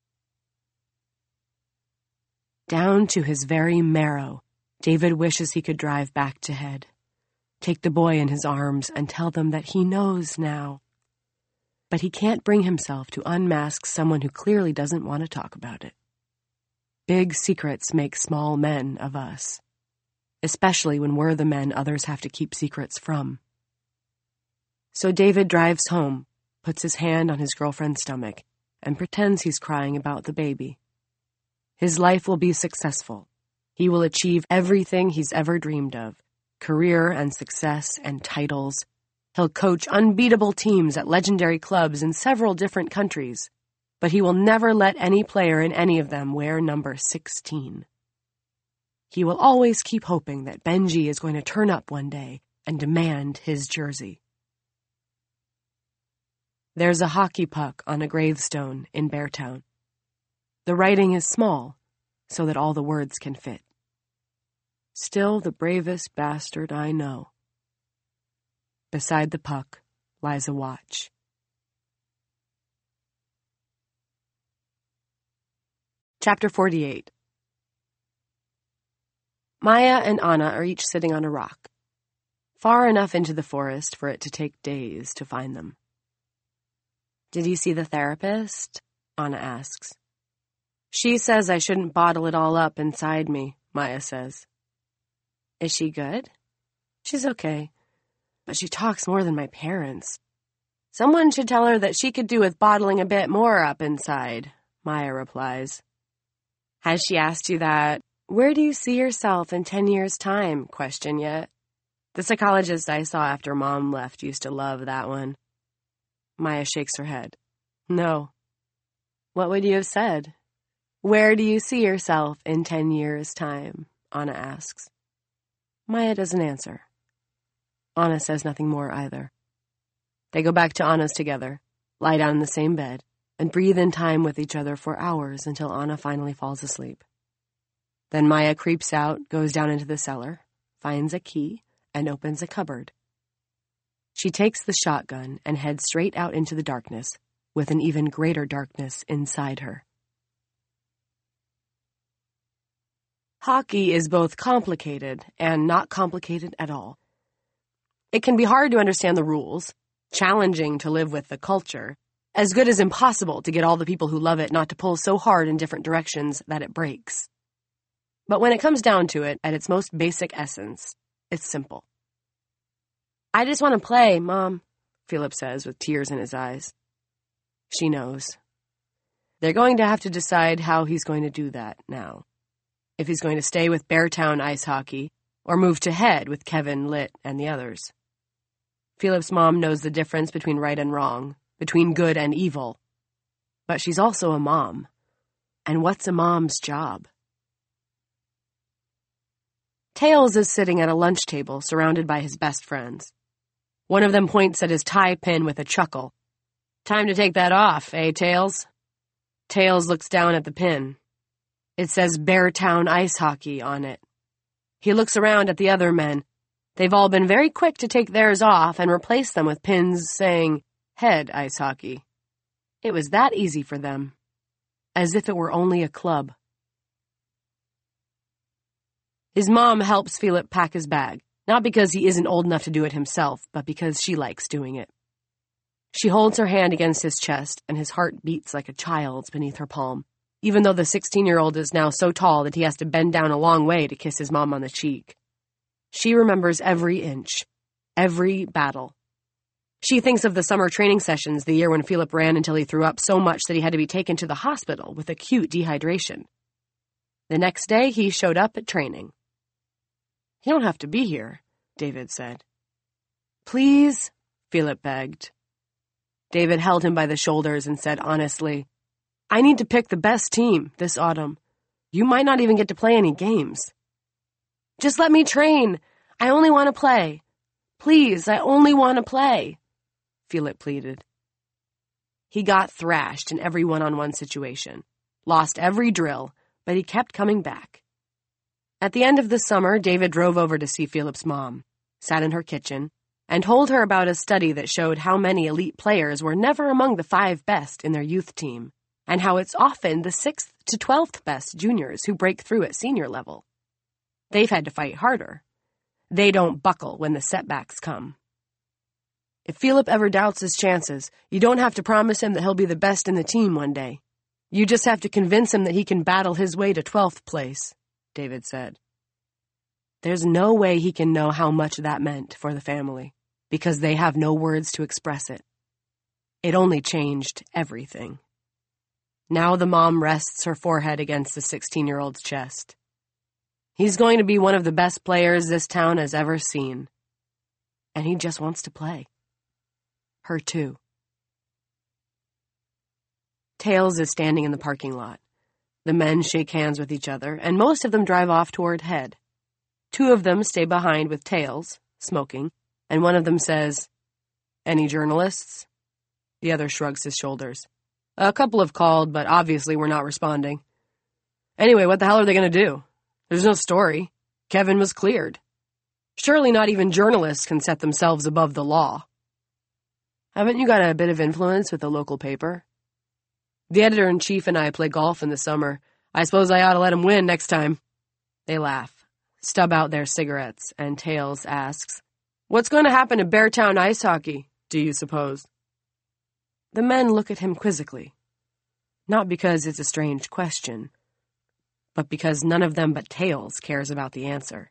Down to his very marrow, David wishes he could drive back to Head, take the boy in his arms and tell them that he knows now. But he can't bring himself to unmask someone who clearly doesn't want to talk about it. Big secrets make small men of us, especially when we're the men others have to keep secrets from. So David drives home, puts his hand on his girlfriend's stomach, and pretends he's crying about the baby. His life will be successful. He will achieve everything he's ever dreamed of, career and success and titles, He'll coach unbeatable teams at legendary clubs in several different countries, but he will never let any player in any of them wear number 16. He will always keep hoping that Benji is going to turn up one day and demand his jersey. There's a hockey puck on a gravestone in Beartown. The writing is small, so that all the words can fit. Still the bravest bastard I know. Beside the puck lies a watch. Chapter 48. Maya and Anna are each sitting on a rock, far enough into the forest for it to take days to find them. "Did you see the therapist?" Anna asks. "She says I shouldn't bottle it all up inside me," Maya says. "Is she good?" "She's okay, but she talks more than my parents. Someone should tell her that she could do with bottling a bit more up inside," Maya replies. "Has she asked you that 'where do you see yourself in 10 years' time' question yet? The psychologist I saw after Mom left used to love that one." Maya shakes her head. "No." "What would you have said?" "Where do you see yourself in 10 years' time?" Anna asks. Maya doesn't answer. Anna says nothing more either. They go back to Anna's together, lie down in the same bed, and breathe in time with each other for hours until Anna finally falls asleep. Then Maya creeps out, goes down into the cellar, finds a key, and opens a cupboard. She takes the shotgun and heads straight out into the darkness, with an even greater darkness inside her. Hockey is both complicated and not complicated at all. It can be hard to understand the rules, challenging to live with the culture, as good as impossible to get all the people who love it not to pull so hard in different directions that it breaks. But when it comes down to it, at its most basic essence, it's simple. "I just want to play, Mom," Philip says with tears in his eyes. She knows. They're going to have to decide how he's going to do that now. If he's going to stay with Beartown Ice Hockey, or move to Head with Kevin, Lit, and the others. Philip's mom knows the difference between right and wrong, between good and evil. But she's also a mom. And what's a mom's job? Tails is sitting at a lunch table surrounded by his best friends. One of them points at his tie pin with a chuckle. "Time to take that off, eh, Tails?" Tails looks down at the pin. It says Beartown Ice Hockey on it. He looks around at the other men. They've all been very quick to take theirs off and replace them with pins saying Head Ice Hockey. It was that easy for them. As if it were only a club. His mom helps Philip pack his bag, not because he isn't old enough to do it himself, but because she likes doing it. She holds her hand against his chest, and his heart beats like a child's beneath her palm, even though the 16-year-old is now so tall that he has to bend down a long way to kiss his mom on the cheek. She remembers every inch, every battle. She thinks of the summer training sessions the year when Philip ran until he threw up so much that he had to be taken to the hospital with acute dehydration. The next day, he showed up at training. "You don't have to be here," David said. "Please," Philip begged. David held him by the shoulders and said honestly, "I need to pick the best team this autumn. You might not even get to play any games." "Just let me train. I only want to play. Please, I only want to play," Philip pleaded. He got thrashed in every one-on-one situation, lost every drill, but he kept coming back. At the end of the summer, David drove over to see Philip's mom, sat in her kitchen, and told her about a study that showed how many elite players were never among the 5 best in their youth team, and how it's often the 6th to 12th best juniors who break through at senior level. They've had to fight harder. They don't buckle when the setbacks come. If Philip ever doubts his chances, you don't have to promise him that he'll be the best in the team one day. You just have to convince him that he can battle his way to 12th place, David said. There's no way he can know how much that meant for the family, because they have no words to express it. It only changed everything. Now the mom rests her forehead against the 16-year-old's chest. He's going to be one of the best players this town has ever seen. And he just wants to play. Her too. Tails is standing in the parking lot. The men shake hands with each other, and most of them drive off toward Head. 2 of them stay behind with Tails, smoking, and one of them says, "Any journalists?" The other shrugs his shoulders. "A couple have called, but obviously we're not responding. Anyway, what the hell are they going to do? There's no story. Kevin was cleared. Surely not even journalists can set themselves above the law." "Haven't you got a bit of influence with the local paper?" "The editor-in-chief and I play golf in the summer. I suppose I ought to let him win next time." They laugh, stub out their cigarettes, and Tails asks, "What's going to happen to Beartown ice hockey, do you suppose?" The men look at him quizzically. Not because it's a strange question, but because none of them but Tails cares about the answer.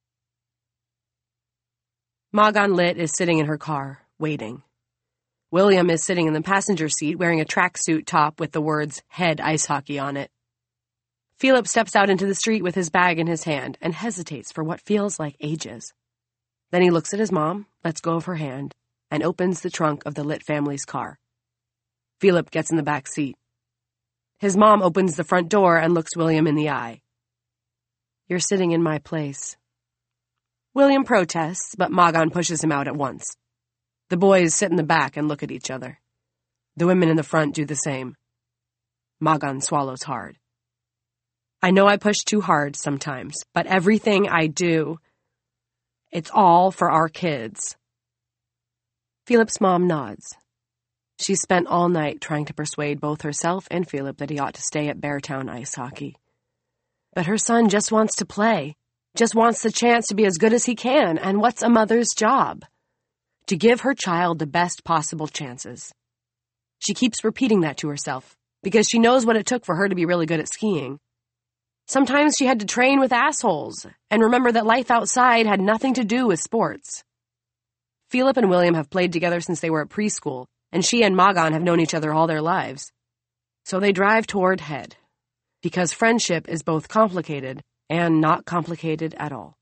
Magan Lit is sitting in her car, waiting. William is sitting in the passenger seat wearing a tracksuit top with the words Head Ice Hockey on it. Philip steps out into the street with his bag in his hand and hesitates for what feels like ages. Then he looks at his mom, lets go of her hand, and opens the trunk of the Lit family's car. Philip gets in the back seat. His mom opens the front door and looks William in the eye. "You're sitting in my place." William protests, but Magan pushes him out at once. The boys sit in the back and look at each other. The women in the front do the same. Magan swallows hard. "I know I push too hard sometimes, but everything I do, it's all for our kids." Philip's mom nods. She spent all night trying to persuade both herself and Philip that he ought to stay at Beartown ice hockey. But her son just wants to play, just wants the chance to be as good as he can, and what's a mother's job? To give her child the best possible chances. She keeps repeating that to herself, because she knows what it took for her to be really good at skiing. Sometimes she had to train with assholes, and remember that life outside had nothing to do with sports. Philip and William have played together since they were at preschool, and she and Magan have known each other all their lives. So they drive toward Head, because friendship is both complicated and not complicated at all.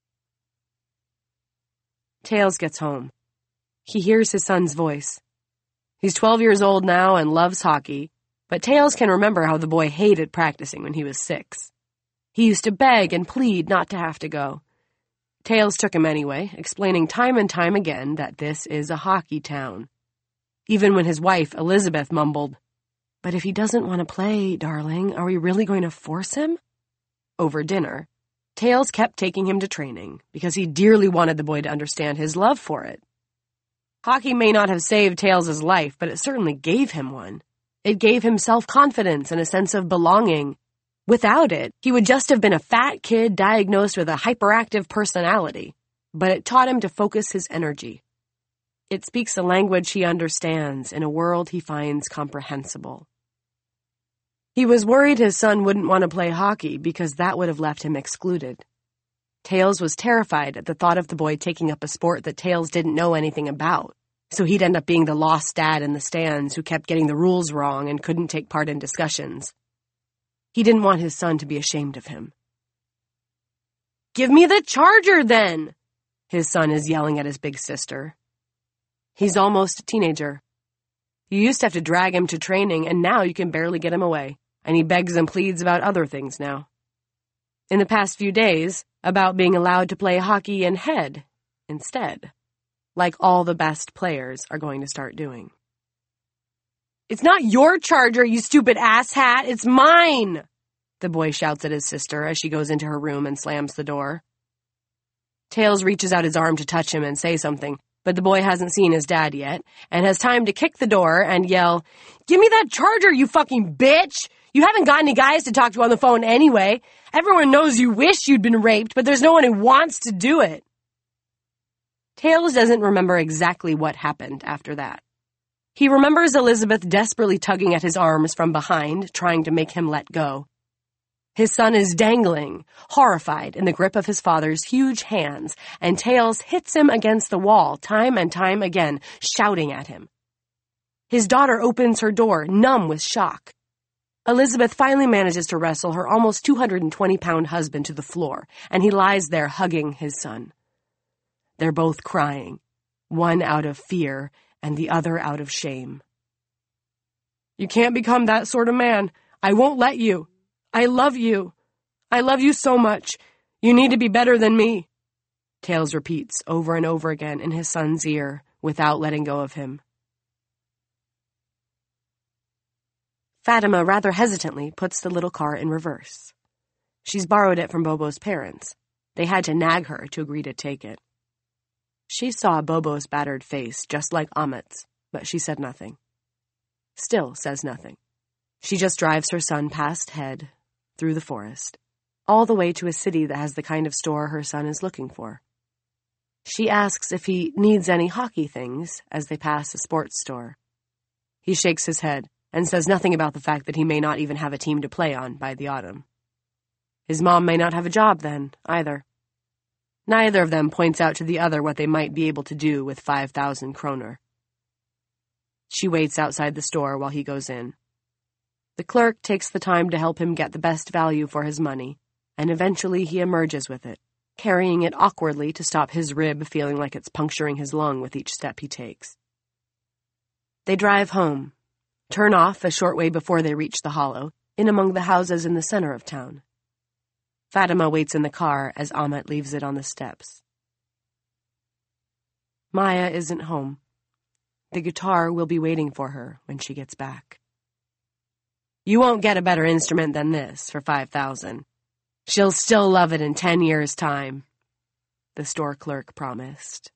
Tails gets home. He hears his son's voice. He's 12 years old now and loves hockey, but Tails can remember how the boy hated practicing when he was 6. He used to beg and plead not to have to go. Tails took him anyway, explaining time and time again that this is a hockey town. Even when his wife, Elizabeth, mumbled, "But if he doesn't want to play, darling, are we really going to force him?" Over dinner, Tails kept taking him to training because he dearly wanted the boy to understand his love for it. Hockey may not have saved Tails' life, but it certainly gave him one. It gave him self-confidence and a sense of belonging. Without it, he would just have been a fat kid diagnosed with a hyperactive personality, but it taught him to focus his energy. It speaks a language he understands in a world he finds comprehensible. He was worried his son wouldn't want to play hockey because that would have left him excluded. Tails was terrified at the thought of the boy taking up a sport that Tails didn't know anything about, so he'd end up being the lost dad in the stands who kept getting the rules wrong and couldn't take part in discussions. He didn't want his son to be ashamed of him. "Give me the charger, then!" his son is yelling at his big sister. He's almost a teenager. You used to have to drag him to training, and now you can barely get him away, and he begs and pleads about other things now. In the past few days, about being allowed to play hockey in Head instead, like all the best players are going to start doing. "It's not your charger, you stupid asshat, it's mine!" the boy shouts at his sister as she goes into her room and slams the door. Tails reaches out his arm to touch him and say something, but the boy hasn't seen his dad yet, and has time to kick the door and yell, "Give me that charger, you fucking bitch! You haven't got any guys to talk to on the phone anyway. Everyone knows you wish you'd been raped, but there's no one who wants to do it." Tails doesn't remember exactly what happened after that. He remembers Elizabeth desperately tugging at his arms from behind, trying to make him let go. His son is dangling, horrified, in the grip of his father's huge hands, and Tails hits him against the wall time and time again, shouting at him. His daughter opens her door, numb with shock. Elizabeth finally manages to wrestle her almost 220-pound husband to the floor, and he lies there hugging his son. They're both crying, one out of fear and the other out of shame. "You can't become that sort of man. I won't let you. I love you. I love you so much. You need to be better than me," Tails repeats over and over again in his son's ear without letting go of him. Fatima rather hesitantly puts the little car in reverse. She's borrowed it from Bobo's parents. They had to nag her to agree to take it. She saw Bobo's battered face just like Amit's, but she said nothing. Still says nothing. She just drives her son past Head, through the forest, all the way to a city that has the kind of store her son is looking for. She asks if he needs any hockey things as they pass a sports store. He shakes his head and says nothing about the fact that he may not even have a team to play on by the autumn. His mom may not have a job then, either. Neither of them points out to the other what they might be able to do with 5,000 kroner. She waits outside the store while he goes in. The clerk takes the time to help him get the best value for his money, and eventually he emerges with it, carrying it awkwardly to stop his rib feeling like it's puncturing his lung with each step he takes. They drive home, turn off a short way before they reach the hollow, in among the houses in the center of town. Fatima waits in the car as Amit leaves it on the steps. Maya isn't home. The guitar will be waiting for her when she gets back. "You won't get a better instrument than this for 5,000. She'll still love it in 10 years' time," the store clerk promised.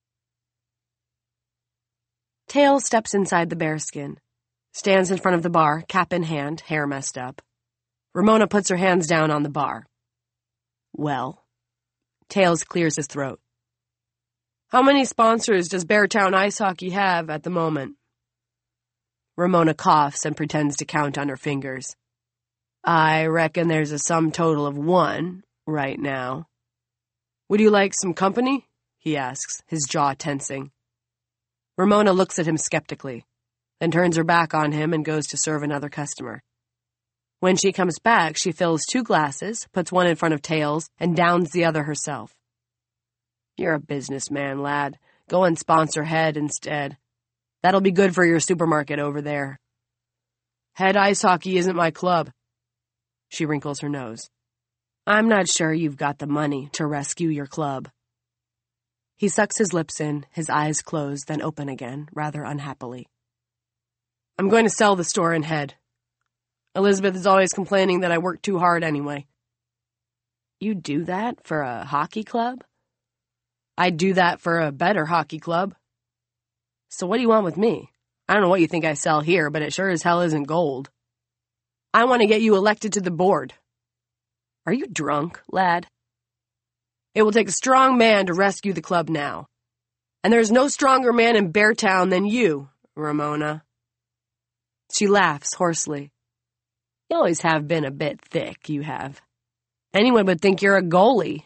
Tails steps inside the bearskin, stands in front of the bar, cap in hand, hair messed up. Ramona puts her hands down on the bar. "Well," Tails clears his throat. "How many sponsors does Beartown Ice Hockey have at the moment?" Ramona coughs and pretends to count on her fingers. "I reckon there's a sum total of 1 right now." "Would you like some company?" he asks, his jaw tensing. Ramona looks at him skeptically, then turns her back on him and goes to serve another customer. When she comes back, she fills 2 glasses, puts one in front of Tails, and downs the other herself. "You're a businessman, lad. Go and sponsor Head instead. That'll be good for your supermarket over there." "Head Ice Hockey isn't my club." She wrinkles her nose. "I'm not sure you've got the money to rescue your club." He sucks his lips in, his eyes close, then open again, rather unhappily. "I'm going to sell the store in Head. Elizabeth is always complaining that I work too hard anyway." "You do that for a hockey club?" "I'd do that for a better hockey club." "So what do you want with me? I don't know what you think I sell here, but it sure as hell isn't gold." "I want to get you elected to the board." "Are you drunk, lad?" "It will take a strong man to rescue the club now. And there's no stronger man in Beartown than you, Ramona." She laughs hoarsely. "You always have been a bit thick, you have. Anyone would think you're a goalie."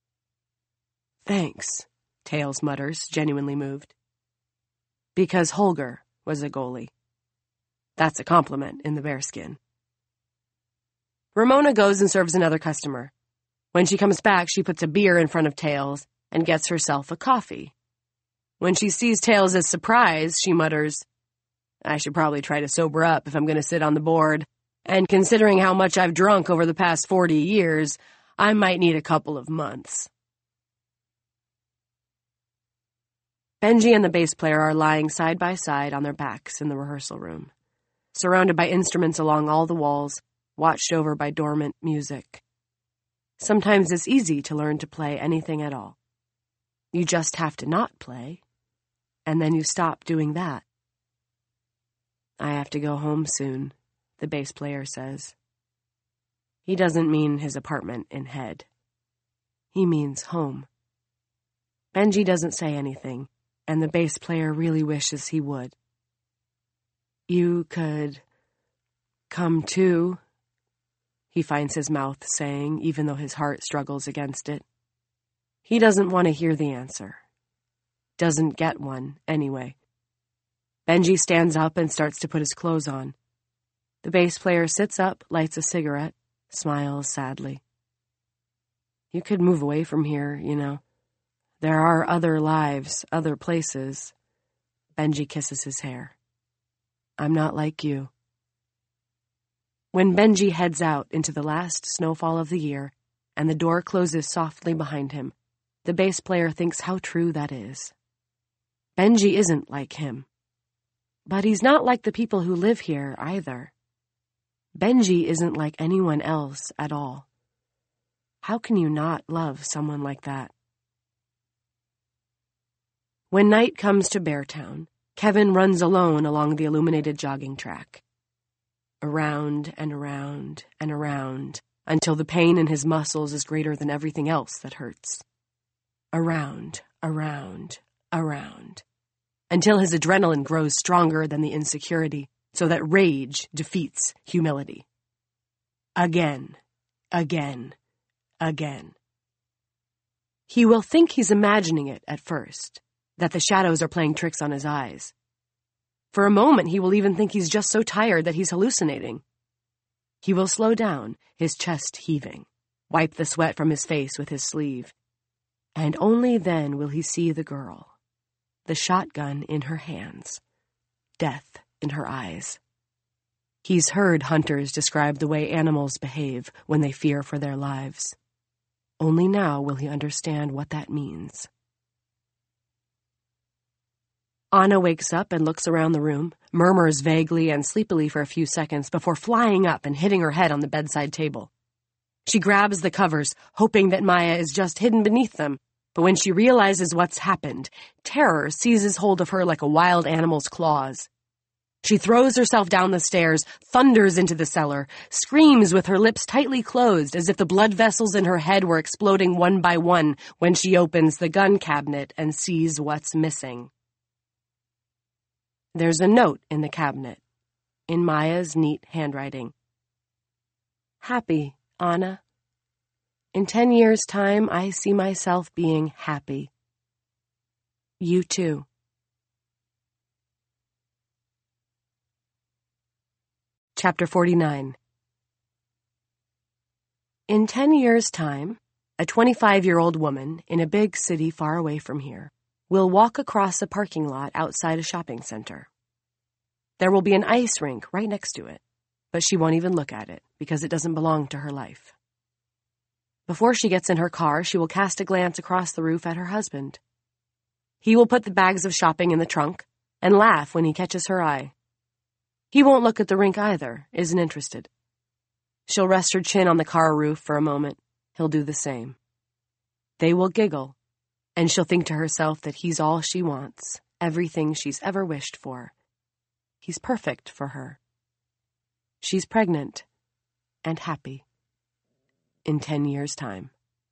"Thanks," Tails mutters, genuinely moved. Because Holger was a goalie. That's a compliment in the bearskin. Ramona goes and serves another customer. When she comes back, she puts a beer in front of Tails and gets herself a coffee. When she sees Tails' surprise, she mutters, "I should probably try to sober up if I'm going to sit on the board. And considering how much I've drunk over the past 40 years, I might need a couple of months." Benji and the bass player are lying side by side on their backs in the rehearsal room, surrounded by instruments along all the walls, watched over by dormant music. Sometimes it's easy to learn to play anything at all. You just have to not play, and then you stop doing that. "I have to go home soon," the bass player says. He doesn't mean his apartment in Head. He means home. Benji doesn't say anything, and the bass player really wishes he would. "You could come too," he finds his mouth saying, even though his heart struggles against it. He doesn't want to hear the answer. Doesn't get one, anyway. Benji stands up and starts to put his clothes on. The bass player sits up, lights a cigarette, smiles sadly. "You could move away from here, you know. There are other lives, other places. Benji kisses his hair. I'm not like you. When Benji heads out into the last snowfall of the year, and the door closes softly behind him, the bass player thinks how true that is. Benji isn't like him. But he's not like the people who live here, either. Benji isn't like anyone else at all. How can you not love someone like that? When night comes to Beartown, Kevin runs alone along the illuminated jogging track. Around and around and around, until the pain in his muscles is greater than everything else that hurts. Around, around, around, until his adrenaline grows stronger than the insecurity, so that rage defeats humility. Again, again, again. He will think he's imagining it at first, that the shadows are playing tricks on his eyes. For a moment, he will even think he's just so tired that he's hallucinating. He will slow down, his chest heaving, wipe the sweat from his face with his sleeve, and only then will he see the girl, the shotgun in her hands, death in her eyes. He's heard hunters describe the way animals behave when they fear for their lives. Only now will he understand what that means. Anna wakes up and looks around the room, murmurs vaguely and sleepily for a few seconds before flying up and hitting her head on the bedside table. She grabs the covers, hoping that Maya is just hidden beneath them, but when she realizes what's happened, terror seizes hold of her like a wild animal's claws. She throws herself down the stairs, thunders into the cellar, screams with her lips tightly closed as if the blood vessels in her head were exploding one by one when she opens the gun cabinet and sees what's missing. There's a note in the cabinet, in Maya's neat handwriting. Happy, Anna. In 10 years' time, I see myself being happy. You too. Chapter 49. In 10 years' time, a 25-year-old woman in a big city far away from here will walk across a parking lot outside a shopping center. There will be an ice rink right next to it, but she won't even look at it because it doesn't belong to her life. Before she gets in her car, she will cast a glance across the roof at her husband. He will put the bags of shopping in the trunk and laugh when he catches her eye. He won't look at the rink either, isn't interested. She'll rest her chin on the car roof for a moment. He'll do the same. They will giggle, and she'll think to herself that he's all she wants, everything she's ever wished for. He's perfect for her. She's pregnant and happy in 10 years' time.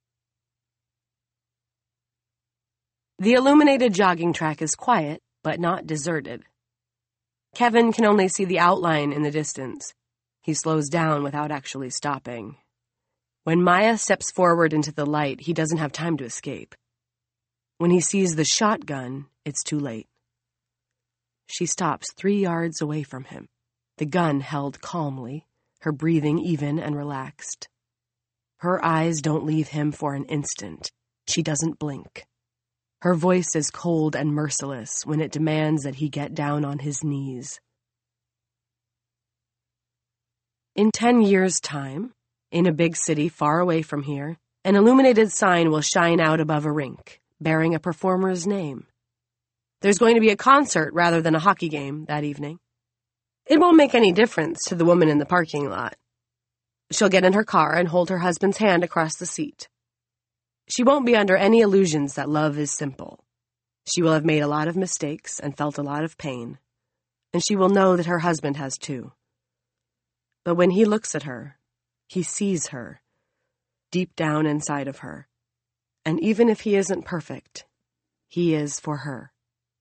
The illuminated jogging track is quiet, but not deserted. Kevin can only see the outline in the distance. He slows down without actually stopping. When Maya steps forward into the light, he doesn't have time to escape. When he sees the shotgun, it's too late. She stops 3 yards away from him, the gun held calmly, her breathing even and relaxed. Her eyes don't leave him for an instant. She doesn't blink. Her voice is cold and merciless when it demands that he get down on his knees. In 10 years' time, in a big city far away from here, an illuminated sign will shine out above a rink, bearing a performer's name. There's going to be a concert rather than a hockey game that evening. It won't make any difference to the woman in the parking lot. She'll get in her car and hold her husband's hand across the seat. She won't be under any illusions that love is simple. She will have made a lot of mistakes and felt a lot of pain, and she will know that her husband has too. But when he looks at her, he sees her, deep down inside of her, and even if he isn't perfect, he is for her.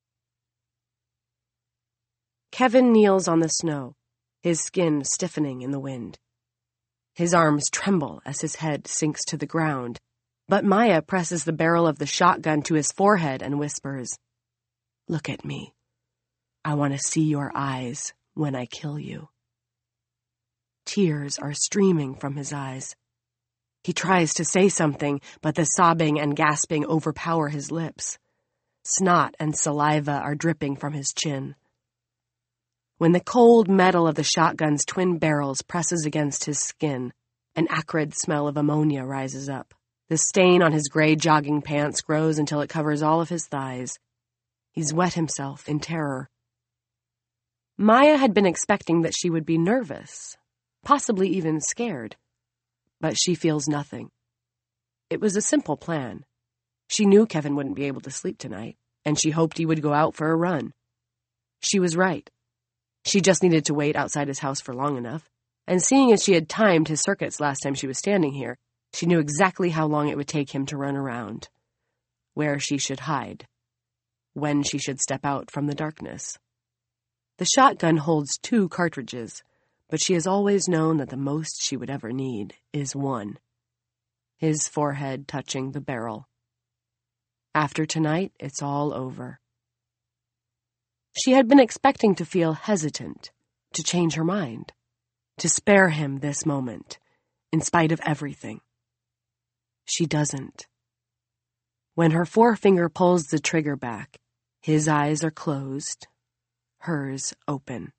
Kevin kneels on the snow, his skin stiffening in the wind. His arms tremble as his head sinks to the ground, but Maya presses the barrel of the shotgun to his forehead and whispers, "Look at me. I want to see your eyes when I kill you." Tears are streaming from his eyes. He tries to say something, but the sobbing and gasping overpower his lips. Snot and saliva are dripping from his chin. When the cold metal of the shotgun's twin barrels presses against his skin, an acrid smell of ammonia rises up. The stain on his gray jogging pants grows until it covers all of his thighs. He's wet himself in terror. Maya had been expecting that she would be nervous, possibly even scared. But she feels nothing. It was a simple plan. She knew Kevin wouldn't be able to sleep tonight, and she hoped he would go out for a run. She was right. She just needed to wait outside his house for long enough, and seeing as she had timed his circuits last time she was standing here, she knew exactly how long it would take him to run around, where she should hide, when she should step out from the darkness. The shotgun holds 2 cartridges, but she has always known that the most she would ever need is 1. His forehead touching the barrel. After tonight, it's all over. She had been expecting to feel hesitant, to change her mind, to spare him this moment, in spite of everything. She doesn't. When her forefinger pulls the trigger back, his eyes are closed, hers open.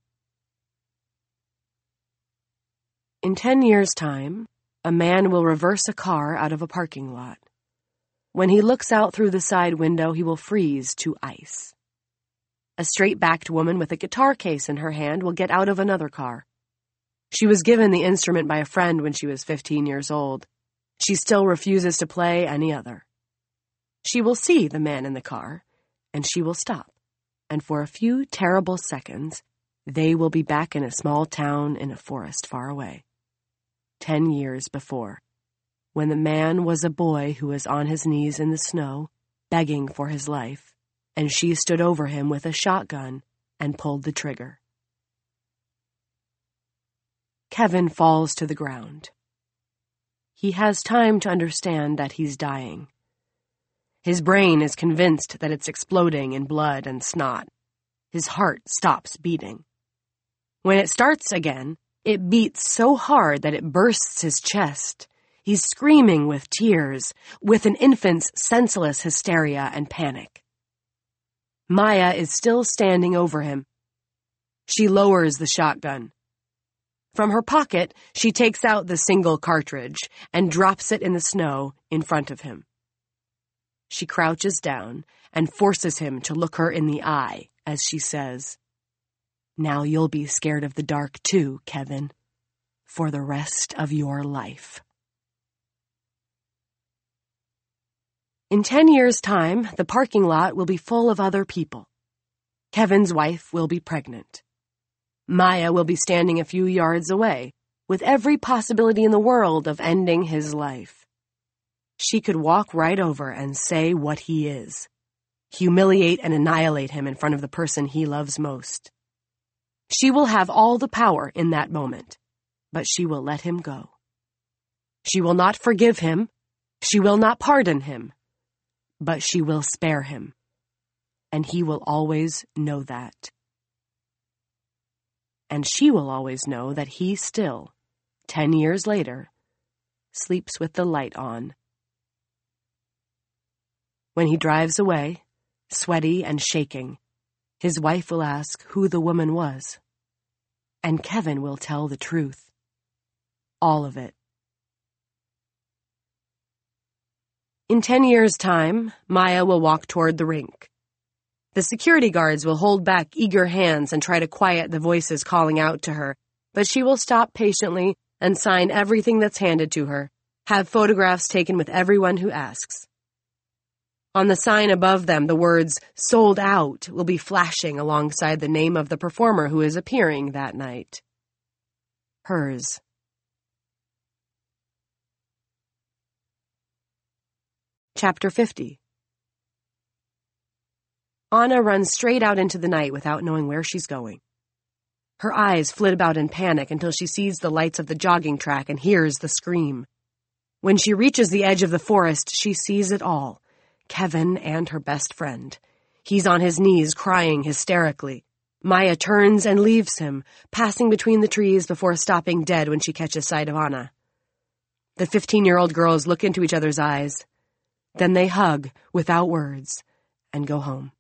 In 10 years' time, a man will reverse a car out of a parking lot. When he looks out through the side window, he will freeze to ice. A straight-backed woman with a guitar case in her hand will get out of another car. She was given the instrument by a friend when she was 15 years old. She still refuses to play any other. She will see the man in the car, and she will stop. And for a few terrible seconds, they will be back in a small town in a forest far away. 10 years before, when the man was a boy who was on his knees in the snow, begging for his life, and she stood over him with a shotgun and pulled the trigger. Kevin falls to the ground. He has time to understand that he's dying. His brain is convinced that it's exploding in blood and snot. His heart stops beating. When it starts again, it beats so hard that it bursts his chest. He's screaming with tears, with an infant's senseless hysteria and panic. Maya is still standing over him. She lowers the shotgun. From her pocket, she takes out the single cartridge and drops it in the snow in front of him. She crouches down and forces him to look her in the eye as she says, "Now you'll be scared of the dark too, Kevin, for the rest of your life." In 10 years' time, the parking lot will be full of other people. Kevin's wife will be pregnant. Maya will be standing a few yards away, with every possibility in the world of ending his life. She could walk right over and say what he is, humiliate and annihilate him in front of the person he loves most. She will have all the power in that moment, but she will let him go. She will not forgive him, she will not pardon him, but she will spare him, and he will always know that. And she will always know that he still, 10 years later, sleeps with the light on. When he drives away, sweaty and shaking, his wife will ask who the woman was. And Kevin will tell the truth. All of it. In 10 years' time, Maya will walk toward the rink. The security guards will hold back eager hands and try to quiet the voices calling out to her, but she will stop patiently and sign everything that's handed to her, have photographs taken with everyone who asks. On the sign above them, the words "Sold Out" will be flashing alongside the name of the performer who is appearing that night. Hers. Chapter 50. Anna runs straight out into the night without knowing where she's going. Her eyes flit about in panic until she sees the lights of the jogging track and hears the scream. When she reaches the edge of the forest, she sees it all. Kevin and her best friend. He's on his knees crying hysterically. Maya turns and leaves him, passing between the trees before stopping dead when she catches sight of Anna. The 15-year-old girls look into each other's eyes. Then they hug, without words, and go home.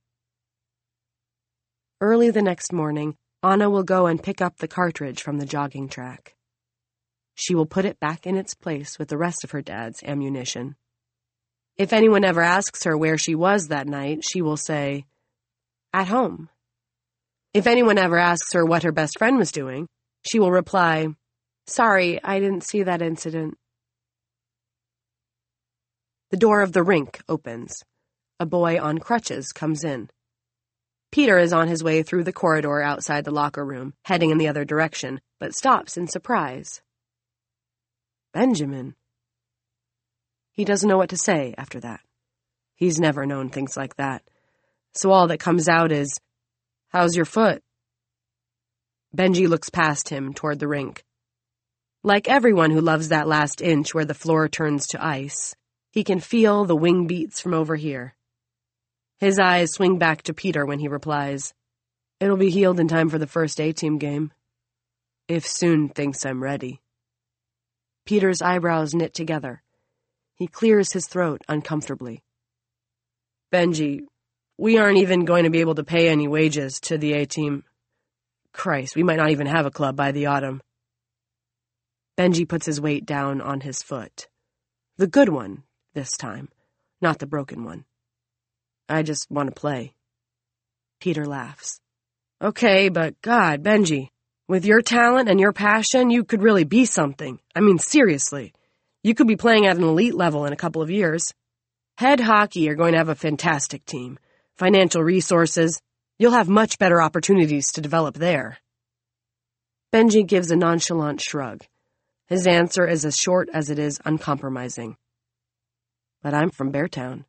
Early the next morning, Anna will go and pick up the cartridge from the jogging track. She will put it back in its place with the rest of her dad's ammunition. If anyone ever asks her where she was that night, she will say, "At home." If anyone ever asks her what her best friend was doing, she will reply, "Sorry, I didn't see that incident." The door of the rink opens. A boy on crutches comes in. Peter is on his way through the corridor outside the locker room, heading in the other direction, but stops in surprise. Benjamin. He doesn't know what to say after that. He's never known things like that. So all that comes out is, "How's your foot?" Benji looks past him toward the rink. Like everyone who loves that last inch where the floor turns to ice, he can feel the wing beats from over here. His eyes swing back to Peter when he replies, "It'll be healed in time for the first A-team game. If Soon thinks I'm ready." Peter's eyebrows knit together. He clears his throat uncomfortably. "Benji, we aren't even going to be able to pay any wages to the A-team. Christ, we might not even have a club by the autumn." Benji puts his weight down on his foot. The good one, this time, not the broken one. "I just want to play." Peter laughs. "Okay, but God, Benji, with your talent and your passion, you could really be something. I mean, seriously. You could be playing at an elite level in a couple of years. Head Hockey are going to have a fantastic team. Financial resources. You'll have much better opportunities to develop there." Benji gives a nonchalant shrug. His answer is as short as it is uncompromising. "But I'm from Beartown."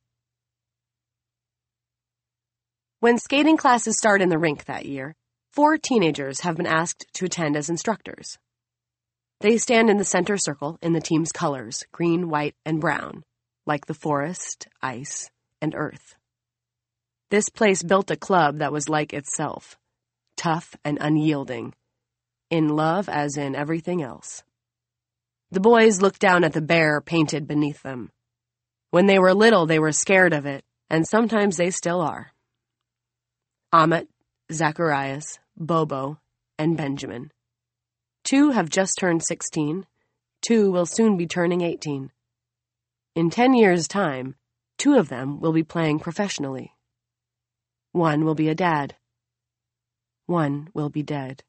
When skating classes start in the rink that year, 4 teenagers have been asked to attend as instructors. They stand in the center circle in the team's colors, green, white, and brown, like the forest, ice, and earth. This place built a club that was like itself, tough and unyielding, in love as in everything else. The boys looked down at the bear painted beneath them. When they were little, they were scared of it, and sometimes they still are. Amit, Zacharias, Bobo, and Benjamin. 2 have just turned 16. 2 will soon be turning 18. In 10 years' time, 2 of them will be playing professionally. 1 will be a dad. 1 will be dead.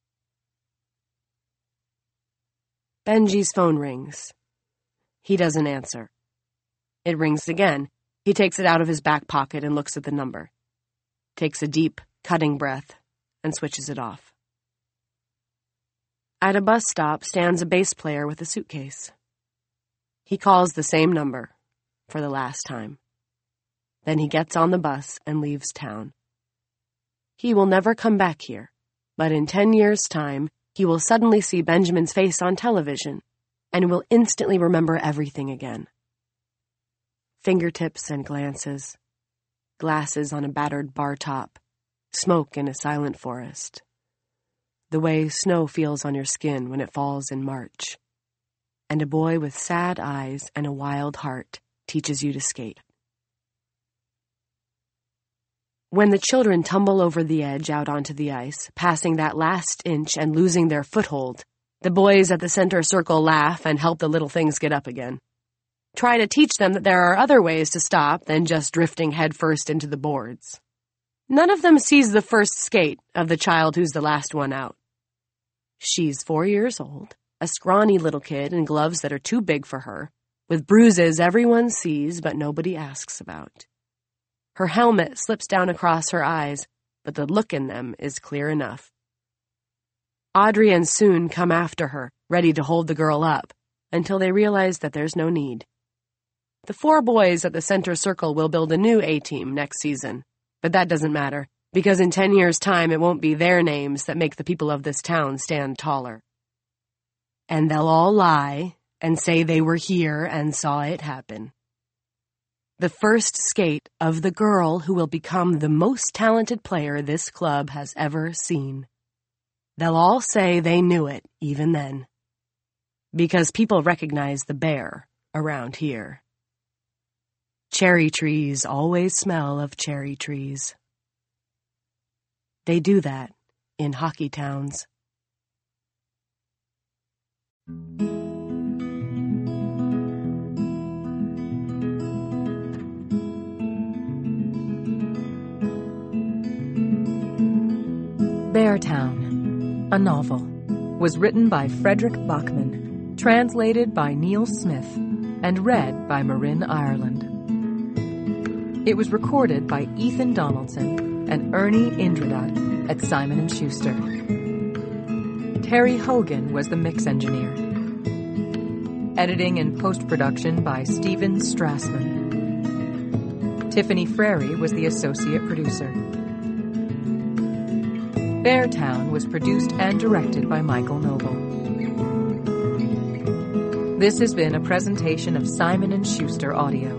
Benji's phone rings. He doesn't answer. It rings again. He takes it out of his back pocket and looks at the number. Takes a deep, cutting breath and switches it off. At a bus stop stands a bass player with a suitcase. He calls the same number for the last time. Then he gets on the bus and leaves town. He will never come back here, but in 10 years' time, he will suddenly see Benjamin's face on television and will instantly remember everything again. Fingertips and glances, glasses on a battered bar top, smoke in a silent forest. The way snow feels on your skin when it falls in March. And a boy with sad eyes and a wild heart teaches you to skate. When the children tumble over the edge out onto the ice, passing that last inch and losing their foothold, the boys at the center circle laugh and help the little things get up again. Try to teach them that there are other ways to stop than just drifting headfirst into the boards. None of them sees the first skate of the child who's the last one out. She's 4 years old, a scrawny little kid in gloves that are too big for her, with bruises everyone sees but nobody asks about. Her helmet slips down across her eyes, but the look in them is clear enough. Audrey and Soon come after her, ready to hold the girl up, until they realize that there's no need. The 4 boys at the center circle will build a new A-team next season, but that doesn't matter, because in 10 years' time it won't be their names that make the people of this town stand taller. And they'll all lie and say they were here and saw it happen. The first skate of the girl who will become the most talented player this club has ever seen. They'll all say they knew it even then, because people recognize the bear around here. Cherry trees always smell of cherry trees. They do that in hockey towns. Beartown, a novel, was written by Frederick Bachman, translated by Neil Smith, and read by Marin Ireland. It was recorded by Ethan Donaldson and Ernie Indradat at Simon & Schuster. Terry Hogan was the mix engineer. Editing and post-production by Stephen Strassman. Tiffany Frary was the associate producer. Beartown was produced and directed by Michael Noble. This has been a presentation of Simon & Schuster Audio.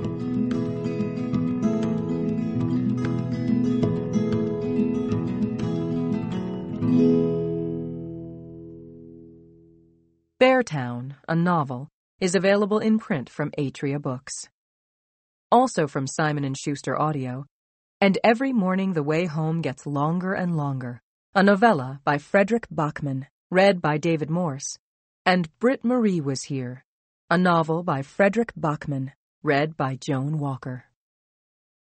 Beartown, a novel, is available in print from Atria Books. Also from Simon & Schuster Audio, And Every Morning the Way Home Gets Longer and Longer, a novella by Frederick Bachman, read by David Morse, and Britt Marie Was Here, a novel by Frederick Bachman, read by Joan Walker.